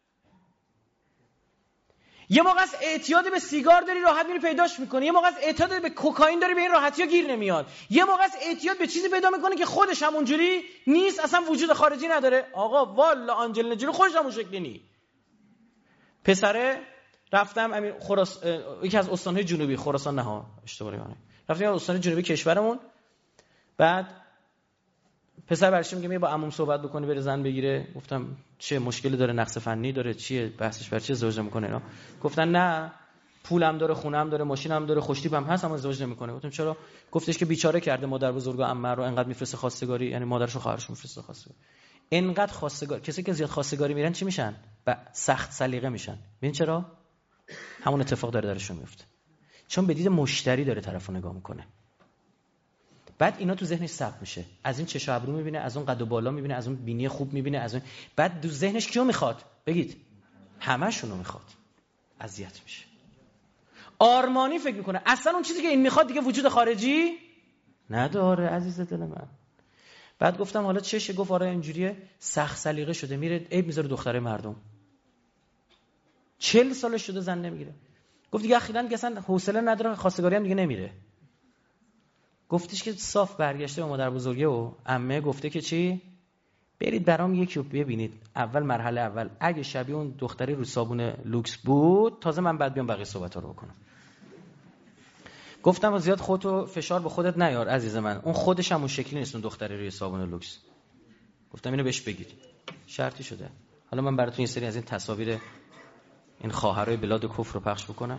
یه موقع از اعتیاد به سیگار داری راحت میری پیداش میکنی، یه موقع از اعتیاد به کوکائین داری به این راحتی‌ها گیر نمیاد، یه موقع از اعتیاد به چیزی پیدا میکنی که خودش همونجوری نیست، اصلا وجود خارجی نداره. آقا والا آنجلینا جولی خودش همون شکلی نی. پسره رفتم امیر خراس یکی از استان‌های جنوبی، خراسان نه ها اشتباهی کنم، رفتم استان جنوبی کشورمون، بعد پسر برش میگه می با عموم صحبت بکنی بره زن بگیره. گفتم چه مشکلی داره، نقص فنی داره، چیه بحثش، بر چی ازدواج نمیکنه اینا؟ گفتن نه پولم داره، خونم داره، ماشینم داره، خوشتیپم هست، اما ازدواج نمیکنه. گفتم چرا؟ گفتش که بیچاره کرده مادر بزرگ و عمه رو انقدر میفرسته خواستگاری، یعنی مادرش و خواهرش میفرسته خواستگاری، انقدر خواستگار، کسی که زیاد خواستگاری میرن چی میشن؟ و سخت سلیقه میشن. ببین چرا؟ همون اتفاق داره درشون میفته، چون به دید مشتری داره طرفو نگاه میکنه. بعد اینا تو ذهنش ثبت میشه، از این چش و ابرو میبینه، از اون قد و بالا میبینه، از اون بینی خوب میبینه، از اون بعد تو ذهنش کیو میخواد؟ بگید همشونو میخواد. اذیت میشه، آرمانی فکر میکنه اصلا اون چیزی که این میخواد دیگه وجود خارجی نداره. عزیز دل من، بعد گفتم حالا چشه؟ گفت آره اینجوریه، سخت سلیقه شده، میره عیب میذاره دختره مردم، چهل سالش شده زن نمیگیره. گفت دیگه اخیراً دیگه اصلا حوصله نداره، خواستگاری هم دیگه نمیره. گفتش که صاف برگشته به مادر بزرگه و عمه گفته که چی؟ برید برام یکی رو ببینید، اول مرحله اول اگه شبیه اون دختری رو صابون لوکس بود تازه من بعد بیام بقیه صحبت‌ها رو بکنم. گفتم زیاد خودتو فشار به خودت نیار عزیز من، اون خودش هم اون شکلی نیست اون دختری روی صابون لوکس. گفتم اینو بهش بگید، شرطی شده. حالا من براتون یه سری از این تصاویر این خواهرای بلاد کفر رو پخش بکنم.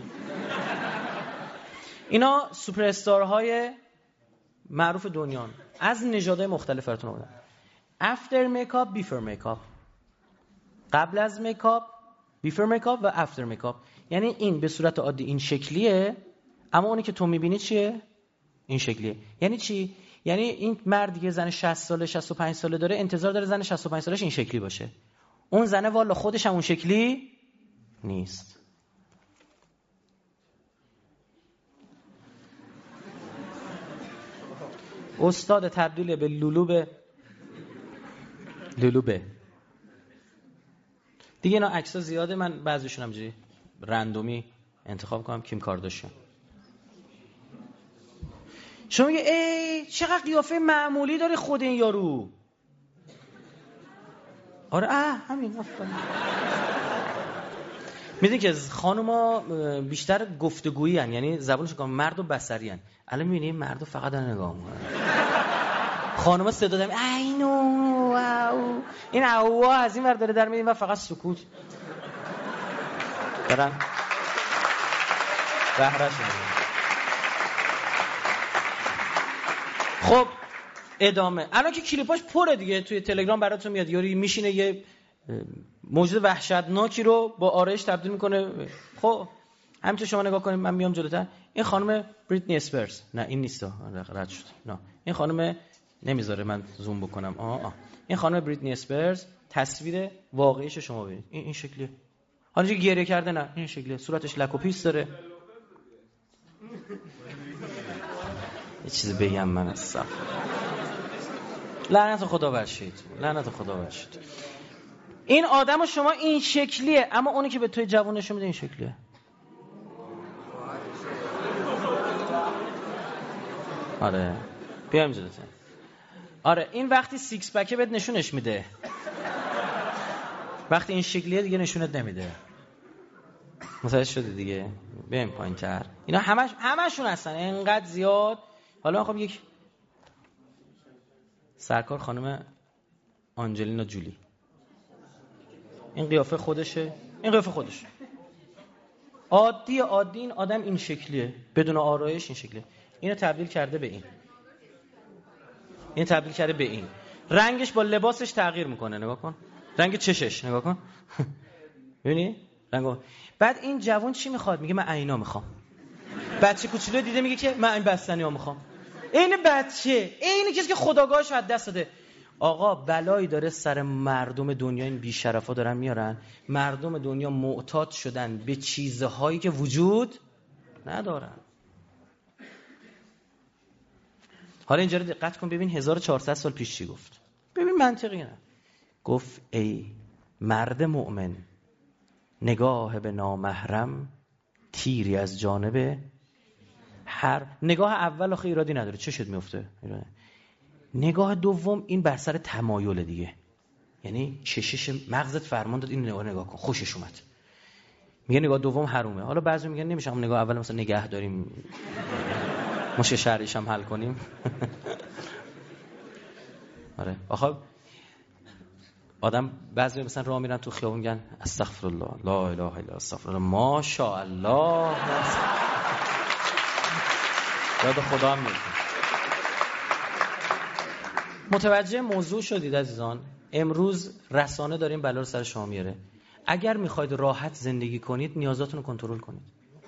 اینا سوپر استارهای معروف دنیان، از نژادهای مختلف براتون آوردم. افتر میکاپ، بیفور میکاپ، قبل از میکاپ، بیفور میکاپ و افتر میکاپ. یعنی این به صورت عادی این شکلیه، اما اونی که تو میبینی چیه؟ این شکلیه. یعنی چی؟ یعنی این مرد که زن شصت ساله شصت و پنج ساله داره انتظار داره زن شصت و پنج سالش این شکلی باشه. اون زنه والا خودش هم اون شکلی نیست. استاد تبدیل به لولوبه لولوبه دیگه. اینا عکس‌ها زیاده، من بعضیشون هم جوری رندومی انتخاب کنم. کیم کارداشیان. شما میگه ای چقدر قیافه معمولی داره خود این یارو. آره اه همین آفرین. میدونی که خانوما بیشتر گفتگویی ان، یعنی زبانش کام مرد و بصری ان. الان میبینی مرد فقط دارن نگاه میکنن، خانوما صدا دارن اینو واو این اوا از این ور داره در میاد و فقط سکوت دارن بهره‌اش. خب ادامه. الان که کلیپاش پره دیگه، توی تلگرام براتون میاد یاری میشینه یه موجود وحشتناکی رو با آرایش تبدیل میکنه. خب همینطور شما نگاه کنید، من میام جلوتر. این خانم بریتنی اسپرز، نه این نیست، رد شد. نه این خانم نمیذاره من زوم بکنم. آه آه این خانم بریتنی اسپرز، تصویر واقعیش شما ببینید این این شکلیه. حالا چه گریه کرده؟ نه این شکلیه. صورتش لک و پیس داره. یه چیزی بگم من اصلا لعنت خدا برشید، لعنت خدا برشید. این آدم شما این شکلیه، اما اونی که به توی جوون نشون میده این شکلیه. آره بیایم جلوتر. آره این وقتی سیکس پکه بهت نشونش میده، وقتی این شکلیه دیگه نشونت نمیده. متوجه شده دیگه. بریم پایین‌تر. اینا همش همشون هستن اینقدر زیاد. حالا خب یک سرکار خانم آنجلینا جولی، این قیافه خودشه، این قیافه خودشه، عادی عادی. این آدم این شکلیه، بدون آرایش این شکلیه. اینو تبدیل کرده به این، این تبدیل کرده به این. رنگش با لباسش تغییر میکنه. نگاه کن رنگ چشش، نگاه کن ببینی رنگو. بعد این جوان چی میخواد؟ میگه من عینا میخوام. بچه کوچولو دیده میگه که من این بستنی‌ها میخوام. این بچه، این کسی که خودآگاهش از دست داده. آقا بلایی داره سر مردم دنیا، این بی‌شرفا دارن میارن. مردم دنیا معتاد شدن به چیزهایی که وجود ندارن. حالا اینجا رو دقت کن ببین هزار و چهارصد سال پیش چی گفت. ببین منطقی نه. گفت ای مرد مؤمن، نگاه به نامحرم تیری از جانب هر. نگاه اول آخه ایرادی نداره، چشت میفته. نگاه دوم این بر سر تمایل دیگه، یعنی چشش مغزت فرمان داد این نگاه نگاه کن، خوشش اومد، میگه نگاه دوم حرومه. حالا بعضی میگن نمیشه هم نگاه اول مثلا نگه داریم مشکل شرعیش هم حل کنیم. آره آخه آدم بعضی مثلا راه میرن تو خیابون میگن استغفرالله لا اله الا الله استغفرالله ماشاءالله، یاد خدا هم میگه. متوجه موضوع شدید عزیزان؟ امروز رسانه داریم بلا رو سر شما میاره. اگر میخواید راحت زندگی کنید نیازاتون رو کنترل کنید.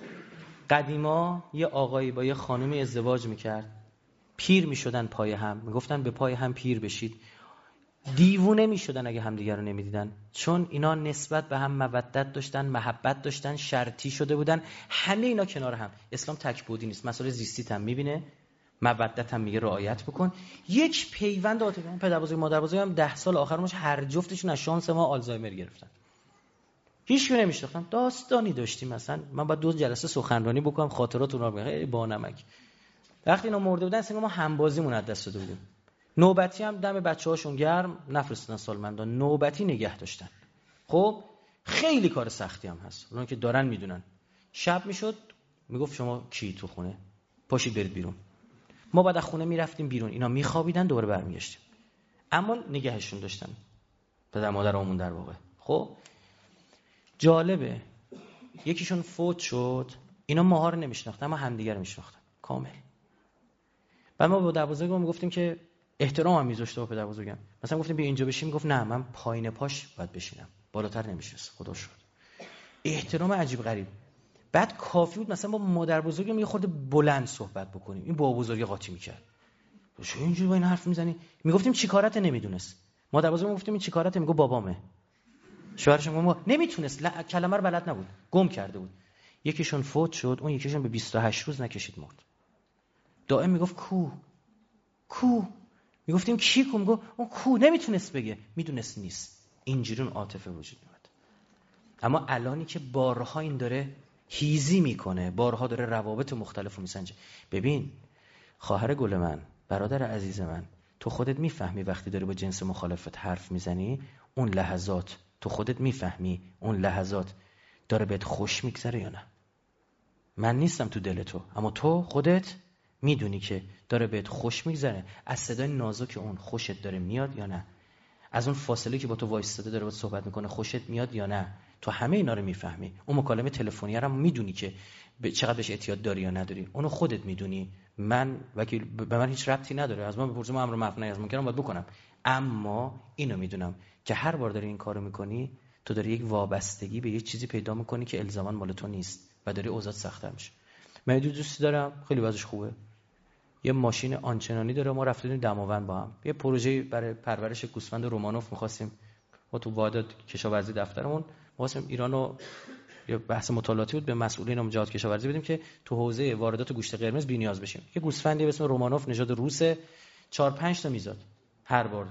قدیما یه آقایی با یه خانمی ازدواج میکرد، پیر میشدن پای هم، میگفتن به پای هم پیر بشید. دیوونه میشدن اگه همدیگر رو نمیدیدن، چون اینا نسبت به هم مودت داشتن، محبت داشتن، شرطی شده بودن. همه اینا کنار هم. اسلام تکبودی نیست، مسئله زیستیت هم میبینه، مودت هم میگه رعایت بکن. یک پیوند عاطفی. پدربزرگ مادربزرگ هم ده سال آخرش هر جفتشون از شانس ما آلزایمر گرفتن. هیچ کی نمیشناختن. داستانی داشتیم مثلا من بعد دو جلسه سخنرانی بکنم خاطراتون رو بگم، خیلی با نمک. وقتی اینا مرده بودن اصلا ما همبازیمون از دست داده بودیم. نوبتی هم دم بچه‌هاشون گرم نفرستادن سالمندان، نوبتی نگه داشتن. خب خیلی کار سختی هم هست، اونایی که دارن میدونن. شب میشد میگفت شما کی تو خونه؟ پاشید برید بیرون. ما بعد از خونه میرفتیم بیرون، اینا میخوابیدن دوباره برمیگشتیم. اما نگهشون داشتن پدر مادرامون در واقع. خب جالبه یکیشون فوت شد، اینا ماها رو نمیشناختن اما همدیگه رو میشناختن کامل. بعد ما با پدر بزرگم میگفتیم که احترام هم میذاشته با پدر بزرگم، مثلا گفتیم بیا اینجا بشین، میگفت نه من پایین پاش باید بشینم، بالاتر نمیشست. خدا شد احترام عجیب غریب. بعد کافی بود مثلا با مادر بزرگم یه خورده بلند صحبت بکنیم، این با بزرگی قاطی میکرد. چه اینجوری با این حرف میزنی؟ میگفتیم چیکارت؟ نمیدونست. مادر بزرگم گفتیم این چیکارت؟ میگه بابامه. شوهرش میگه نمیتونست، کلمه رو بلد نبود، گم کرده بود. یکیشون فوت شد، اون یکیشون به بیست و هشت روز نکشید مرد. دائم میگفت کو کو، میگفتیم کی کو؟ میگه اون کو، نمیتونست بگه، میدونست نیست. اینجوری اون عاطفه وجود میاد. اما الانی که بارها این داره هیزی میکنه، بارها داره روابط مختلفو میسنجه. ببین خواهر گل من، برادر عزیز من، تو خودت میفهمی وقتی داری با جنس مخالفت حرف میزنی، اون لحظات تو خودت میفهمی اون لحظات داره بهت خوش میگذره یا نه؟ من نیستم تو دل تو، اما تو خودت میدونی که داره بهت خوش میگذره. از صدای نازک اون خوشت داره میاد یا نه؟ از اون فاصله که با تو وایستاده داره باهات صحبت میکنه خوشت میاد یا نه؟ تو همه اینا رو میفهمی. اون مکالمه تلفنی رو میدونی که چقدر بهش اعتیاد داری یا نداری، اونو خودت میدونی. من وکیل به من هیچ ربطی نداره، از من بپرسم امر مفنی از ممکنه باید بکنم، اما اینو میدونم که هر بار داری این کارو میکنی تو داری یک وابستگی به یه چیزی پیدا میکنی که الزاما مال تو نیست و داری اوضاع سخت‌تر میشه. من یه دوستی دارم خیلی وضعش خوبه، یه ماشین آنچنانی داره، ما رفتیم دماوند با هم یه پروژه برای پرورش گوسفند رومانوف می‌خواستیم، ما تو واحد کشاورزی دفترمون واسه ایرانو یه بحث مطالعاتی بود، به مسئولین امجاد کشاورزی بدیم که تو حوزه واردات گوشت قرمز بی‌نیاز بشیم. یه گوسفندی به اسم رومانوف نژاد روسه، چهار پنج تا میزاد هر بار،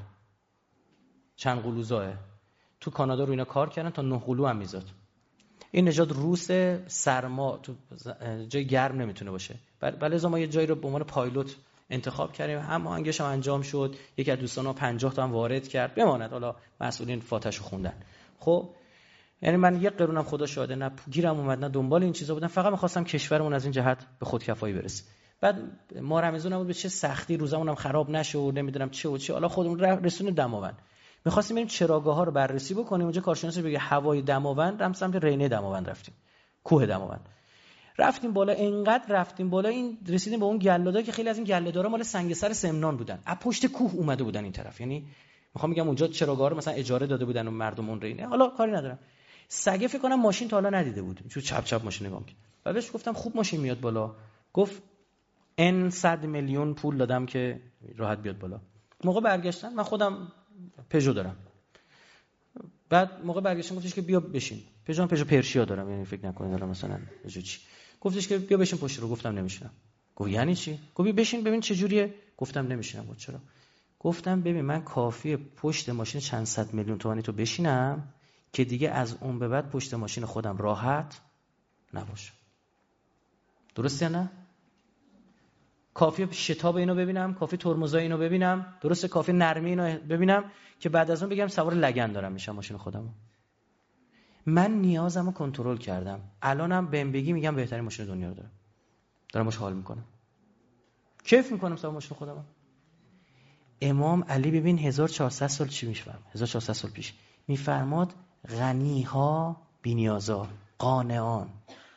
چند قلوزاه. تو کانادا رو اینا کار کردن تا نه قلو هم میزاد. این نژاد روس، سرما تو جای گرم نمیتونه باشه. بله ما یه جایی رو به عنوان پایلوت انتخاب کردیم، اما انگشم انجام شد. یکی از دوستانا پنجاه تا هم وارد کرد، بماند حالا مسئولین فاتحه‌شو خوندن. خب یعنی من یک قرونم خدا شاهده نه گیرم اومد نه دنبال این چیزا بودم، فقط می‌خواستم کشورمون از این جهت به خودکفایی برسه. بعد ما رمضان بود به چه سختی روزمونم خراب نشه و نمیدونم چه و چه، حالا خودمون رسون دماوند می‌خواستیم بریم چراگاه‌ها رو بررسی بکنیم. اونجا کارشناس بگه هوای دماوند، رفتیم سمت رینه دماوند، رفتیم کوه دماوند، رفتیم بالا، انقدر رفتیم بالا این رسیدیم به اون گله‌دا که خیلی از این گله‌دارا مال سنگسر سمنان بودن، از پشت کوه اومده بودن این طرف. یعنی میخوام بگم اونجا چراگاه‌ها رو مثلا اجاره داده بودن و مردم اون رینه، حالا کاری ندارم. سگه فکر کنم ماشین تا حالا ندیده بود، چون چپ چپ ماشین نگاه می‌کرد. بعد بهش گفتم خوب ماشین میاد بالا، گفت ان صد میلیون پول دادم که راحت بیاد بالا. موقع برگشتن من خودم پژو دارم، بعد موقع برگشتن گفتش که بیا بشین. پژو پژو پرشیا دارم، یعنی فکر نکنید الان مثلا پژو چی. گفتش که بیا بشین پشت رو، گفتم نمیشینم. گفت یعنی چی؟ گفت بشین ببین چه جوریه. گفتم نمیشینم. گفت چرا؟ گفتم ببین من کافیه پشت ماشین چند صد میلیون تومانی تو بشینم که دیگه از اون به بعد پشت ماشین خودم راحت نباشم. درسته نه؟ کافیه شتاب اینو ببینم، کافی ترمزای اینو ببینم، درسته، کافی نرمی اینو ببینم که بعد از اون بگم سوار لگن دارم میشم ماشین خودمو. من نیازمو کنترل کردم. الانم بهم بگی میگم بهترین ماشین دنیا رو دارم. دارم باش حال میکنم. کیف میکنم سوار ماشین خودمو. امام علی ببین هزار و چهارصد سال چی میفهم؟ هزار و چهارصد سال پیش میفرماد غنی‌ها بی‌نیازا، قانعان.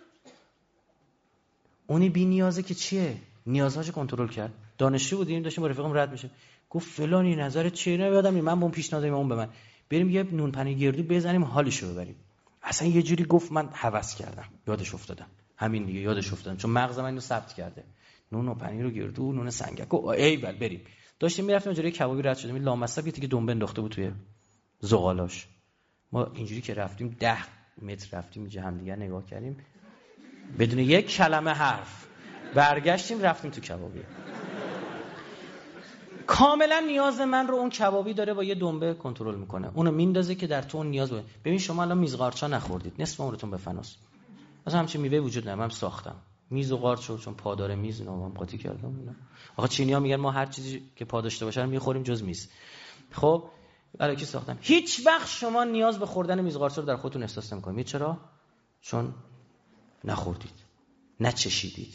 اونی بی‌نیازه که چیه؟ نیازهاشو کنترل کرد. دانشجو بودیم داشتیم با رفیقم رد میشه، گفت فلانی نظرت چیه؟ نه یادم نمیاد، من با اون پیشنهاد اون به من بریم یه نون پنیر گردو بزنیم حالشو ببریم. اصلا یه جوری گفت من هوس کردم، یادش افتادم. همین دیگه یادش افتادم چون مغزم اینو ثبت کرده. نون و پنیر و گردو، نون سنگک و ای ول بریم. داشتیم میرفتیم اونجوری کبابی رد شدیم، لامصب یه تیکه دنبه انداخته بود توی زغالاش. ما اینجوری که رفتیم ده متر رفتیم اینجا هم دیگه نگاه کردیم بدون یک کلمه حرف، برگشتیم رفتیم تو کبابی. کاملا نیاز من رو اون کبابی داره با یه دنبه کنترل میکنه، اونو میندازه که در تو اون نیاز بود. ببین شما الان میز قارچا نخوردید، نصف عمرتون به فناست. مثلا همچین میوه وجود نداره، من ساختم میز و قارچ چون پادار میز نامم قاطی کردم. اینا آقا چینی‌ها میگن ما هر چیزی که پا داشته باشه رو میخوریم جز میز. خب الکی ساختم. هیچ وقت شما نیاز به خوردن میز قارچ رو در خودتون احساس نمی‌کنید. چرا؟ چون نخوردید، نچشیدید.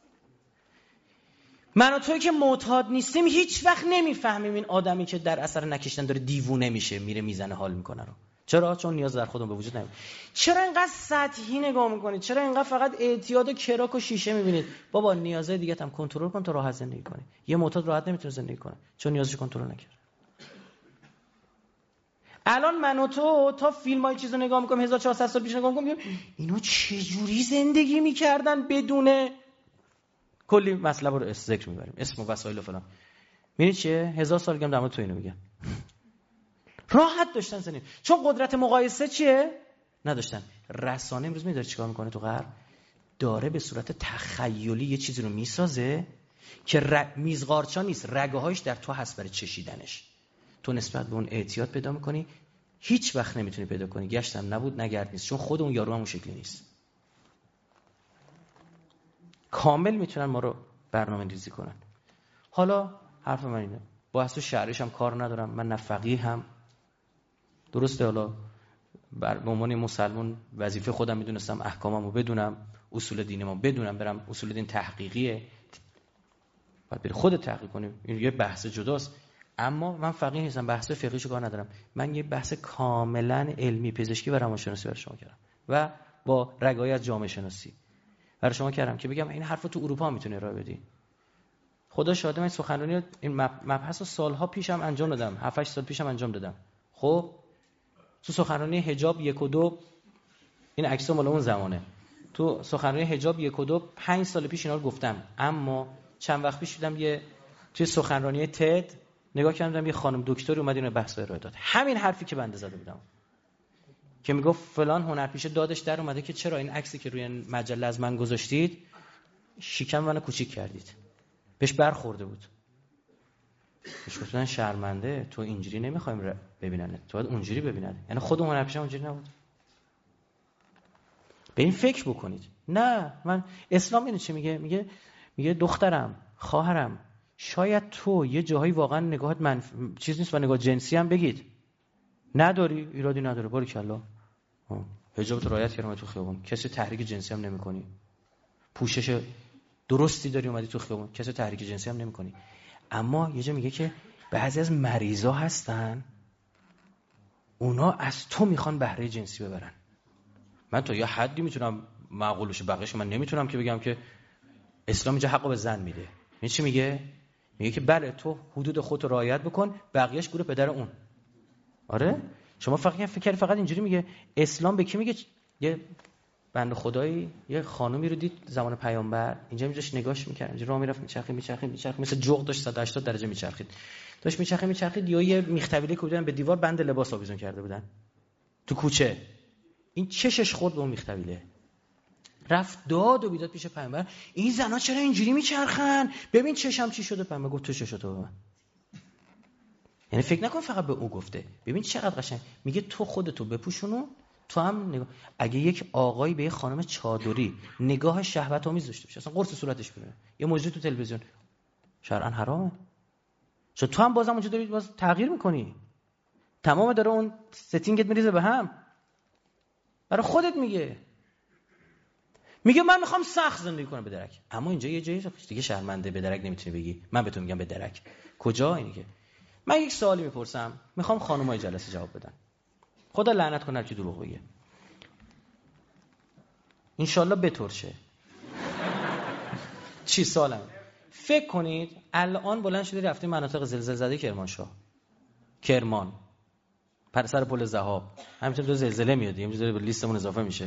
من و توی که معتاد نیستیم هیچ وقت نمیفهمیم این آدمی که در اثر نکشتن داره دیوونه میشه، میره میزنه حال میکنه رو. چرا؟ چون نیاز در خودمون به وجود نمیاد. چرا اینقدر سطحی نگاه میکنید؟ چرا اینقدر فقط اعتیاد و کراک و شیشه میبینید؟ بابا نیازهای دیگه هم کنترل کن تا راحت زندگی کنی. یه معتاد راحت نمیتونه زندگی کنه چون نیازش کنترل نکرد. الان من و تو تا فیلمای چیزو نگاه میکنیم هزار و چهارصد سال پیش نگاه میکنیم اینو چه جوری زندگی میکردن بدون کلی مطلب رو ذکر میبریم، اسم و وسایل و فلان. می‌بینی چیه؟ هزار سال دیگه هم دارم تو اینو میگم. راحت داشتن زندگی، چون قدرت مقایسه چیه؟ نداشتن. رسانه امروز می‌داره چیکار میکنه تو غرب؟ داره به صورت تخیلی یه چیزی رو میسازه که ر... میزغارچا نیست، رگه‌هاش در تو هست برای چشیدنش. تو نسبت به اون اعتیاد پیدا میکنی، هیچ وقت نمیتونی پیدا کنی. گشتم نبود نگرد نیست، چون خود اون یارو هم اون شکلی نیست. کامل میتونن ما رو برنامه ریزی کنن. حالا حرف من اینه، با اصل شرعیش هم کار ندارم، من نه فقیه هم، درسته، حالا بر به عنوان مسلمان وظیفه خودم میدونستم احکاممو بدونم، اصول دینمو بدونم، برم اصول دین تحقیقیه، بعد بری خودت تحقیق کنیم، این یه بحث جداست. اما من فقیه نیستم، بحث فقهیشو کار ندارم. من یه بحث کاملا علمی پزشکی و روانشناسی برای شما کردم و با رگای از جامعه شناسی برای شما کردم که بگم این حرفو تو اروپا میتونه ارائه بدی. خدا شاهده من سخنرانی این مبحث رو سالها پیشم انجام دادم، هفت هشت سال پیشم انجام دادم. خب تو سخنرانی حجاب یک و دو، این عکس‌ها مال اون زمانه، تو سخنرانی حجاب یک و دو پنج سال پیش اینا رو گفتم. اما چند وقت پیش دیدم یه توی سخنرانی تد نگاه کردم یه خانم دکتری اومد اینو بحث ارائه داد، همین حرفی که بنده زده بودم، که میگفت فلان هنرپیشه دادش در اومده که چرا این عکسی که روی مجله از من گذاشتید شکم منو کوچیک کردید. بهش برخورده بود. بهش گفتن شرمنده، تو اینجوری نمیخوایم ببیننت، تو باید اونجوری ببیننت. یعنی خود هنرپیشه اونجوری نبود. به این فکر بکنید. نه، من اسلام اینو چی میگه؟ میگه میگه دخترم، خواهرم، شاید تو یه جاهایی واقعا نگاهت منف... چیز نیست و نگاه جنسی هم بگید نداری، ایرادی نداره، باریکلا، حجاب تو رعایت کردی تو خیابون، کسی تحریک جنسی هم نمی‌کنی. پوشش درستی داری اومدی تو خیابون، کسی تحریک جنسی هم نمی‌کنی. اما یه جا میگه که بعضی از مریضا هستن اونا از تو میخوان بهره جنسی ببرن. من تا یه حدی میتونم معقول بشه، بقیه‌اش من نمیتونم که بگم که اسلام اینجا حقو به زن میده. این چی میگه؟ میگه که بله تو حدود خودت رعایت بکن، بقیه‌اش گوره پدر اون. آره؟ شما فقط فکر فقط اینجوری میگه. اسلام به کی میگه؟ یه بنده خدایی یه خانومی رو دید زمان پیامبر، اینجا میذاش نگاش میکرد، اینجا راه میرفت میچرخید میچرخید میچرخید مثل جغد داشت صد و هشتاد درجه میچرخید. داشت میچرخید میچرخید یا یه میختبیله کوبیدن به دیوار، بند لباس آویزون کرده بودن تو کوچه. این چشش خورد به اون میختبیله. رفت داد و بیداد پیش پیامبر، این زنا چرا اینجوری میچرخن؟ ببین چشم چی شده. پیامبر گفت تو چشتو ببین. یعنی فکر نکن فقط به او گفته. ببین چقدر قشنگ میگه تو خودتو بپوشونو، تو هم نگاه. اگه یک آقایی به یه خانم چادری نگاه شهوت آمیز داشته باشه، اصلا قرص صورتش ببینه، یه موجود تو تلویزیون، شرعاً حرامه. چون تو هم بازم اونجا داری باز تغییر میکنی، تمام داره اون ستینگت میریزه به هم. برای خودت میگه میگه من میخوام سخت زندگی کنم به درک. اما اینجا یه جایی دیگه شرمنده به درک نمیتونی بگی. من به تو میگم به درک. کجا اینی که من یک سوالی میپرسم، میخوام خانمای جلسه جواب بدن. خدا لعنت کنه هر کی دروغ بگه. انشالله بترشه. چی سوالم؟ فکر کنید الان بلند شدی رفتیم مناطق زلزله زده کرمانشاه، کرمان، پر سر پل ذهاب، همینطور دو زلزله میاد، همینطور به لیستمون اضافه میشه.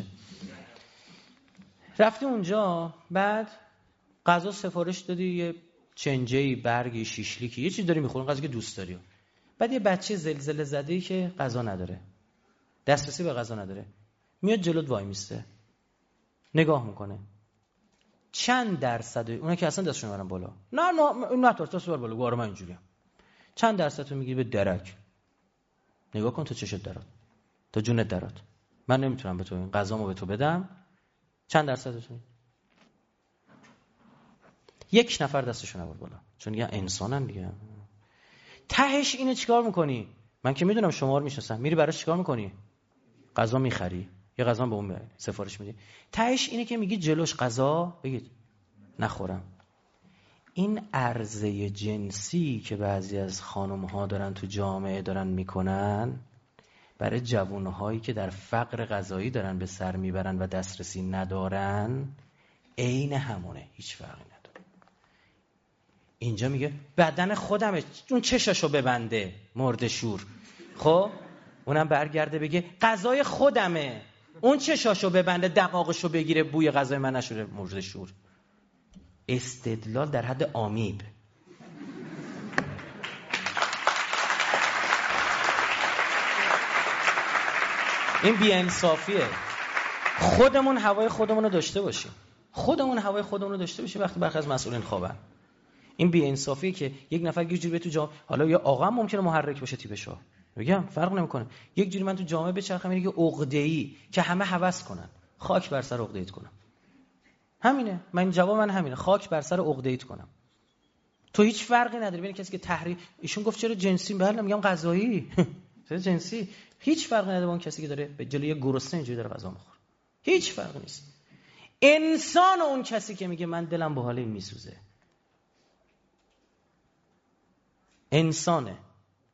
رفتی اونجا، بعد غذا سفارش دادی، یه چنجه‌ای، برگی، شیشلیکی، یه چیز داری میخوری، غذا که دوست داری. بعد یه بچه زلزله زده‌ای که غذا نداره، دسترسی به غذا نداره، میاد جلوت وای میسته، نگاه میکنه. چند درصد اونا که اصلا دستشون میبرن بالا، نه نه نه تو دست ببر بالا، گواره من اینجوریم. چند درصد تو میگی به درک؟ نگاه کن تو چشت درات، تو جونت درات، من نمیتونم به تو این غذامو به تو بدم. چند درصدتون؟ یک نفر دستشو نبر بالا، چون دیگه انسانن دیگه. تهش اینو چیکار میکنی؟ من که میدونم شما رو میشناسم، میری براش چیکار میکنی؟ غذا میخری، یه غذا به اون سفارش میدی. تهش اینه که میگی جلوش غذا بگید نخورم. این عرضه جنسی که بعضی از خانم‌ها دارن تو جامعه دارن میکنن برای جوانهایی که در فقر غذایی دارن به سر میبرن و دسترسی ندارن، عین همونه، هیچ فرقی نداره. اینجا میگه بدن خودمه، اون چشاشو ببنده مرد شور، خب اونم برگرده بگه غذای خودمه، اون چشاشو ببنده دماغشو بگیره بوی غذای من نشوره مرد شور. استدلال در حد آمیب. این بی‌انصافیه. خودمون هوای خودمون رو داشته باشیم، خودمون هوای خودمون رو داشته باشیم وقتی برخی از مسئولین خوابن. این بی‌انصافیه که یک نفر یه جوری به تو جامعه، حالا یا آقا هم ممکنه محرک باشه تیپشو، میگم فرق نمیکنه، یک جوری من تو جامعه بچرخم میگه عقده‌ای که همه هوس کنن، خاک بر سر عقده‌ایت کنم. همینه، من جواب من همینه، خاک بر سر عقده‌ایت کنم. تو هیچ فرقی نداره ببین کسی که تحریم، ایشون گفت چرا جنسی، بله میگم غذایی چرا جنسی، هیچ فرقی نداره با اون کسی که داره به جلوی گرسنه اینجوری داره غذا میخوره، هیچ فرقی نیست. انسان اون کسی که میگه من دلم به حال این میسوزه، انسانه.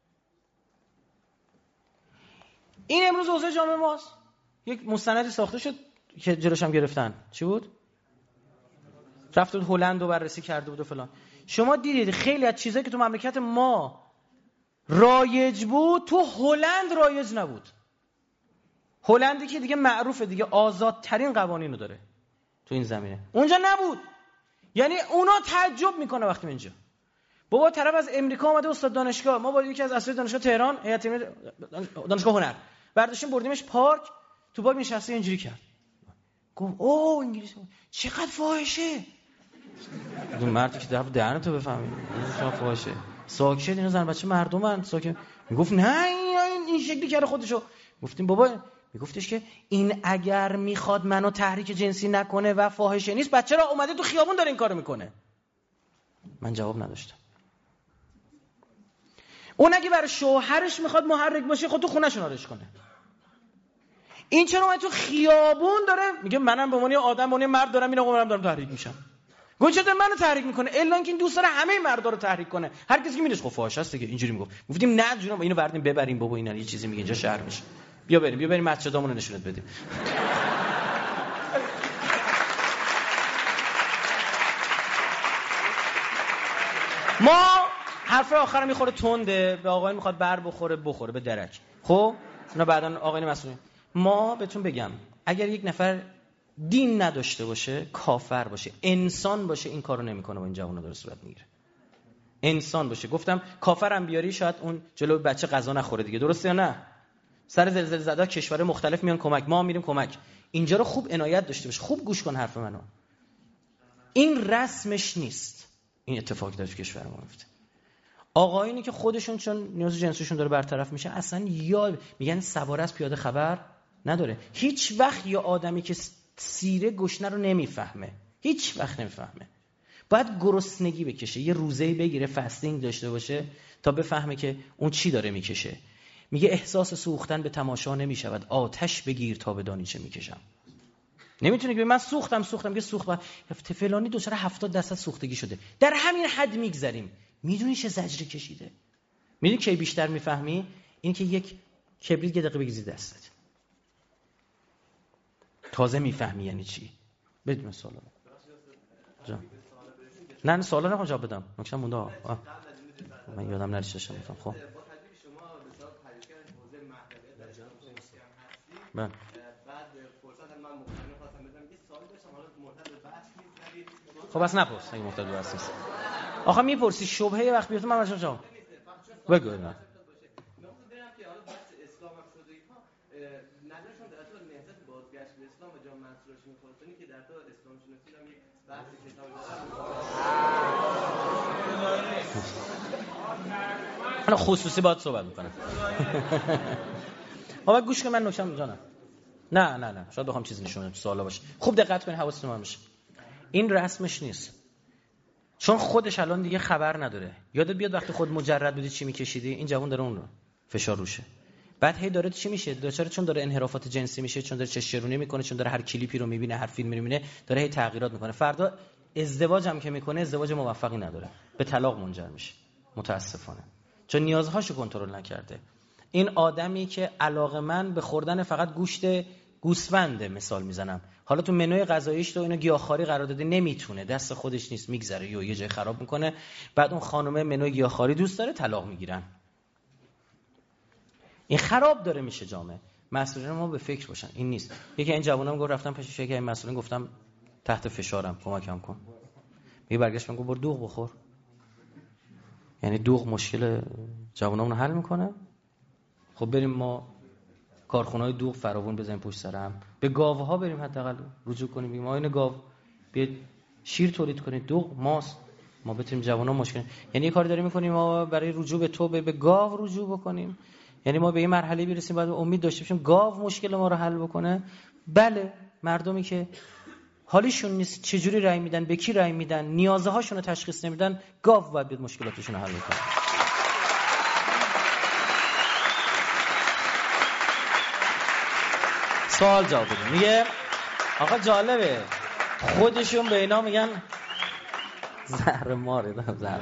این امروز اوضاع جامعه ماست. یک مستندی ساخته شد که جلوش هم گرفتن، چی بود؟ رفت بود هلند رو بررسی کرده بود و فلان. شما دیدید خیلی از چیزایی که تو مملکت ما رایج بود تو هلند رایج نبود. هلندی که دیگه معروفه دیگه، آزادترین قوانین رو داره تو این زمینه، اونجا نبود. یعنی اونا تعجب میکنه وقتی اینجا بابا طرف از امریکا اومده استاد دانشگاه، ما با یکی از اساتید دانشگاه تهران، هیئت دانشگاه هنر برداشتیم بردیمش پارک، تو پارک نشسته اینجوری کرد، گفت اوه انگلیسی چقدر فاحشه. اون مردی که طرف دهن تو بفهمی چقدر فاحشه، ساکت اینا زن بچه مردمن ساکت. میگفت نه این این شکلی کرده خودشو. گفتیم بابا، میگفتش که این اگر میخواد منو تحریک جنسی نکنه و فاحشه نیست، بچه را اومده تو خیابون داره این کارو میکنه. من جواب نداشتم. اون اگه برای شوهرش میخواد محرک باشه، خود تو خونه‌شون آرش کنه. این چرا من تو خیابون داره میگه منم به عنوان آدم به عنوان مرد دارم این آقا منم دارم تحریک میشم. گفت چطور منو تحریک میکنه؟ الا اینکه این دوست داره همه مردا رو تحریک کنه. هر کسی که میدونست خب فاحشه است دیگه. اینجوری میگفت. گفتیم نه جونم اینو بردیم ببریم بابا اینا یه چیزی میگه اینجا شهر میشه. بیا بریم بیا بریم مسجدامون رو نشونت بدیم. ما حرف آخرم میخوره تنده، به آقای میخواد بر بخوره بخوره به درک. خب اونا بعدن آقای مسئول ما بهتون بگم اگر یک نفر دین نداشته باشه، کافر باشه، انسان باشه، این کارو نمیکنه با این جوونا داره صورت میگیره. انسان باشه. گفتم کافرم بیاری شاید اون جلوی بچه غذا نخوره دیگه، درسته یا نه؟ سر زلزله زده کشور مختلف میان کمک، ما هم میریم کمک. اینجا رو خوب عنایت داشته باش. خوب گوش کن حرف منو. این رسمش نیست. این اتفاق داره تو کشور ما میفته. آقایونی که خودشون چون نیاز جنسیشون داره برطرف میشه اصلا یا میگن سواره از پیاده خبر نداره. هیچ وقت یا آدمی که سیره گشنه رو نمیفهمه، هیچ وقت نمیفهمه. باید گرسنگی بکشه، یه روزه‌ای بگیره، فاستینگ داشته باشه تا بفهمه که اون چی داره میکشه. میگه احساس سوختن به تماشا نمیشود، آتش بگیر تا بدانی چه میکشم. نمیتونه که من سوختم سوختم میگه سوخت فلانی دچار هفتاد درصد سوختگی شده. در همین حد میگذریم. میدونی چه زجری کشیده؟ میدونی کی بیشتر میفهمی؟ این که یک کبریت یه دقیقه بگیری دستت. تازه میفهمی یعنی چی. بدون سوالا. جان. نه نه سوالا نمیخوام جواب بدم. نکته مونده. من یادم نره چشم گفتم. خب. من بعد فرصت من مختلف خواستم بدم یه سوال داشتم حالا مرتبط به بحث نیست. خب بس نپرس اگه مرتبط به بحث نیست. آخه میپرسی شبهه وقت بیفته من بچه‌ها جواب بگو. نه میخوام ببینم که حالا بحث اسلام هم شده اینا نظرشون در تو نهضت بازگشت به اسلام و جان منصور هاشمی خراسانی که در تو اسلام شناسی هم یک بحث کتاب داره. حالا خصوصی باهات صحبت میکنم. آقا گوش کن من نکته‌ام جانم. نه نه نه شاید بخوام چیزی نشون بدم سوالا باشه. خوب دقت کن حواستون من باشه. این رسمش نیست. چون خودش الان دیگه خبر نداره. یادت بیاد وقتی خود مجرد بودی چی میکشیدی؟ این جوون داره اون رو فشار روشه. بعد هی داره چی میشه؟ دچار چون داره انحرافات جنسی میشه، چون داره چش‌چرونی میکنه، چون داره هر کلیپی رو میبینه، هر فیلمی رو میبینه، داره هی تغییرات میکنه. فردا ازدواج هم که میکنه ازدواج موفقی نداره. به طلاق منجر میشه. متاسفانه. چون نیازهاشو کنترل نکرده. این آدمی که علاقه‌مند به خوردن فقط گوشت گوسفنده مثال میزنم. حالا تو منوی غذاییش تو اینو گیاهخواری قرار داده نمیتونه، دست خودش نیست، میگذره یا یه جای خراب میکنه. بعد اون خانومه منوی گیاهخواری دوست داره طلاق میگیرن. این خراب داره میشه جامعه. مسئولین ما به فکر باشن. این نیست. یکی این جوونام گفت رفتم پیش یکی این مسئولین گفتم تحت فشارم کمکم کن. میگه برگشت من گفت برو دوغ بخور. یعنی دوغ مشکل جوونامون رو حل میکنه. خب بریم ما کارخونه‌های دوغ فراوون بزنیم پشت سرم، به گاوها بریم حداقل رجوع کنیم بگیم آینه گاو بیاد شیر تولید کنید، دوغ ماست، ما بتونیم جوانا مشکل. یعنی یه کاری داریم می‌کنیم ما برای رجوع به تو به, به گاو رجوع بکنیم. یعنی ما به این مرحله برسیم بعد امید داشته باشیم گاو مشکل ما رو حل بکنه. بله مردمی که حالیشون نیست چجوری رأی میدن، به کی رأی میدن، نیازهاشون رو تشخیص نمیدن، گاو باید بیاد مشکلاتشون رو حل کنه. سوال جواب بده. میگه آقا جالبه خودشون به اینا میگن زهر ماره دارم زهر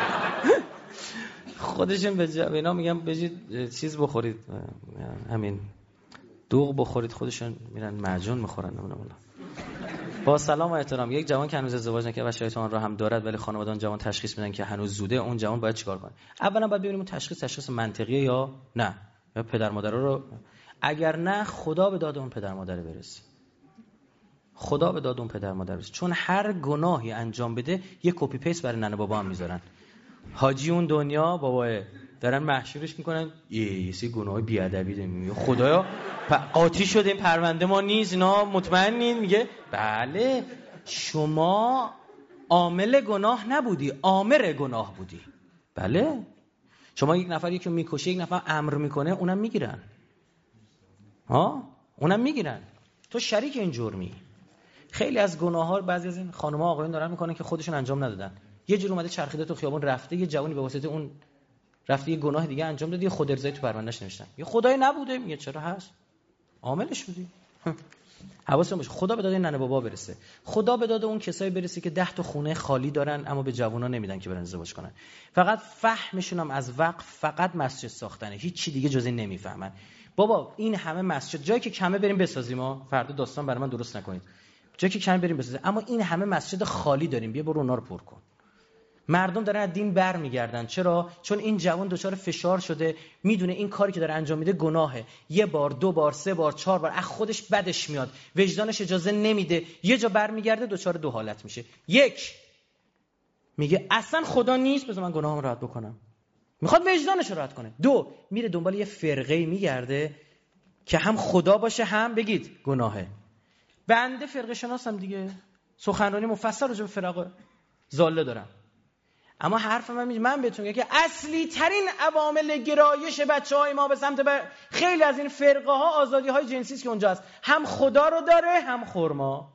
خودشون به اینا میگن بجید چیز بخورید همین دوغ بخورید، خودشون میرن معجون میخورن. نمونه با سلام و احترام یک جوان که هنوز ازدواج نکرده و شرایط آن را هم دارد ولی خانواده اون جوان تشخیص میدن که هنوز زوده، اون جوان باید چیکار کنه؟ اولا باید ببینیم اون تشخیص تشخیص منطقیه یا نه، یا پدر مادر رو اگر نه خدا به داد اون پدر مادر برسه. خدا به داد اون پدر مادر برسه. چون هر گناهی انجام بده یه کپی پیست برای ننه بابا هم میذارن. حاجی اون دنیا باباه دارن محشورش میکنن یه سی گناه بیادبی داریم. میگه خدایا قاطی شده این پرونده ما نیست، اینا مطمئنین؟ میگه بله شما عامل گناه نبودی، آمر گناه بودی. بله شما یک نفر یکی میکشه، یک نفر امر میکنه، اونم میگیرن. ها اونم میگیرن. تو شریک این جرمی. خیلی از گناه‌ها بعضی از این خانم‌ها آقایون دارن میکنن که خودشون انجام ندادن. یه جور اومده چرخیده تو خیابون رفته، یه جوونی به واسطه اون رفته یه گناه دیگه انجام داد، یه خود ارضایی تو پروندهش نوشتن. یه خدای نبوده. میگه چرا هست؟ عاملش بودی. حواستون باشه خدا به داد این ننه بابا برسه، خدا به داد اون کسایی برسه که ده تا خونه خالی دارن اما به جوونا نمیدن که برن ازدواج کنن، فقط فهمشون هم از وقت فقط مسجد ساختنه، هیچ چی دیگه جز این نمیفهمن. بابا این همه مسجد جایی که کمه بریم بسازیم، ما فردا داستان برای من درست نکنید، جایی که کمه بریم بسازیم، اما این همه مسجد خالی داریم، بیا برو اونا رو پر کن. مردم دارن از دین بر میگردن. چرا؟ چون این جوان دچار فشار شده، میدونه این کاری که داره انجام میده گناهه، یه بار دو بار سه بار چهار بار از خودش بدش میاد، وجدانش اجازه نمیده، یه جا بر میگرده دچار دو حالت میشه. یک، میگه اصلا خدا نیست، بذار من گناهام راحت بکنم، میخواد وجدانش رو راحت کنه. دو، میره دنبال یه فرقه میگرده که هم خدا باشه هم بگید گناهه. بنده فرقه شناسم دیگه، سخنرانی مفصل راجع به فرق ضاله دارم، اما حرف من میگه من بهتون میگم که اصلی ترین عوامل گرایش بچهای ما به سمت بر... خیلی از این فرقه ها آزادی های جنسی است که اونجا هست، هم خدا رو داره هم خرما.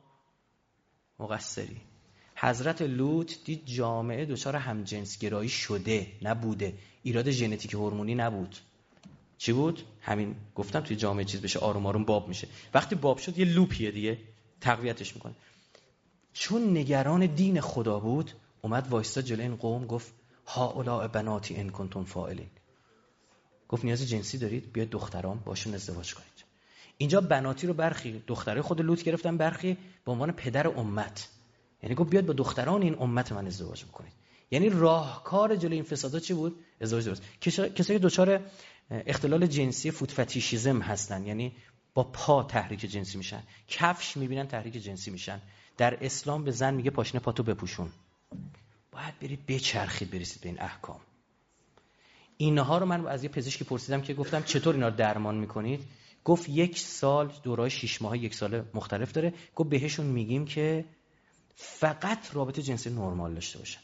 مقصری حضرت لوط دید جامعه دچار هم جنس گرایی شده، نبوده، ایراد ژنتیک هورمونی نبود. چی بود؟ همین گفتم توی جامعه چیز بشه آروم آروم باب میشه، وقتی باب شد یه لوپیه دیگه تقویتش میکنه. چون نگران دین خدا بود اومد وایستا جلوی این قوم، گفت هؤلاء بناتی ان کنتم فاعلین، گفت نیاز جنسی دارید بیاید دخترام باشون ازدواج کنید. اینجا بناتی رو برخی دخترای خود لوط گرفتن، برخی به عنوان پدر امت، یعنی گفت بیاد با دختران این امت من ازدواج بکنید. یعنی راهکار جلوی این فسادا چی بود؟ ازدواج درست. کسایی که دچار اختلال جنسی فوت فتیشیسم هستن، یعنی با پا تحریک جنسی میشن، کفش میبینن تحریک جنسی میشن، در اسلام به زن میگه پاشنه پاتو بپوشون، باید برید بچرخید برسید به این احکام. اینها رو من از یه پزشکی پرسیدم که گفتم چطور اینا رو درمان میکنید؟ گفت یک سال دورای شش ماه یک سال مختلف داره، گفت بهشون میگیم که فقط رابطه جنسی نرمال داشته باشن.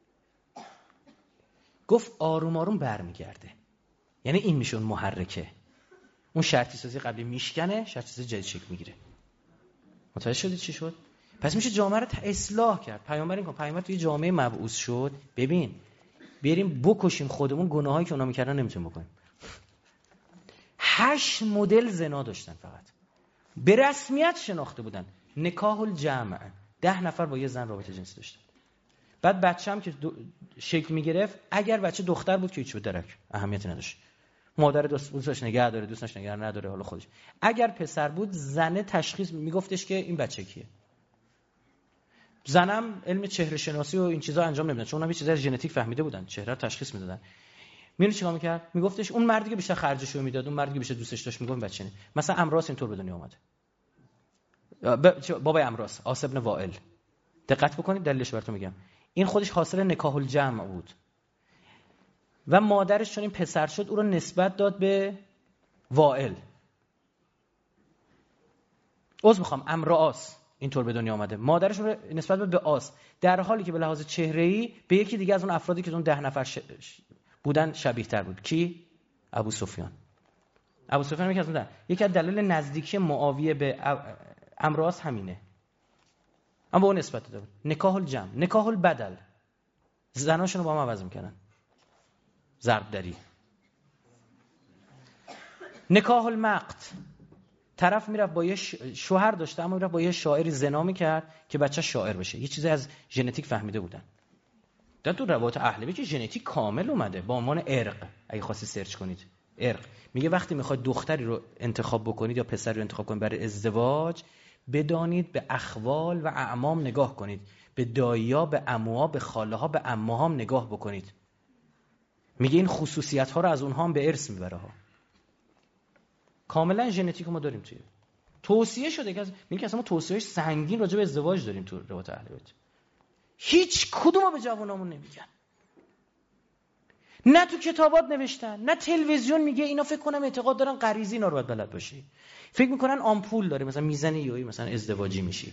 گفت آروم آروم برمیگرده، یعنی این میشه اون محرکه، اون شرطی سازی قبلی میشکنه، شرطی سازی جدید شکل میگیره. متوجه شدید چی شد؟ پس میشه جامعه رو اصلاح کرد. پیامبر این کن پیامبر توی جامعه مبعوث شد، ببین بریم بکشیم خودمون، گناهایی که اونا میکردن نمیتونیم بکنیم. هشت مدل زنا داشتن، فقط به رسمیت شناخته بودن، نکاح الجمع، ده نفر با یه زن رابطه جنسی داشتن. بعد بچه هم که شکل میگرفت، اگر بچه دختر بود که هیچ بود درک اهمیتی نداشت، مادر دوست دوستش نگه داره دوستش نگه نداره حالا خودش. اگر پسر بود زنه تشخیص میگفتش که این بچه کیه. زنم علم چهره شناسی و این چیزا انجام نمیدن، چون اونم یه چیزای ژنتیک فهمیده بودن، چهره رو تشخیص میدادن. میونه چیکار میکرد؟ میگفتش اون مردی که بیشتر خرجش رو میداد، اون مردی که بیشتر دوستش داشت، میگم بچه نه. مثلا امراس اینطور به دنیا اومده، بابای امراس آس ابن وائل، دقت بکنید دلیلش براتون میگم. این خودش حاصل نکاح الجمع بود و مادرش چون این پسر شد او رو نسبت داد به وائل. عذر میخوام امراس اینطور به دنیا آمده، مادرش رو نسبت به آس، در حالی که به لحاظ چهره‌ای به یکی دیگه از اون افرادی که اون ده نفر ش... بودن شبیه تر بود. کی؟ ابو سفیان. ابو سفیان یکی از اون، یکی از دلایل نزدیکی معاویه به امراس همینه، اما اون نسبت داده بود. نکاح الجمع، نکاح البدل، زناشون رو با هم عوض میکنن، ضرب دری. نکاح المقت، طرف میرفت با یه شوهر داشته اما میرفت با یه شاعری زنا میکرد که بچه شاعر بشه، یه چیزی از ژنتیک فهمیده بودن. در تو روایت اهل بیت ژنتیک کامل اومده با عنوان ارق، اگه خواستی سرچ کنید ارق میگه وقتی میخواید دختری رو انتخاب بکنید یا پسری رو انتخاب کنید برای ازدواج، بدانید به اخوال و اعمام نگاه کنید، به دایی‌ها، به عموها، به خاله‌ها، به عموها هم نگاه بکنید. میگه این خصوصیت ها رو از اونها هم به ارث میبره ها. کاملا ژنتیک ما داریم توی توصیه شده که میگه اصلا ما توصیه‌های سنگین راجع به ازدواج داریم تو روایت اهل بیت، هیچ کدومو به جوانامون نمیگن، نه تو کتابات نوشتن نه تلویزیون میگه. اینا فکر کنم اعتقاد دارن غریزی اینا رو باید بلد باشی، فکر میکنن آمپول داره مثلا میزنی یوی مثلا ازدواجی میشی.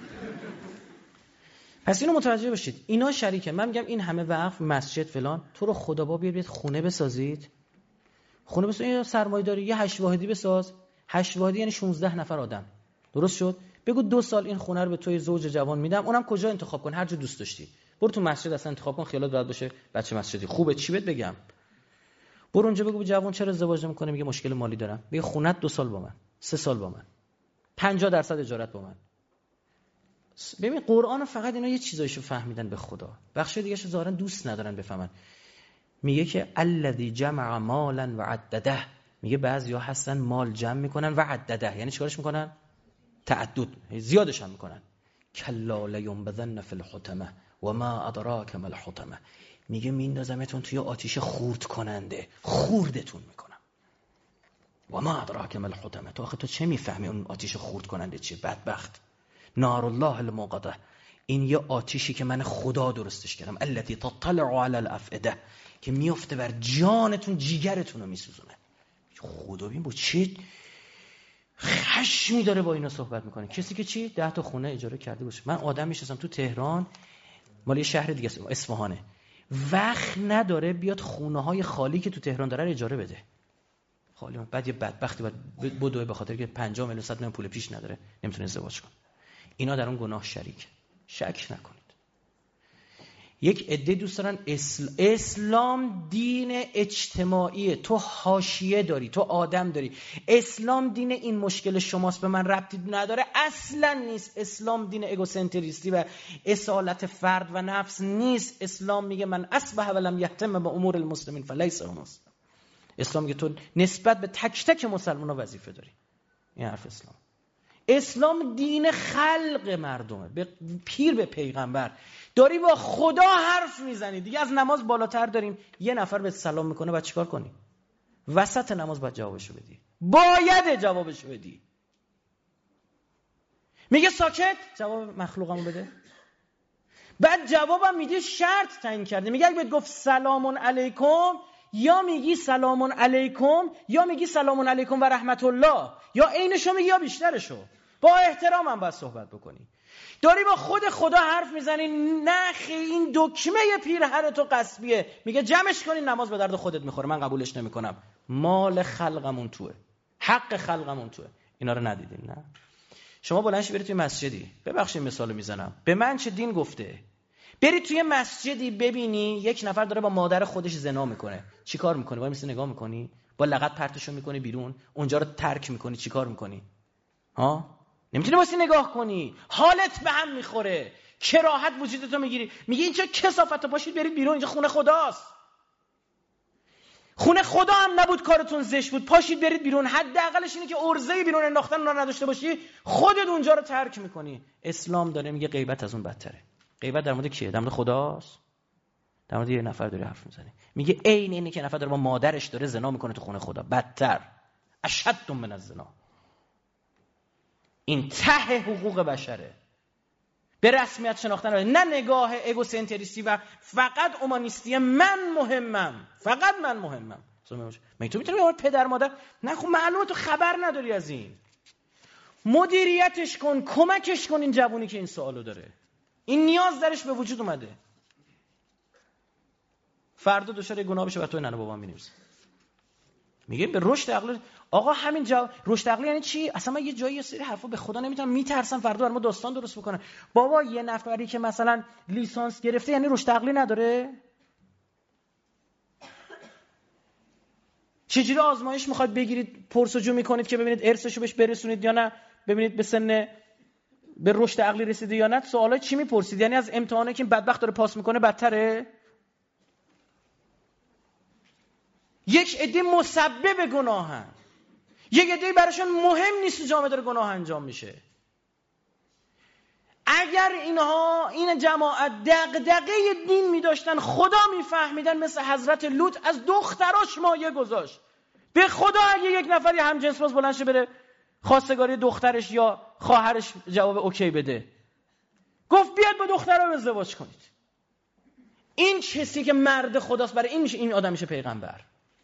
پس اینو متوجه باشید، اینا شریکه. من میگم این همه وقف مسجد فلان، تو رو خدا با بیاد خونه بسازید، خونه بسازید سرمایه داری یه هشت واحدی بساز. هشت واحدی یعنی شانزده نفر آدم، درست شد؟ بگو دو سال این خونه رو به توی زوج جوان میدم، اونم کجا انتخاب کن، هر جا دوست داشتی. برو تو مسجد اصلا انتخاب کن، خیالات راحت باشه بچه مسجدی خوبه. چی بهت بگم؟ برو اونجا بگو به جوان چرا ازدواج نمی‌کنی، میگه مشکل مالی دارم، میگه خونت دو سال با من، سه سال با من، پنجاه درصد اجارت با من. ببین قرآن فقط اینا یه چیزایشو فهمیدن به خدا، بخش دیگه شو ظاهرا دوست ندارن بفهمن. میگه که الذی جمع مالا و عدده، میگه بعضیا هستن مال جمع میکنن و عدده، یعنی چیکارش میکنن؟ تعدد، زیادش هم میکنن. کلا لینبذن فی الحطمه و ما ادراک ما الحطمه، میگه میندازمتون توی آتیش خورد کننده، خوردتون میکنم. و ما ادراک ما الحطمه، تو آخه تو چه میفهمی اون آتیش خورد کننده چیه؟ بدبخت. نار الله الموقده، این یه آتیشی که من خدا درستش کردم. التی تطلع علی الافئده، که میفته بر جانتون، جیگرتون رو میسوزونه. خدا ببین با چه خشمی داره با اینا صحبت میکنه. کسی که چی ده تا خونه اجاره کرده باشه. من آدم میشستم تو تهران، مال یه شهر دیگه اصفهانه، وقت نداره بیاد خونه های خالی که تو تهران داره اجاره بده. خالی من. بعد یه بدبختی بعد بدوه به خاطر که پنجاه میلیون صد میلیون پول پیش نداره، نمیتونه ازدواج کنه. اینا در اون گناه شریک. شک نکنید. یک عده دوست دارن اسل... اسلام دین اجتماعیه، تو حاشیه داری، تو آدم داری. اسلام دین این مشکل شماست به من ربطی نداره، اصلا نیست. اسلام دین اگوسنتریستی و اصالت فرد و نفس نیست. اسلام میگه من اصبح ولم یهتم به امور المسلمین فلیس هو مسلم. اسلام میگه تو نسبت به تک تک مسلمان‌ها وظیفه داری. این حرف اسلام. اسلام دین خلق مردمه، به پیر به پیغمبر. داری با خدا حرف میزنی دیگه. از نماز بالاتر داریم. یه نفر به سلام میکنه بعد چیکار کنی؟ وسط نماز باید جوابشو بدی، باید جوابشو بدی. میگه ساکت، جواب مخلوقمو بده. بعد جوابم میده شرط تعیین کرده، میگه اگه بهت گفت سلام علیکم، یا میگی سلام علیکم یا میگی سلام علیکم و رحمت الله، یا عینشو میگی یا بیشترشو. با احترام هم باید صحبت بکنی. داری با خود خدا حرف میزنی، نخی این دکمه پیرهن تو قصبیه. میگه جمعش کنی، نماز به درد خودت میخوره، من قبولش نمیکنم. مال خلقمون توه، حق خلقمون توه. اینا رو ندیدین نه؟ شما بلندش برید توی مسجدی، ببخشید مثالو میزنم، به من چه دین گفته؟ برید توی مسجدی ببینی یک نفر داره با مادر خودش زنا میکنه، چی کار میکنی؟ وای میسی نگاه میکنی؟ با لغت پرتشو میکنی بیرون؟ اونجا رو ترک میکنی؟ چی کار میکنی؟ ها؟ نمیتونی واسه نگاه کنی، حالت به هم میخوره، کراهت وجودتو میگیری، میگی این چه کثافته، پاشید برید بیرون، اینجا خونه خداست. خونه خدا هم نبود کارتون زشت بود، پاشید برید بیرون. حداقلش اینه که ارزه بیرون انداختن اون رو نداشته باشی، خودت اونجا رو ترک میکنی. اسلام داره میگه غیبت از اون بدتره. غیبت در مورد کیه؟ در مورد خداست. در مورد یه نفر داره حرف میزنه، میگه عین اینه که نفر داره با مادرش داره زنا میکنه تو خونه خدا، بدتر، اشد من الزنا. این ته حقوق بشره، به رسمیت شناختن، نه نگاه اگوسنتریستی و فقط اومانیستی. من مهمم، فقط من مهمم. مگه تو میتونی بگی پدر مادر؟ نه خب معلومه تو خبر نداری از این. مدیریتش کن، کمکش کن این جوونی که این سوالو داره، این نیاز درش به وجود اومده. فردا دچار گناه بشه و تو ننه بابام می‌نویسه. میگه به رشد عقل. آقا همین جا رشد عقلی یعنی چی؟ اصلا من یه جایی یه سری حرفا به خدا نمیتونم، میترسم فردا برام داستان درست بکنه. بابا یه نفری که مثلا لیسانس گرفته یعنی رشد عقلی نداره؟ چجوری آزمایش میخواد بگیرید پرسجو میکنید که ببینید ارثشو بهش برسونید یا نه، ببینید به سن به رشد عقلی رسیده یا نه؟ سوالا چی میپرسید؟ یعنی از امتحانه که بدبخت داره پاس میکنه بدتره؟ یک عده مسبب گناهن، یک عده براشون مهم نیست جامعه داره گناه انجام میشه. اگر اینها این جماعت دغدغه دین میداشتن، خدا میفهمیدن، مثل حضرت لوط از دختراش مایه گذاشت. به خدا اگه یک نفری هم جنس باز بلند شه بره خواستگاری دخترش یا خواهرش جواب اوکی بده، گفت بیاد با دخترم ازدواج کنید. این کسی که مرد خداست، برای این میشه این آدم میشه پیغمبر.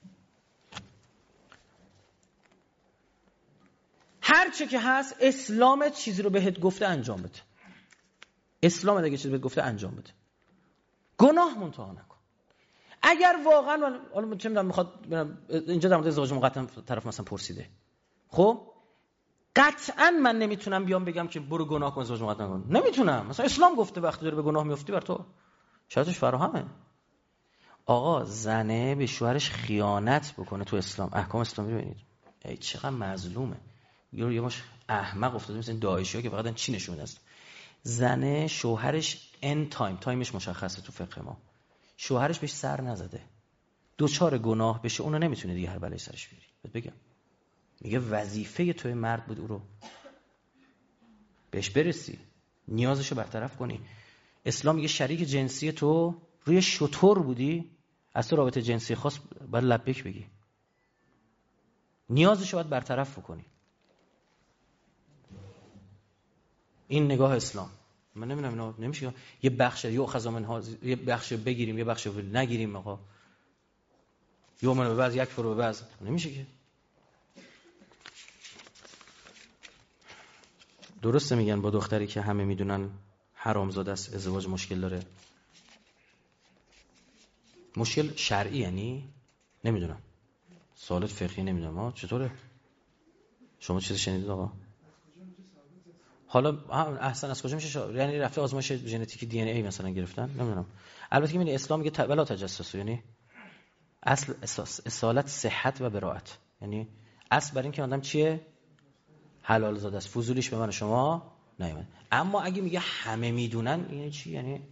هر چه که هست اسلامت چیزی رو بهت گفته انجام بده. اسلامت اگه چیزی بهت گفته انجام بده. گناه منتها نکن. اگر واقعا حالا چه میدونم میخواد اینجا در مورد ازدواج مقدم طرف مثلا پرسیده، خب قطعا من نمیتونم بیام بگم که برو گناه کن ازدواج مقدم کن. نمیتونم. مثلا اسلام گفته وقتی داره به گناه میافتی بر تو شرطش فراهمه. آقا زنه به شوهرش خیانت بکنه تو اسلام، احکام اسلامی ببینید ای چقدر مظلومه. یه یه ماش احمق افتاده مثل داعشی‌ها که فقط چی نشون میدن. زنه شوهرش ان تایم تایمش مشخصه تو فقه ما، شوهرش بهش سر نزده، دوچار گناه بشه اونو نمیتونه دیگه هر بلایی سرش بیاری. بهت بگم میگه وظیفه توی مرد بود او رو بهش برسی، نیازشو برطرف کنی. اسلام میگه شریک جنسی تو روی شتر بودی، از تو رابطه جنسی خاص باید لبیک بگی، نیازشو باید برطرف بکنی. این نگاه اسلام. من نمیدونم اینا نمیشه یه بخش یا خزامن ها یه بخش بگیریم یه بخش نگیریم. آقا یه من به بعض یک فرو به بعض نمیشه که. درسته میگن با دختری که همه میدونن حرامزاده است ازدواج مشکل داره. مشکل شرعی یعنی نمیدونم، سوالات فقهی نمیدونم. ها چطوره؟ شما چیزی شنیدید آقا؟ حالا احسن از کجا میشه شا... یعنی رفته آزمایش ژنتیکی دی ان ای مثلا گرفتن نمیدونم. البته که میگه اسلام میگه ولا تجسس، یعنی اصل اساس اصالت صحت و براءت، یعنی اصل بر این که آدم چیه؟ حلال زاده است، فضولیش به من و شما نیومد. اما اگه میگه همه میدونن یعنی چی؟ یعنی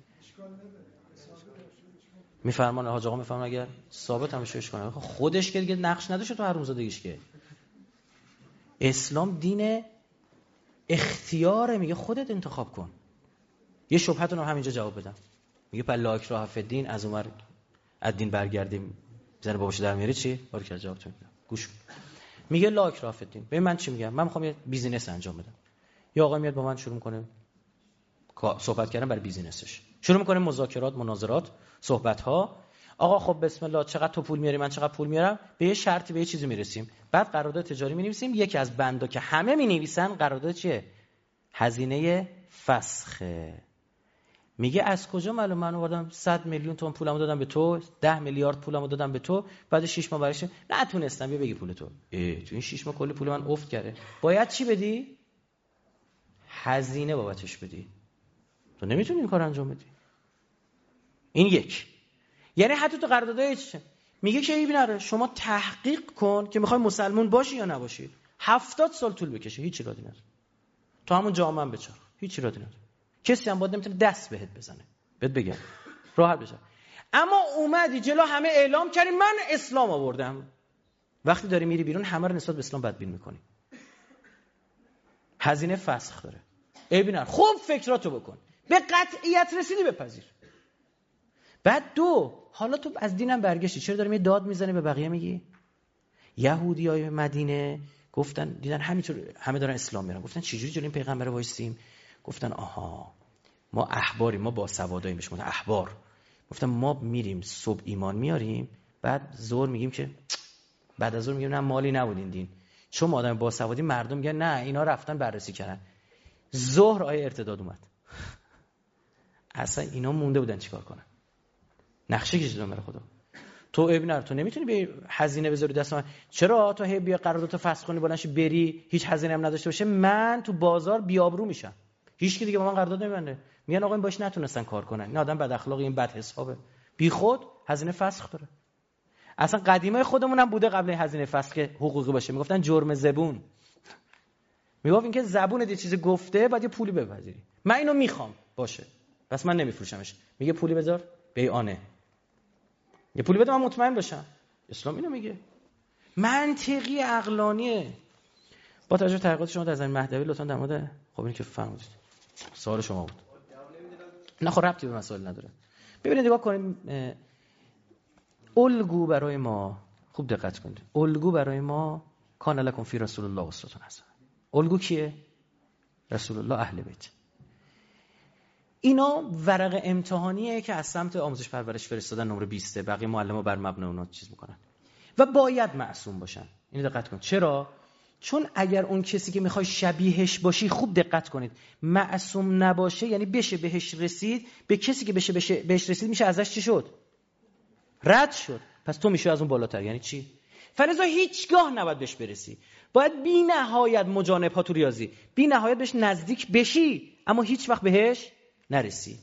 میفرمان حاج آقا میفرمان اگر ثابت هم شوش کنه خودش که دیگه نقش نداشته تو حرومزادگیش که. اسلام دین اختیاره، میگه خودت انتخاب کن. یه شبهتون هم همینجا جواب بدم. میگه پر لا اکراه فی الدین، از اونور از دین برگردیم زن باباش در میاره چی؟ بارک جوابتون میدم. گوش میگه لا اکراه فی الدین. ببین من چی میگم؟ من میخوام یه بیزینس انجام بدم. یا آقا میاد با من شروع میکنه صحبت کردن برای بیزینسش، شروع میکنه مذاکرات، مناظرات، صحبت ها. آقا خب بسم الله چقدر تو پول میاری، من چقدر پول میارم، به یه شرطی به یه چیزی میرسیم. بعد قرارداد تجاری مینویسیم. یکی از بندا که همه مینویسن قرارداد چیه؟ هزینه فسخه. میگه از کجا معلوم؟ من آوردم صد میلیون تومان پولمو دادم به تو، ده میلیارد پولمو دادم به تو، بعد شش ماه برش نتونستم بیا بگی پول تو. ای تو این شش ماه کلی پول من افت کرده. باید چی بدی؟ هزینه بابتش بدی. تو نمیتونی این کار انجام بدی. این یک. یعنی حتی تو قراردادای چه میگه که ببین شما تحقیق کن که میخوای مسلمون باشی یا نباشی. هفتاد سال طول بکشه هیچ ایرادی نداره. تو همون جامعه هم بچر هیچ ایرادی نداره. کسی هم باید نمیتونه دست بهت بزنه. بهت بگم راحت بشه. اما اومدی جلو همه اعلام کردی من اسلام آوردم. وقتی داری میری بیرون همه رو نسبت به اسلام بدبین میکنی. هزینه فسخ داره. ای ببین خوب فکراتو بکن. به قطعیت رسیدی بپذیر. بعد دو، حالا تو از دینم برگشتی، چرا داری می داد میزنی به بقیه میگی؟ یهودیای مدینه گفتن دیدن همینطور همه دارن اسلام میرن، گفتن چجوری جلوی این پیغمبر وایسیم؟ گفتن آها ما احباریم، ما با سوادایی میشیم احبار. گفتن ما میریم صبح ایمان میاریم، بعد ظهر میگیم که بعد از ظهر میگیم نه مالی نبود این دین، چون ما آدم با سوادی مردم میگن نه اینا رفتن بررسی کردن. ظهر آیه ارتداد اومد. اصلا اینا مونده بودن چیکار کنن؟ نقشه کشیدن برای خدا. تو ابن تو نمیتونی به هزینه بذاری دست من. چرا تو هی بیا قراردادتو فسخ کنی بلنش بری هیچ هزینه هم نداشته باشه، من تو بازار بیابرو میشم، هیچ کی دیگه با من قرارداد نمیبنده. میگن آقا این باش نتونستن کار کنن، این آدم بد اخلاقی، این بد حسابه، بیخود هزینه فسخ داره. اصلا قدیمای خودمون هم بوده قبل هزینه فسخ حقوقی باشه، میگفتن جرم زبون. میگفت اینکه زبون یه چیزی گفته بعد یه پولی بپذیری. من اینو میخوام باشه پس من نمیفروشمش. میگه پولی بذار بیعانه، یه پولی بده من مطمئن باشم. اسلام اینو میگه. منطقی عقلانیه. با توجه به تحقیقات شما در زمین مهدوی لطفا در مورد خب این که فهمیدید سوال شما بود. نه خب ربطی به مسائل نداره. ببینید نگاه کنیم الگو برای ما، خوب دقت کنید، الگو برای ما کان لکم فی رسول الله اسوه حسنه. الگو کیه؟ رسول الله، اهل بیت. اینا ورق امتحانیه که از سمت آموزش پرورش فرستادن نمره بیست، بقیه معلم‌ها بر مبنای اونا چیز میکنن و باید معصوم باشن. اینو دقت کن. چرا؟ چون اگر اون کسی که میخوای شبیهش باشی، خوب دقت کنید، معصوم نباشه یعنی بشه بهش رسید، به کسی که بشه بشه بهش رسید میشه ازش چی شد؟ رد شد. پس تو میشه از اون بالاتر. یعنی چی؟ فلزا هیچگاه نباید بهش برسی. باید بی نهایت مجانب ها تو ریاضی، بی نهایت بهش نزدیک بشی اما هیچ وقت بهش نرسی.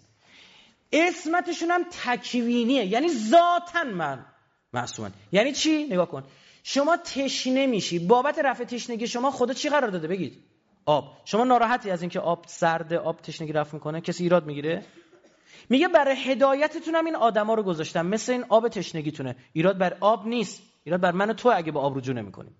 اسمتشون هم تکوینیه، یعنی ذاتن من معصومن. یعنی چی؟ نگاه کن، شما تشنه میشی، بابت رفع تشنگی شما خدا چی قرار داده؟ بگید آب. شما ناراحتی از اینکه آب سرده، آب تشنگی رفع میکنه؟ کسی ایراد میگیره؟ میگه برای هدایتتونم این آدما رو گذاشتم، مثل این آب تشنگیتونه. ایراد بر آب نیست، ایراد بر من و تو اگه با آب رجوع نمیکنیم.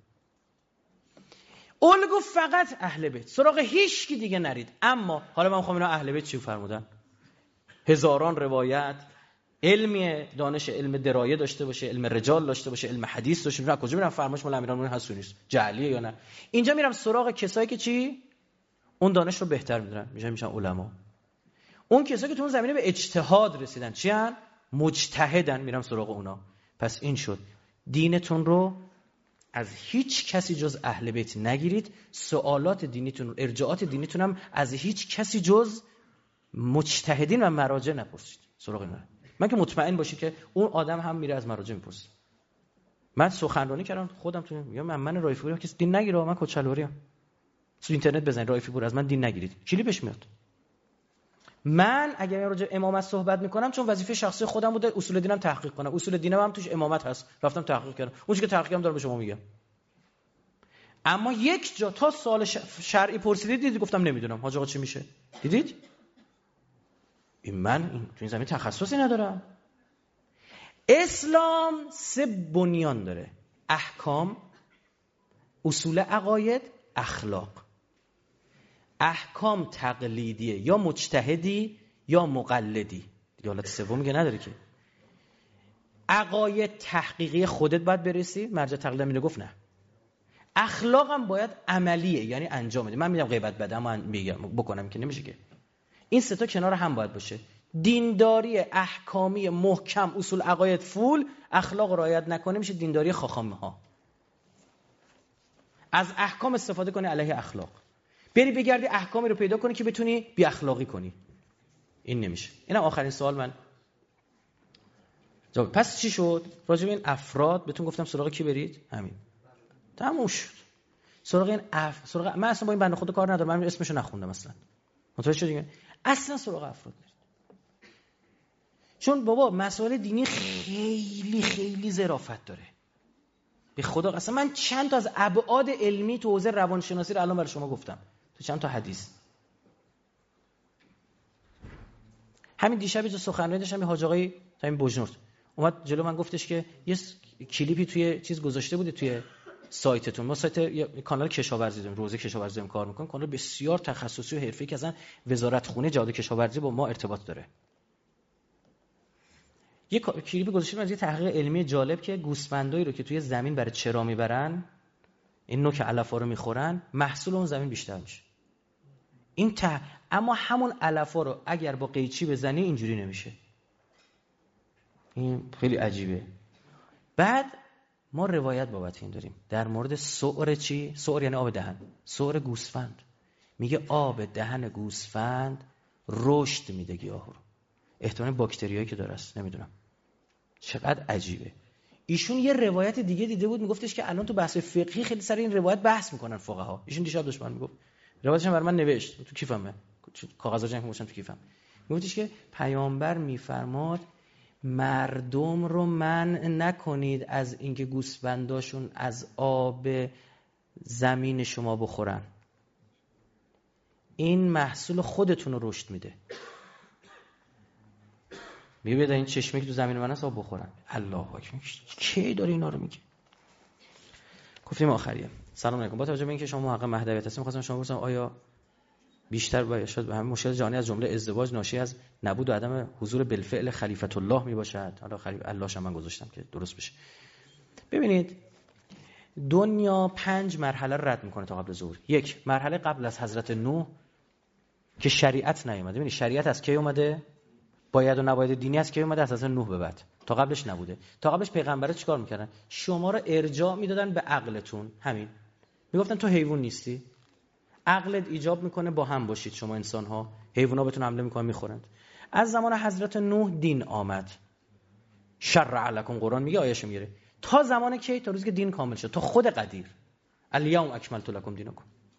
الگو فقط اهل بیت، سراغ هیچ کی دیگه نرید. اما حالا من میخوام اینا اهل بیت چی فرمودن؟ هزاران روایت، علمی دانش علم درایه داشته باشه، علم رجال داشته باشه، علم حدیث داشته باشه. کجا میرم فرمایش مال امیرالمومنین حسونی است؟ جعلیه یا نه؟ اینجا میرم سراغ کسایی که چی؟ اون دانش رو بهتر میدونن، میشن میشن علما. اون کسایی که تو اون زمینه به اجتهاد رسیدن، چی ان؟ مجتهدن، میرم سراغ اونا. پس این شد. دینتون رو از هیچ کسی جز اهل بیت نگیرید. سوالات دینیتون، ارجاعات دینیتون هم از هیچ کسی جز مجتهدین و مراجع نپرسید. سراغ اینا. من که مطمئن باشید که اون آدم هم میره از مراجع میپرسه. من سخنرانی کردم خودم تو میگم من من رایفی پورم کسی دین نگیره، من کچلواریم. تو اینترنت بزنید رایفی پور از من دین نگیرید، کلیپش میاد. من اگر راجع امامت صحبت میکنم چون وظیفه شخصی خودم بوده اصول دینم تحقیق کنم، اصول دینم هم توش امامت هست، رفتم تحقیق کردم، اون چیزی که تحقیقم دارم به شما میگم. اما یک جا تا سوال شرعی پرسیدید دیدید گفتم نمیدونم حاج آقا چی میشه، دیدید؟ این من این تو این زمین تخصصی ندارم. اسلام سه بنیان داره: احکام، اصول عقاید، اخلاق. احکام تقلیدیه، یا مجتهدی یا مقلدی، دیگه حالت سوم میگه نداره که. عقاید تحقیقی خودت باید برسی، مرجع تقلید میگه گفت نه. اخلاقم باید عملیه، یعنی انجام بده. من میگم غیبت بده اما میگم بکنم که نمیشه که. این سه تا کنار هم باید باشه. دینداری احکامی محکم، اصول عقاید فول، اخلاق رعایت نکنه میشه دینداری خاخامه ها. از احکام استفاده کنی علیه اخلاق، بری بگردی احکامی رو پیدا کنی که بتونی بی اخلاقی کنی، این نمیشه. اینم آخرین سوال من جواب. پس چی شد؟ راجع به این افراد بهتون گفتم سراغ کی برید؟ همین. تموم شد. سراغ این اف... سراغ من اصلا با این بنده خدا کار ندارم، من اسمشو نخوندم اصلا. متوجه شدین؟ اصلا سراغ افراد برید. چون بابا مسائل دینی خیلی خیلی ظرافت داره. به خدا اصلا من چند تا از ابعاد علمی تو حوزه روانشناسی رو الان برای شما گفتم تو چند تا حدیث. همین دیشب جو سخنرانی داشتم یه حاج آقای همین بوجنورد اومد جلو من گفتش که یه کلیپی توی چیز گذاشته بودی توی سایتتون. ما سایت یه کانال کشاورزی داریم، روزه کشاورزی هم کار می‌کنیم، کانال بسیار تخصصی و حرفه‌ای که اصلا وزارت خونه جهاد کشاورزی با ما ارتباط داره. یه کلیپی گذاشتیم از یه تحقیق علمی جالب که گوسفندایی رو که توی زمین برای چرا میبرن، این نوک علفا رو میخورن، محصول اون زمین بیشتر میشه. این ته... اما همون علفا رو اگر با قیچی بزنی اینجوری نمیشه. این خیلی عجیبه. بعد ما روایت بابت این داریم در مورد سعر چی؟ سعر یعنی آب دهن. سعر گوسفند. میگه آب دهن گوسفند رشد میده گیاه رو. احتمال باکتریایی که داره است نمیدونم. چقدر عجیبه. ایشون یه روایت دیگه دیده بود میگفتش که الان تو بحث فقهی خیلی سر این روایت بحث میکنن فقها. ایشون دیشب داشت من میگفت، روایتش برای من نوشت تو کیفمه، کاغذا جمع کردم تو کیفم. میگفتش که پیامبر میفرماد مردم رو منع نکنید از اینکه گوسفنداشون از آب زمین شما بخورن، این محصول خودتون رو رشد میده. میگه بیاد این چشمه که تو زمین من هست آب بخورن. الله اکبر. کی داره اینا رو میگه؟ گفتیم آخریه. سلام علیکم. با توجه به اینکه شما محقق مهدویت هستید می‌خواستم شما بپرسم آیا بیشتر باید شاید به همین مشکل جهانی از جمله ازدواج ناشی از نبود و عدم حضور بالفعل خلیفت الله میباشد؟ حالا خلیفه الله شما من گذاشتم که درست بشه. ببینید دنیا پنج مرحله رد میکنه تا قبل ظهور. یک، مرحله قبل از حضرت نوح که شریعت نیومده. ببینید شریعت از کی اومده؟ باید و نباید دینی از کی اومده؟ از حضرت نوح به بعد. تا قبلش نبوده. تا قبلش پیغمبرا چیکار میکردن؟ شما رو ارجاع میدادن به عقلتون. همین. میگفتن تو حیوان نیستی. عقلت ایجاب میکنه با هم باشید شما انسان ها، حیونا بهتون حمله میکنن میخورند. از زمان حضرت نوح دین آمد. شرع لکم، قرآن میگه آیه‌اش میگیره تا زمان کی؟ تا روزی که دین کامل شد، تا خود قدیر. الیوم اکملت لکم دینکم.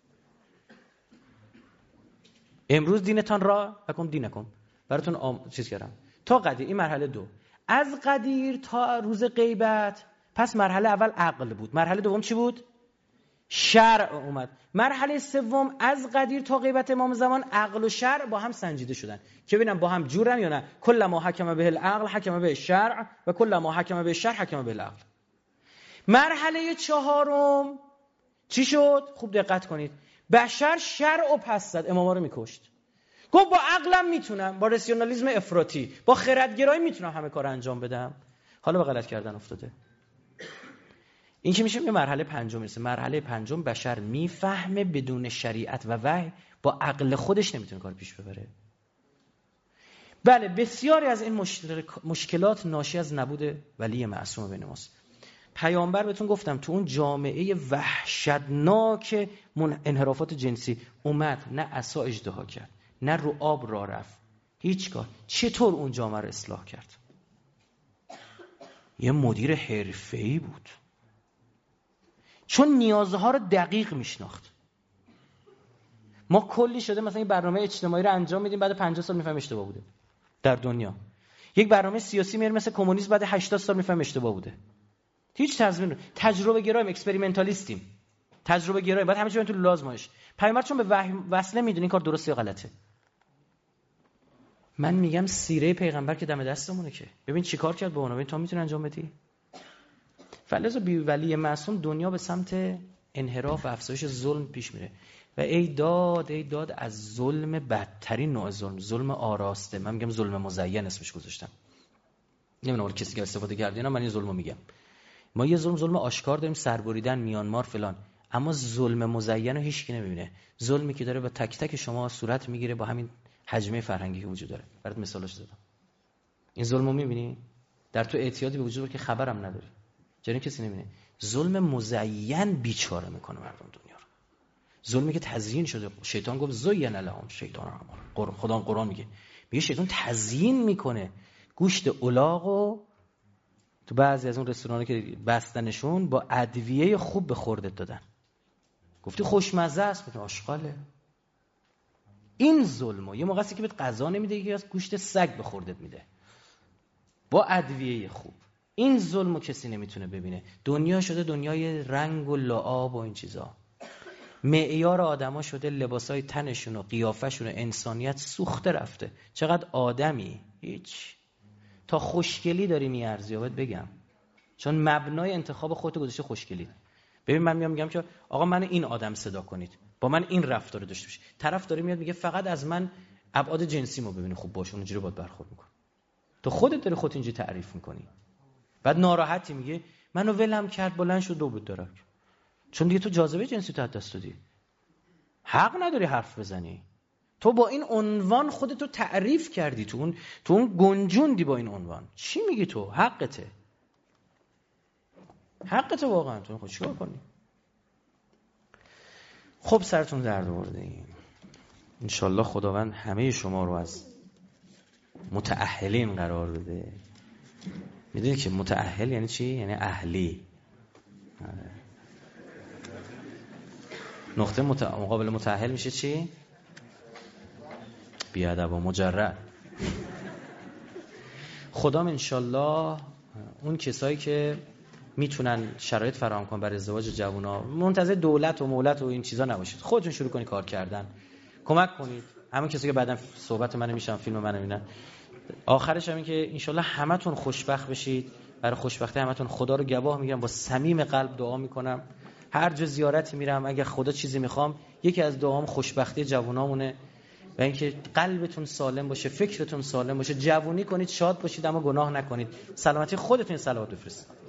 امروز دینتان را لکم دینکم، براتون آم... چیز کردم تا قدیر. این مرحله دو. از قدیر تا روز غیبت پس مرحله اول عقل بود. مرحله دوم چی بود؟ شرع اومد. مرحله سوم از قدیر تا غیبت امام زمان عقل و شرع با هم سنجیده شدن که ببینم با هم جورن یا نه. کل ما حکم به العقل حکم به الشرع و کل ما حکم به الشرع حکم به العقل. مرحله چهارم چی شد؟ خوب دقت کنید. بشر شرع و پس زد، اماما رو میکشت. گفت با عقلم میتونم، با راسیونالیسم افراطی، با خردگرایی میتونم همه کار انجام بدم. حالا به غلط کردن افتاده. این که میشه یه مرحله پنجم میرسه. مرحله پنجم بشر میفهمه بدون شریعت و وحی با عقل خودش نمیتونه کار پیش ببره. بله بسیاری از این مشکلات ناشی از نبود ولی معصوم بین ماست. پیامبر بهتون گفتم تو اون جامعه وحشتناک انحرافات جنسی اومد، نه عصا اژدها کرد، نه رو آب راه رفت، هیچگاه. چطور اون جامعه رو اصلاح کرد؟ یه مدیر حرفه‌ای بود، چون نیازها رو دقیق میشناخت. ما کلی شده مثلا این برنامه اجتماعی رو انجام میدیم بعد پنجاه سال میفهمیم اشتباه بوده در دنیا. یک برنامه سیاسی میاره مثل کمونیسم بعد هشتاد سال میفهمیم اشتباه بوده. هیچ تضمین رو. تجربه گرایم، اکسپریمنتالیستیم، تجربه گرایم، بعد همه چی تو لازمش. پیامبر چون به وحی وصله میدونه این کار درسته یا غلطه. من میگم سیره پیغمبر که دم دستمونه که ببین چیکار کرد با اون، ببین تا میتونه انجام بدی. فلذا بی ولی معصوم دنیا به سمت انحراف و افزایش ظلم پیش میره و ای داد ای داد از ظلم بدترین نوع ظلم، ظلم آراسته. من میگم ظلم مزین اسمش گذاشتم. نمیدونم کسی که استفاده کرده اینا، من این ظلمو میگم. ما یه ظلم ظلم آشکار داریم، سربریدن، میانمار فلان، اما ظلم مزین رو هیچ کی نمیبینه. ظلمی که داره با تک تک شما صورت میگیره با همین حجمه فرهنگی که وجود داره. برات مثالش زدم. این ظلمو میبینی؟ در تو اعتیادی به وجود داره که خبرم نداری. چرا کسی نمیبینه؟ ظلم مزین بیچاره میکنه مردم دنیا رو. ظلمی که تزیین شده. شیطان گفت زین لهم شیطان هم. خدا قرآن میگه میگه شیطان تزیین میکنه گوشت الاغو تو بعضی از اون رستوران‌ها که بستنشون با ادویه خوب به خوردت دادن. گفتی خوشمزه است، میگه آشغاله. این ظلمو یه موقعی که بهت غذا نمیده، یکی از گوشت سگ به خوردت میده با ادویه خوب. این ظلمو کسی نمیتونه ببینه. دنیا شده دنیای رنگ و لعاب و این چیزا. معیار آدما شده لباسای تنشون و قیافشون و انسانیت سوخته رفته. چقدر آدمی هیچ تا خوشگلی داری میارزی. باید بگم چون مبنای انتخاب خودت گذاشته خوشگلی. ببین من میام میگم که آقا من این آدم صدا کنید، با من این رفتار رو داشته باشید. طرف داره میاد میگه فقط از من ابعاد جنسیمو ببینی خوب باشه، اونجوری باید برخورد میکنه. تو خودت داری خودت اینجوری تعریف میکنی. بعد ناراحتی میگه منو ولم کرد بلند شد دو بود درک. چون دیگه تو جاذبه جنسی تو از دست دادی. حق نداری حرف بزنی. تو با این عنوان خودتو تعریف کردی، تو اون تو اون گنجوندی با این عنوان. چی میگی تو؟ حقته. حقته واقعا. تو خود چیکار کنی؟ خب سرتون درد آوردین. ان شاءالله خداوند همه شما رو از متأهلین قرار بده. میدونی که متأهل یعنی چی؟ یعنی اهلی. نقطه مت... مقابل متأهل میشه چی؟ بیادب و مجرد. خدام انشالله اون کسایی که میتونن شرایط فراهم کنن برای ازدواج جوونا، منتظر دولت و مولت و این چیزا نباشید، خودتون شروع کنید کار کردن، کمک کنید. همون کسی که بعداً صحبت منو میشن، فیلم منو میبینن. آخرش هم این که انشالله همتون خوشبخت بشید. برای خوشبختی همتون خدا رو گواه میگم، با صمیم قلب دعا میکنم. هر جا زیارتی میرم اگه خدا چیزی میخوام، یکی از دعام خوشبختی جوونامونه و اینکه قلبتون سالم باشه، فکرتون سالم باشه، جوونی کنید، شاد باشید اما گناه نکنید. سلامتی خودتون صلوات بفرستید.